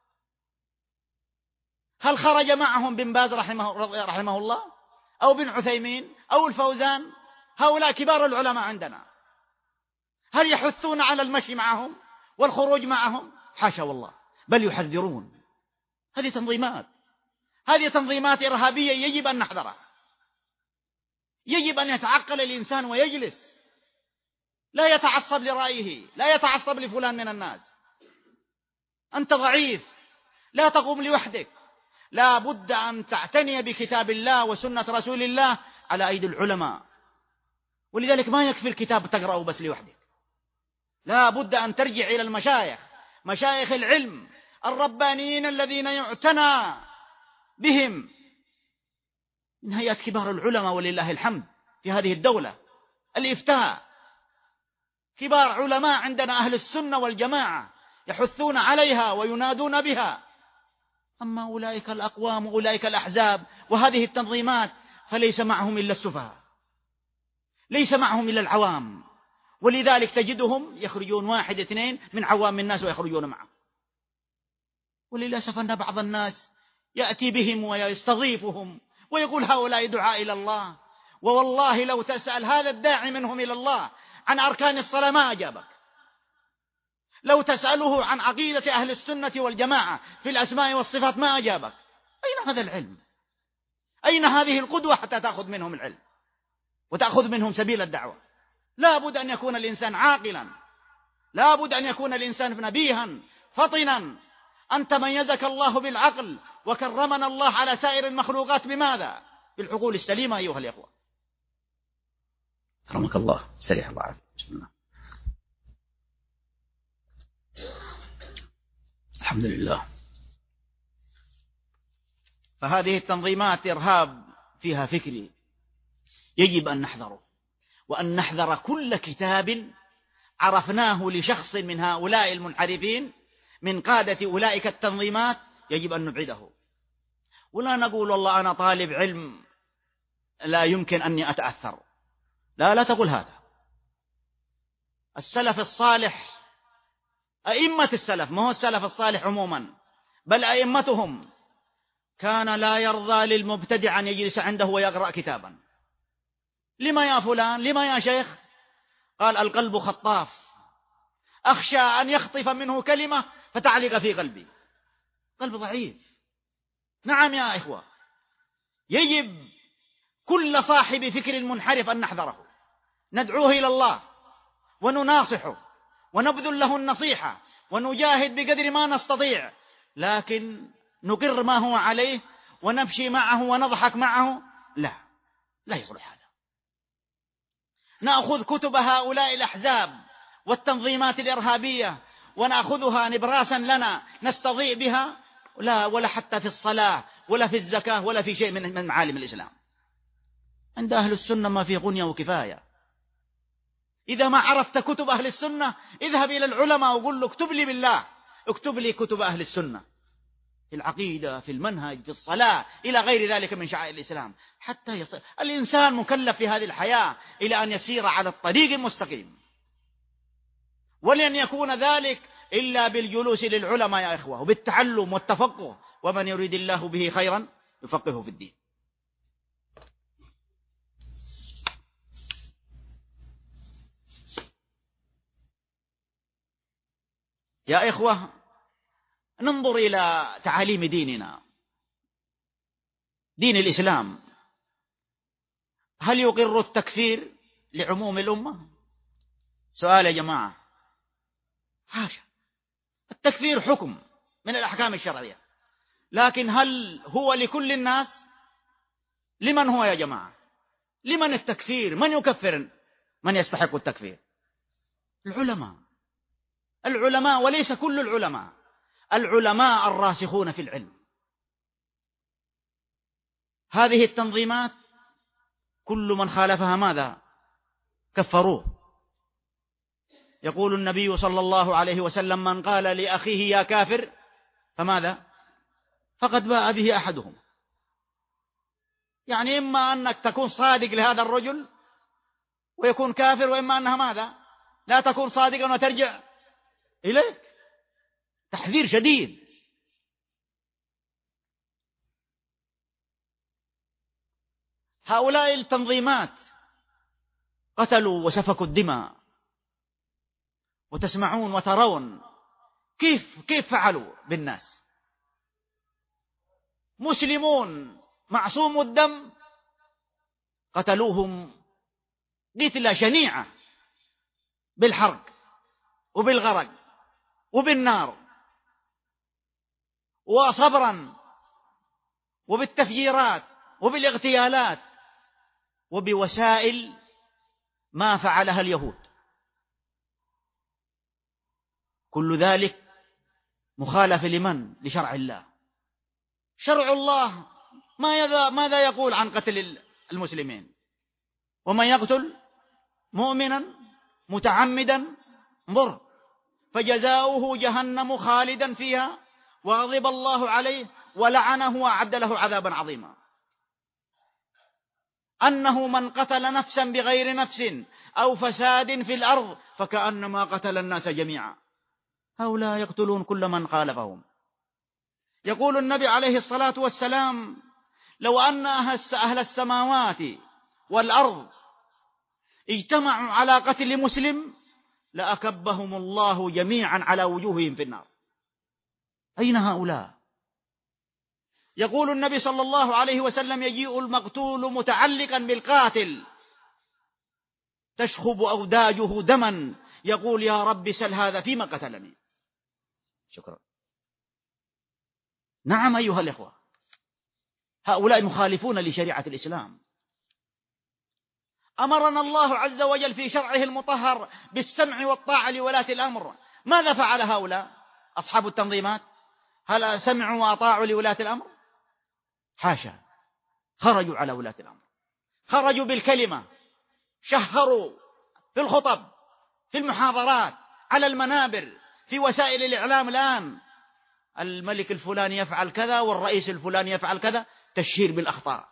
هل خرج معهم بن باز رحمه, رحمه الله أو بن عثيمين أو الفوزان؟ هؤلاء كبار العلماء عندنا. هل يحثون على المشي معهم والخروج معهم؟ حاشا والله، بل يحذرون. هذه تنظيمات، هذه تنظيمات إرهابية يجب أن نحذرها. يجب أن يتعقل الإنسان ويجلس، لا يتعصب لرأيه، لا يتعصب لفلان من الناس. أنت ضعيف، لا تقوم لوحدك، لا بد أن تعتني بكتاب الله وسنة رسول الله على أيدي العلماء. ولذلك ما يكفي الكتاب تقرأه بس لوحدك، لا بد أن ترجع إلى المشايخ، مشايخ العلم الربانيين الذين يعتنى بهم من هيئة كبار العلماء ولله الحمد في هذه الدولة. الإفتاء كبار علماء عندنا أهل السنة والجماعة يحثون عليها وينادون بها. أما أولئك الأقوام وأولئك الأحزاب وهذه التنظيمات فليس معهم إلا السفهاء، ليس معهم إلا العوام، ولذلك تجدهم يخرجون واحد اثنين من عوام الناس ويخرجون معه. وللأسف أن بعض الناس يأتي بهم ويستضيفهم ويقول هؤلاء دعاء إلى الله، ووالله لو تسأل هذا الداعي منهم إلى الله عن أركان الصلاة ما أجابك، لو تسأله عن عقيدة أهل السنة والجماعة في الأسماء والصفات ما أجابك. أين هذا العلم؟ أين هذه القدوة حتى تأخذ منهم العلم وتأخذ منهم سبيل الدعوة؟ لا بد أن يكون الإنسان عاقلا، لا بد أن يكون الإنسان نبيها فطنا، أن تميزك الله بالعقل، وكرمنا الله على سائر المخلوقات بماذا؟ بالعقول السليمة أيها الإخوة. كرمك الله، سريح الله عافية. بسم الله. الحمد لله. فهذه التنظيمات إرهاب فيها فكري يجب أن نحذره، وأن نحذر كل كتاب عرفناه لشخص من هؤلاء المنحرفين من قادة أولئك التنظيمات يجب أن نبعده. ولا نقول والله أنا طالب علم لا يمكن أني أتأثر، لا لا تقول هذا. السلف الصالح، أئمة السلف، ما هو السلف الصالح عموما بل أئمتهم، كان لا يرضى للمبتدع أن يجلس عنده ويقرأ كتابا. لما يا فلان؟ لما يا شيخ؟ قال القلب خطاف، أخشى أن يخطف منه كلمة فتعلق في قلبي. قلب ضعيف. نعم يا إخوة، يجب كل صاحب فكر منحرف أن نحذره، ندعوه إلى الله ونناصحه ونبذل له النصيحة ونجاهد بقدر ما نستطيع، لكن نقر ما هو عليه ونمشي معه ونضحك معه، لا لا يصلح هذا. نأخذ كتب هؤلاء الأحزاب والتنظيمات الإرهابية ونأخذها نبراسا لنا نستضيء بها، لا ولا حتى في الصلاة ولا في الزكاة ولا في شيء من معالم الإسلام. عند أهل السنة ما في غنية وكفاية. إذا ما عرفت كتب أهل السنة اذهب إلى العلماء وقل له اكتب لي بالله، اكتب لي كتب أهل السنة في العقيدة، في المنهج، في الصلاة، إلى غير ذلك من شعائر الإسلام، حتى يصير الإنسان مكلف في هذه الحياة إلى أن يسير على الطريق المستقيم. ولن يكون ذلك إلا بالجلوس للعلماء يا إخوة، وبالتعلم والتفقه، ومن يريد الله به خيرا يفقهه في الدين. يا إخوة، ننظر إلى تعاليم ديننا، دين الإسلام، هل يقر التكفير لعموم الأمة؟ سؤال يا جماعة. حاشا، التكفير حكم من الأحكام الشرعية، لكن هل هو لكل الناس؟ لمن هو يا جماعة؟ لمن التكفير؟ من يكفر من يستحق التكفير؟ العلماء، العلماء، وليس كل العلماء، العلماء الراسخون في العلم. هذه التنظيمات كل من خالفها ماذا؟ كفروه. يقول النبي صلى الله عليه وسلم من قال لأخيه يا كافر فماذا؟ فقد باء به أحدهم. يعني إما أنك تكون صادق لهذا الرجل ويكون كافر، وإما أنها ماذا؟ لا تكون صادقا وترجع إليك. تحذير شديد. هؤلاء التنظيمات قتلوا وسفكوا الدماء، وتسمعون وترون كيف كيف فعلوا بالناس. مسلمون معصوم الدم قتلوهم قتلة شنيعة بالحرق وبالغرق وبالنار وصبرا وبالتفجيرات وبالاغتيالات وبوسائل ما فعلها اليهود. كل ذلك مخالف لمن؟ لشرع الله. شرع الله ماذا يقول عن قتل المسلمين؟ ومن يقتل مؤمنا متعمدا مر فجزاؤه جهنم خالدا فيها وغضب الله عليه ولعنه وأعد له عذابا عظيما. أنه من قتل نفسا بغير نفس أو فساد في الأرض فكأنما قتل الناس جميعا. هؤلاء يقتلون كل من خالفهم. يقول النبي عليه الصلاة والسلام: لو أن أهل السماوات والأرض اجتمعوا على قتل مسلم لأكبهم الله جميعا على وجوههم في النار. أين هؤلاء؟ يقول النبي صلى الله عليه وسلم: يجيء المقتول متعلقا بالقاتل تشخب أوداجه دما يقول: يا رب سل هذا فيما قتلني. شكرا. نعم أيها الإخوة، هؤلاء مخالفون لشريعة الإسلام. أمرنا الله عز وجل في شرعه المطهر بالسمع والطاعة لولاة الأمر. ماذا فعل هؤلاء أصحاب التنظيمات؟ هل سمعوا وأطاعوا لولاة الأمر؟ حاشا، خرجوا على ولاة الأمر، خرجوا بالكلمة، شهروا في الخطب، في المحاضرات، على المنابر، في وسائل الإعلام. الآن الملك الفلاني يفعل كذا والرئيس الفلاني يفعل كذا، تشهير بالأخطاء،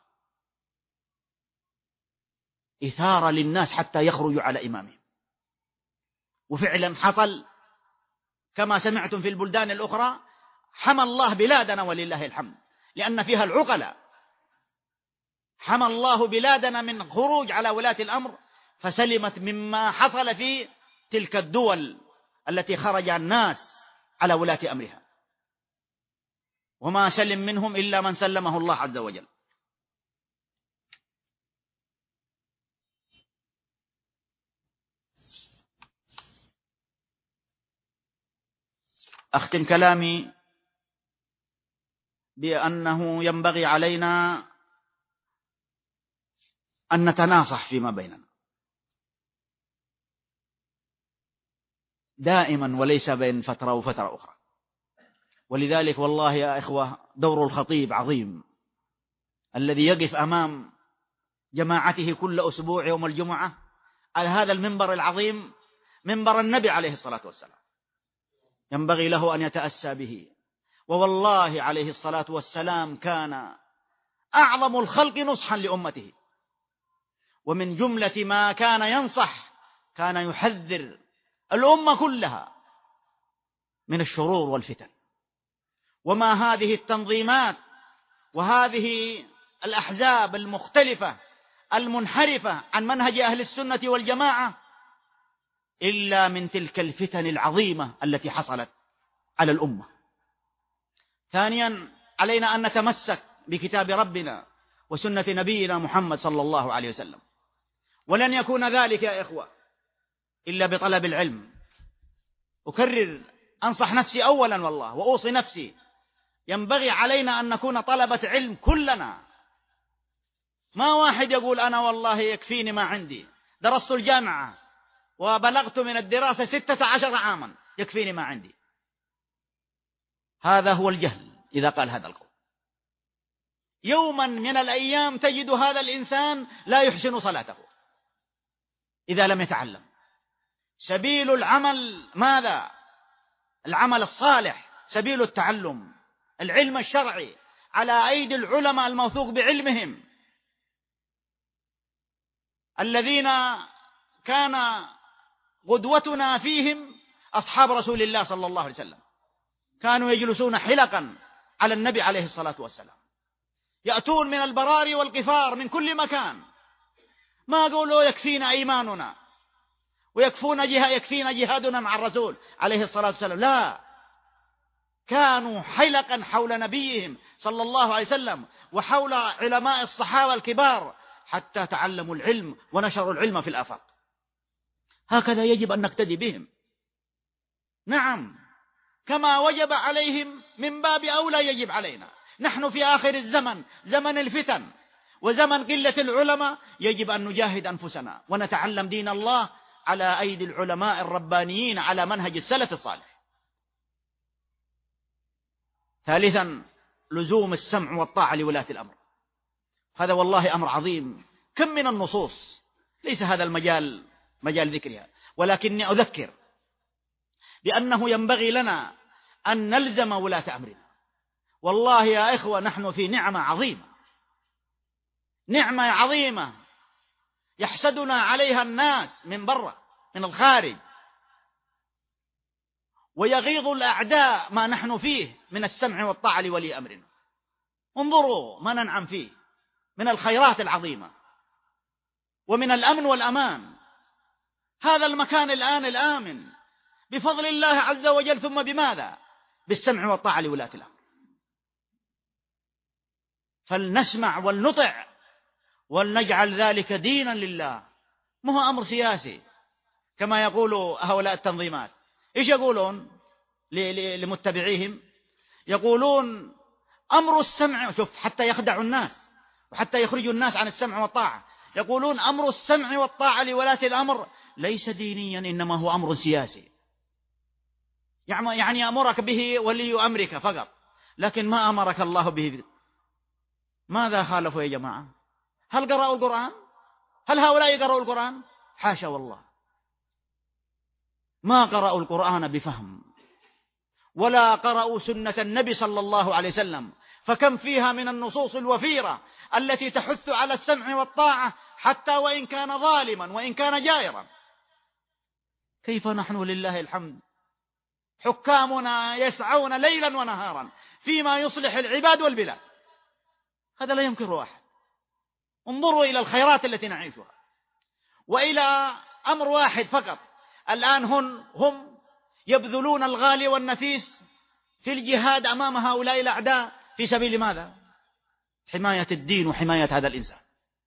إثارة للناس حتى يخرجوا على إمامهم. وفعلا حصل كما سمعتم في البلدان الأخرى. حمى الله بلادنا ولله الحمد، لأن فيها العقلاء. حمى الله بلادنا من خروج على ولاة الأمر، فسلمت مما حصل في تلك الدول التي خرج الناس على ولاة أمرها، وما سلم منهم إلا من سلمه الله عز وجل. أختم كلامي بأنه ينبغي علينا أن نتناصح فيما بيننا دائما، وليس بين فترة وفترة أخرى. ولذلك والله يا إخوة، دور الخطيب عظيم، الذي يقف أمام جماعته كل أسبوع يوم الجمعة على هذا المنبر العظيم، منبر النبي عليه الصلاة والسلام، ينبغي له أن يتأسى به. ووالله عليه الصلاة والسلام كان أعظم الخلق نصحا لأمته، ومن جملة ما كان ينصح كان يحذر الأمة كلها من الشرور والفتن. وما هذه التنظيمات وهذه الأحزاب المختلفة المنحرفة عن منهج أهل السنة والجماعة إلا من تلك الفتن العظيمة التي حصلت على الأمة. ثانيا، علينا أن نتمسك بكتاب ربنا وسنة نبينا محمد صلى الله عليه وسلم، ولن يكون ذلك يا إخوة إلا بطلب العلم. أكرر، أنصح نفسي أولا والله وأوصي نفسي، ينبغي علينا أن نكون طلبة علم كلنا. ما واحد يقول أنا والله يكفيني ما عندي، درست الجامعة وبلغت من الدراسة ستة عشر عاما، يكفيني ما عندي. هذا هو الجهل إذا قال هذا القول. يوما من الأيام تجد هذا الإنسان لا يحسن صلاته إذا لم يتعلم. سبيل العمل ماذا؟ العمل الصالح، سبيل التعلم، العلم الشرعي على أيدي العلماء الموثوق بعلمهم، الذين كان قدوتنا فيهم أصحاب رسول الله صلى الله عليه وسلم. كانوا يجلسون حلقا على النبي عليه الصلاة والسلام، يأتون من البراري والقفار من كل مكان. ما قولوا يكفينا إيماننا ويكفونا جهاد، يكفينا جهادنا مع الرسول عليه الصلاة والسلام، لا، كانوا حلقا حول نبيهم صلى الله عليه وسلم وحول علماء الصحابة الكبار حتى تعلموا العلم ونشروا العلم في الآفاق. هكذا يجب أن نقتدي بهم. نعم، كما وجب عليهم من باب أولى يجب علينا. نحن في آخر الزمن، زمن الفتن وزمن قلة العلماء، يجب أن نجاهد أنفسنا ونتعلم دين الله على أيدي العلماء الربانيين على منهج السلف الصالح. ثالثا، لزوم السمع والطاعة لولاة الأمر. هذا والله أمر عظيم. كم من النصوص، ليس هذا المجال مجال ذكرها، ولكني أذكر بأنه ينبغي لنا أن نلزم ولاة أمرنا. والله يا إخوة، نحن في نعمة عظيمة، نعمة عظيمة يحسدنا عليها الناس من برا من الخارج، ويغيظ الأعداء ما نحن فيه من السمع والطاعة لولي أمرنا. انظروا ما ننعم فيه من الخيرات العظيمة ومن الأمن والأمان. هذا المكان الآن الآمن بفضل الله عز وجل، ثم بماذا؟ بالسمع والطاعة لولاة الأمر. فلنسمع ولنطع ولنجعل ذلك دينا لله، ما هو أمر سياسي كما يقول هؤلاء التنظيمات. إيش يقولون لمتبعيهم؟ يقولون أمر السمع، شوف حتى يخدعوا الناس وحتى يخرجوا الناس عن السمع والطاعة، يقولون أمر السمع والطاعة لولاة الأمر ليس دينيا إنما هو أمر سياسي، يعني أمرك به ولي أمرك فقط، لكن ما أمرك الله به. ماذا خالفوا يا جماعة؟ هل قرأوا القرآن؟ هل هؤلاء قرأوا القرآن؟ حاشا والله، ما قرأوا القرآن بفهم ولا قرأوا سنة النبي صلى الله عليه وسلم، فكم فيها من النصوص الوفيرة التي تحث على السمع والطاعة حتى وإن كان ظالما وإن كان جائرا. كيف نحن لله الحمد حكامنا يسعون ليلا ونهارا فيما يصلح العباد والبلاد، هذا لا ينكر واحد. انظروا إلى الخيرات التي نعيشها، وإلى أمر واحد فقط الآن هم, هم يبذلون الغالي والنفيس في الجهاد أمام هؤلاء الأعداء في سبيل ماذا؟ حماية الدين وحماية هذا الإنسان.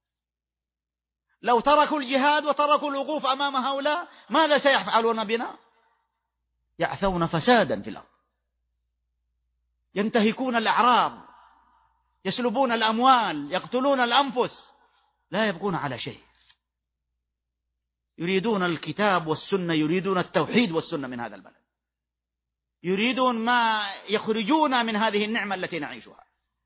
لو تركوا الجهاد وتركوا الوقوف أمام هؤلاء ماذا سيفعلون بنا؟ يعثون فسادا في الأرض، ينتهكون الأعراض، يسلبون الأموال، يقتلون الأنفس، لا يبقون على شيء. يريدون الكتاب والسنة، يريدون التوحيد والسنة من هذا البلد، يريدون ما يخرجون من هذه النعمة التي نعيشها.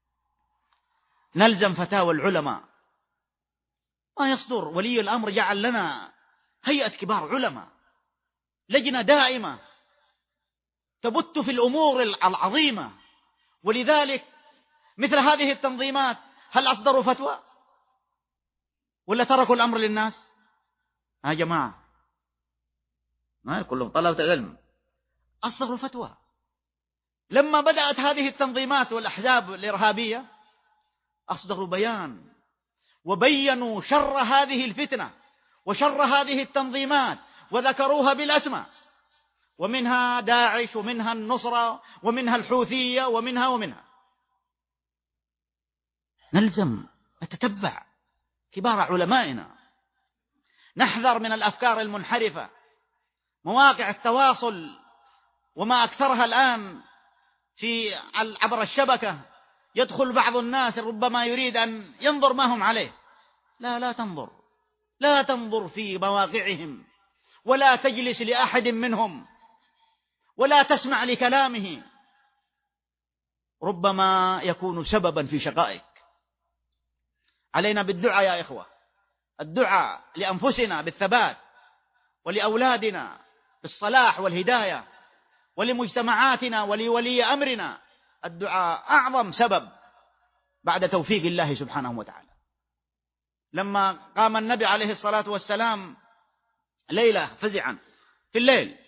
نلزم فتاوى العلماء، ما يصدر ولي الأمر جعل لنا هيئة كبار علماء، لجنة دائمة تبت في الأمور العظيمة، ولذلك مثل هذه التنظيمات هل أصدروا فتوى ولا تركوا الأمر للناس؟ يا جماعة ما كلهم طلبة علم، أصدروا فتوى. لما بدأت هذه التنظيمات والأحزاب الإرهابية أصدروا بيان وبينوا شر هذه الفتنة وشر هذه التنظيمات وذكروها بالأسماء، ومنها داعش ومنها النصرة ومنها الحوثية ومنها ومنها. نلزم نتتبع كبار علمائنا، نحذر من الأفكار المنحرفة. مواقع التواصل وما أكثرها الآن في عبر الشبكة، يدخل بعض الناس ربما يريد أن ينظر ما هم عليه. لا لا تنظر، لا تنظر في مواقعهم، ولا تجلس لأحد منهم، ولا تسمع لكلامه، ربما يكون سببا في شقائك. علينا بالدعاء يا إخوة، الدعاء لأنفسنا بالثبات، ولأولادنا بالصلاح والهداية، ولمجتمعاتنا ولولي أمرنا. الدعاء أعظم سبب بعد توفيق الله سبحانه وتعالى. لما قام النبي عليه الصلاة والسلام ليلة فزعا في الليل،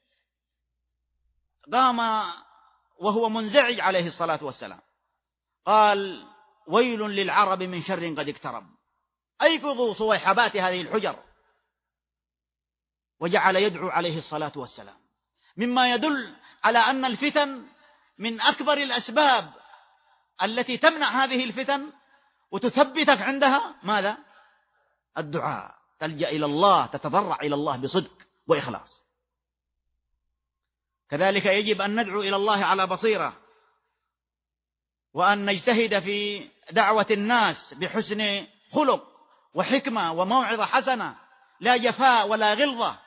قام وهو منزعج عليه الصلاة والسلام، قال: ويل للعرب من شر قد اقترب، أيقظوا صويحبات هذه الحجر. وجعل يدعو عليه الصلاة والسلام، مما يدل على أن الفتن من أكبر الأسباب التي تمنع هذه الفتن وتثبتك عندها ماذا؟ الدعاء، تلجأ إلى الله، تتضرع إلى الله بصدق وإخلاص. كذلك يجب أن ندعو إلى الله على بصيرة، وأن نجتهد في دعوة الناس بحسن خلق وحكمة وموعظة حسنة، لا جفاء ولا غلظة.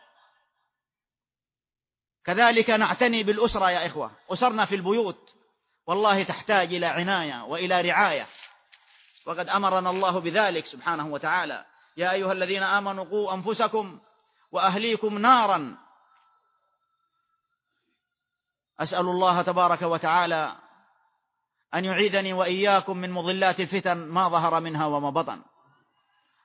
كذلك نعتني بالأسرة يا إخوة، أسرنا في البيوت والله تحتاج إلى عناية وإلى رعاية، وقد أمرنا الله بذلك سبحانه وتعالى: يا أيها الذين آمنوا قوا أنفسكم وأهليكم نارا. أسأل الله تبارك وتعالى أن يعيذني وإياكم من مضلات الفتن ما ظهر منها وما بطن.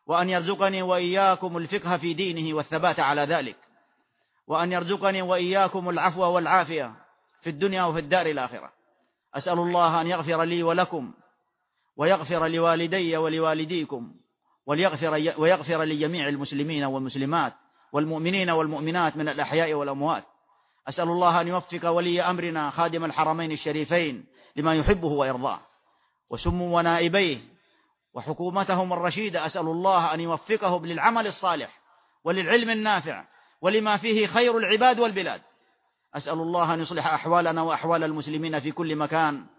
وأن يرزقني وإياكم الفقه في دينه والثبات على ذلك، وأن يرزقني وإياكم العفو والعافية في الدنيا وفي الدار الآخرة. أسأل الله أن يغفر لي ولكم، ويغفر لوالدي ولوالديكم، ويغفر, ويغفر لجميع المسلمين والمسلمات والمؤمنين والمؤمنات من الأحياء والأموات. أسأل الله أن يوفق ولي أمرنا خادم الحرمين الشريفين لما يحبه ويرضاه، وسموا ونائبيه وحكومتهم الرشيدة، أسأل الله أن يوفقهم للعمل الصالح وللعلم النافع ولما فيه خير العباد والبلاد. أسأل الله أن يصلح أحوالنا وأحوال المسلمين في كل مكان،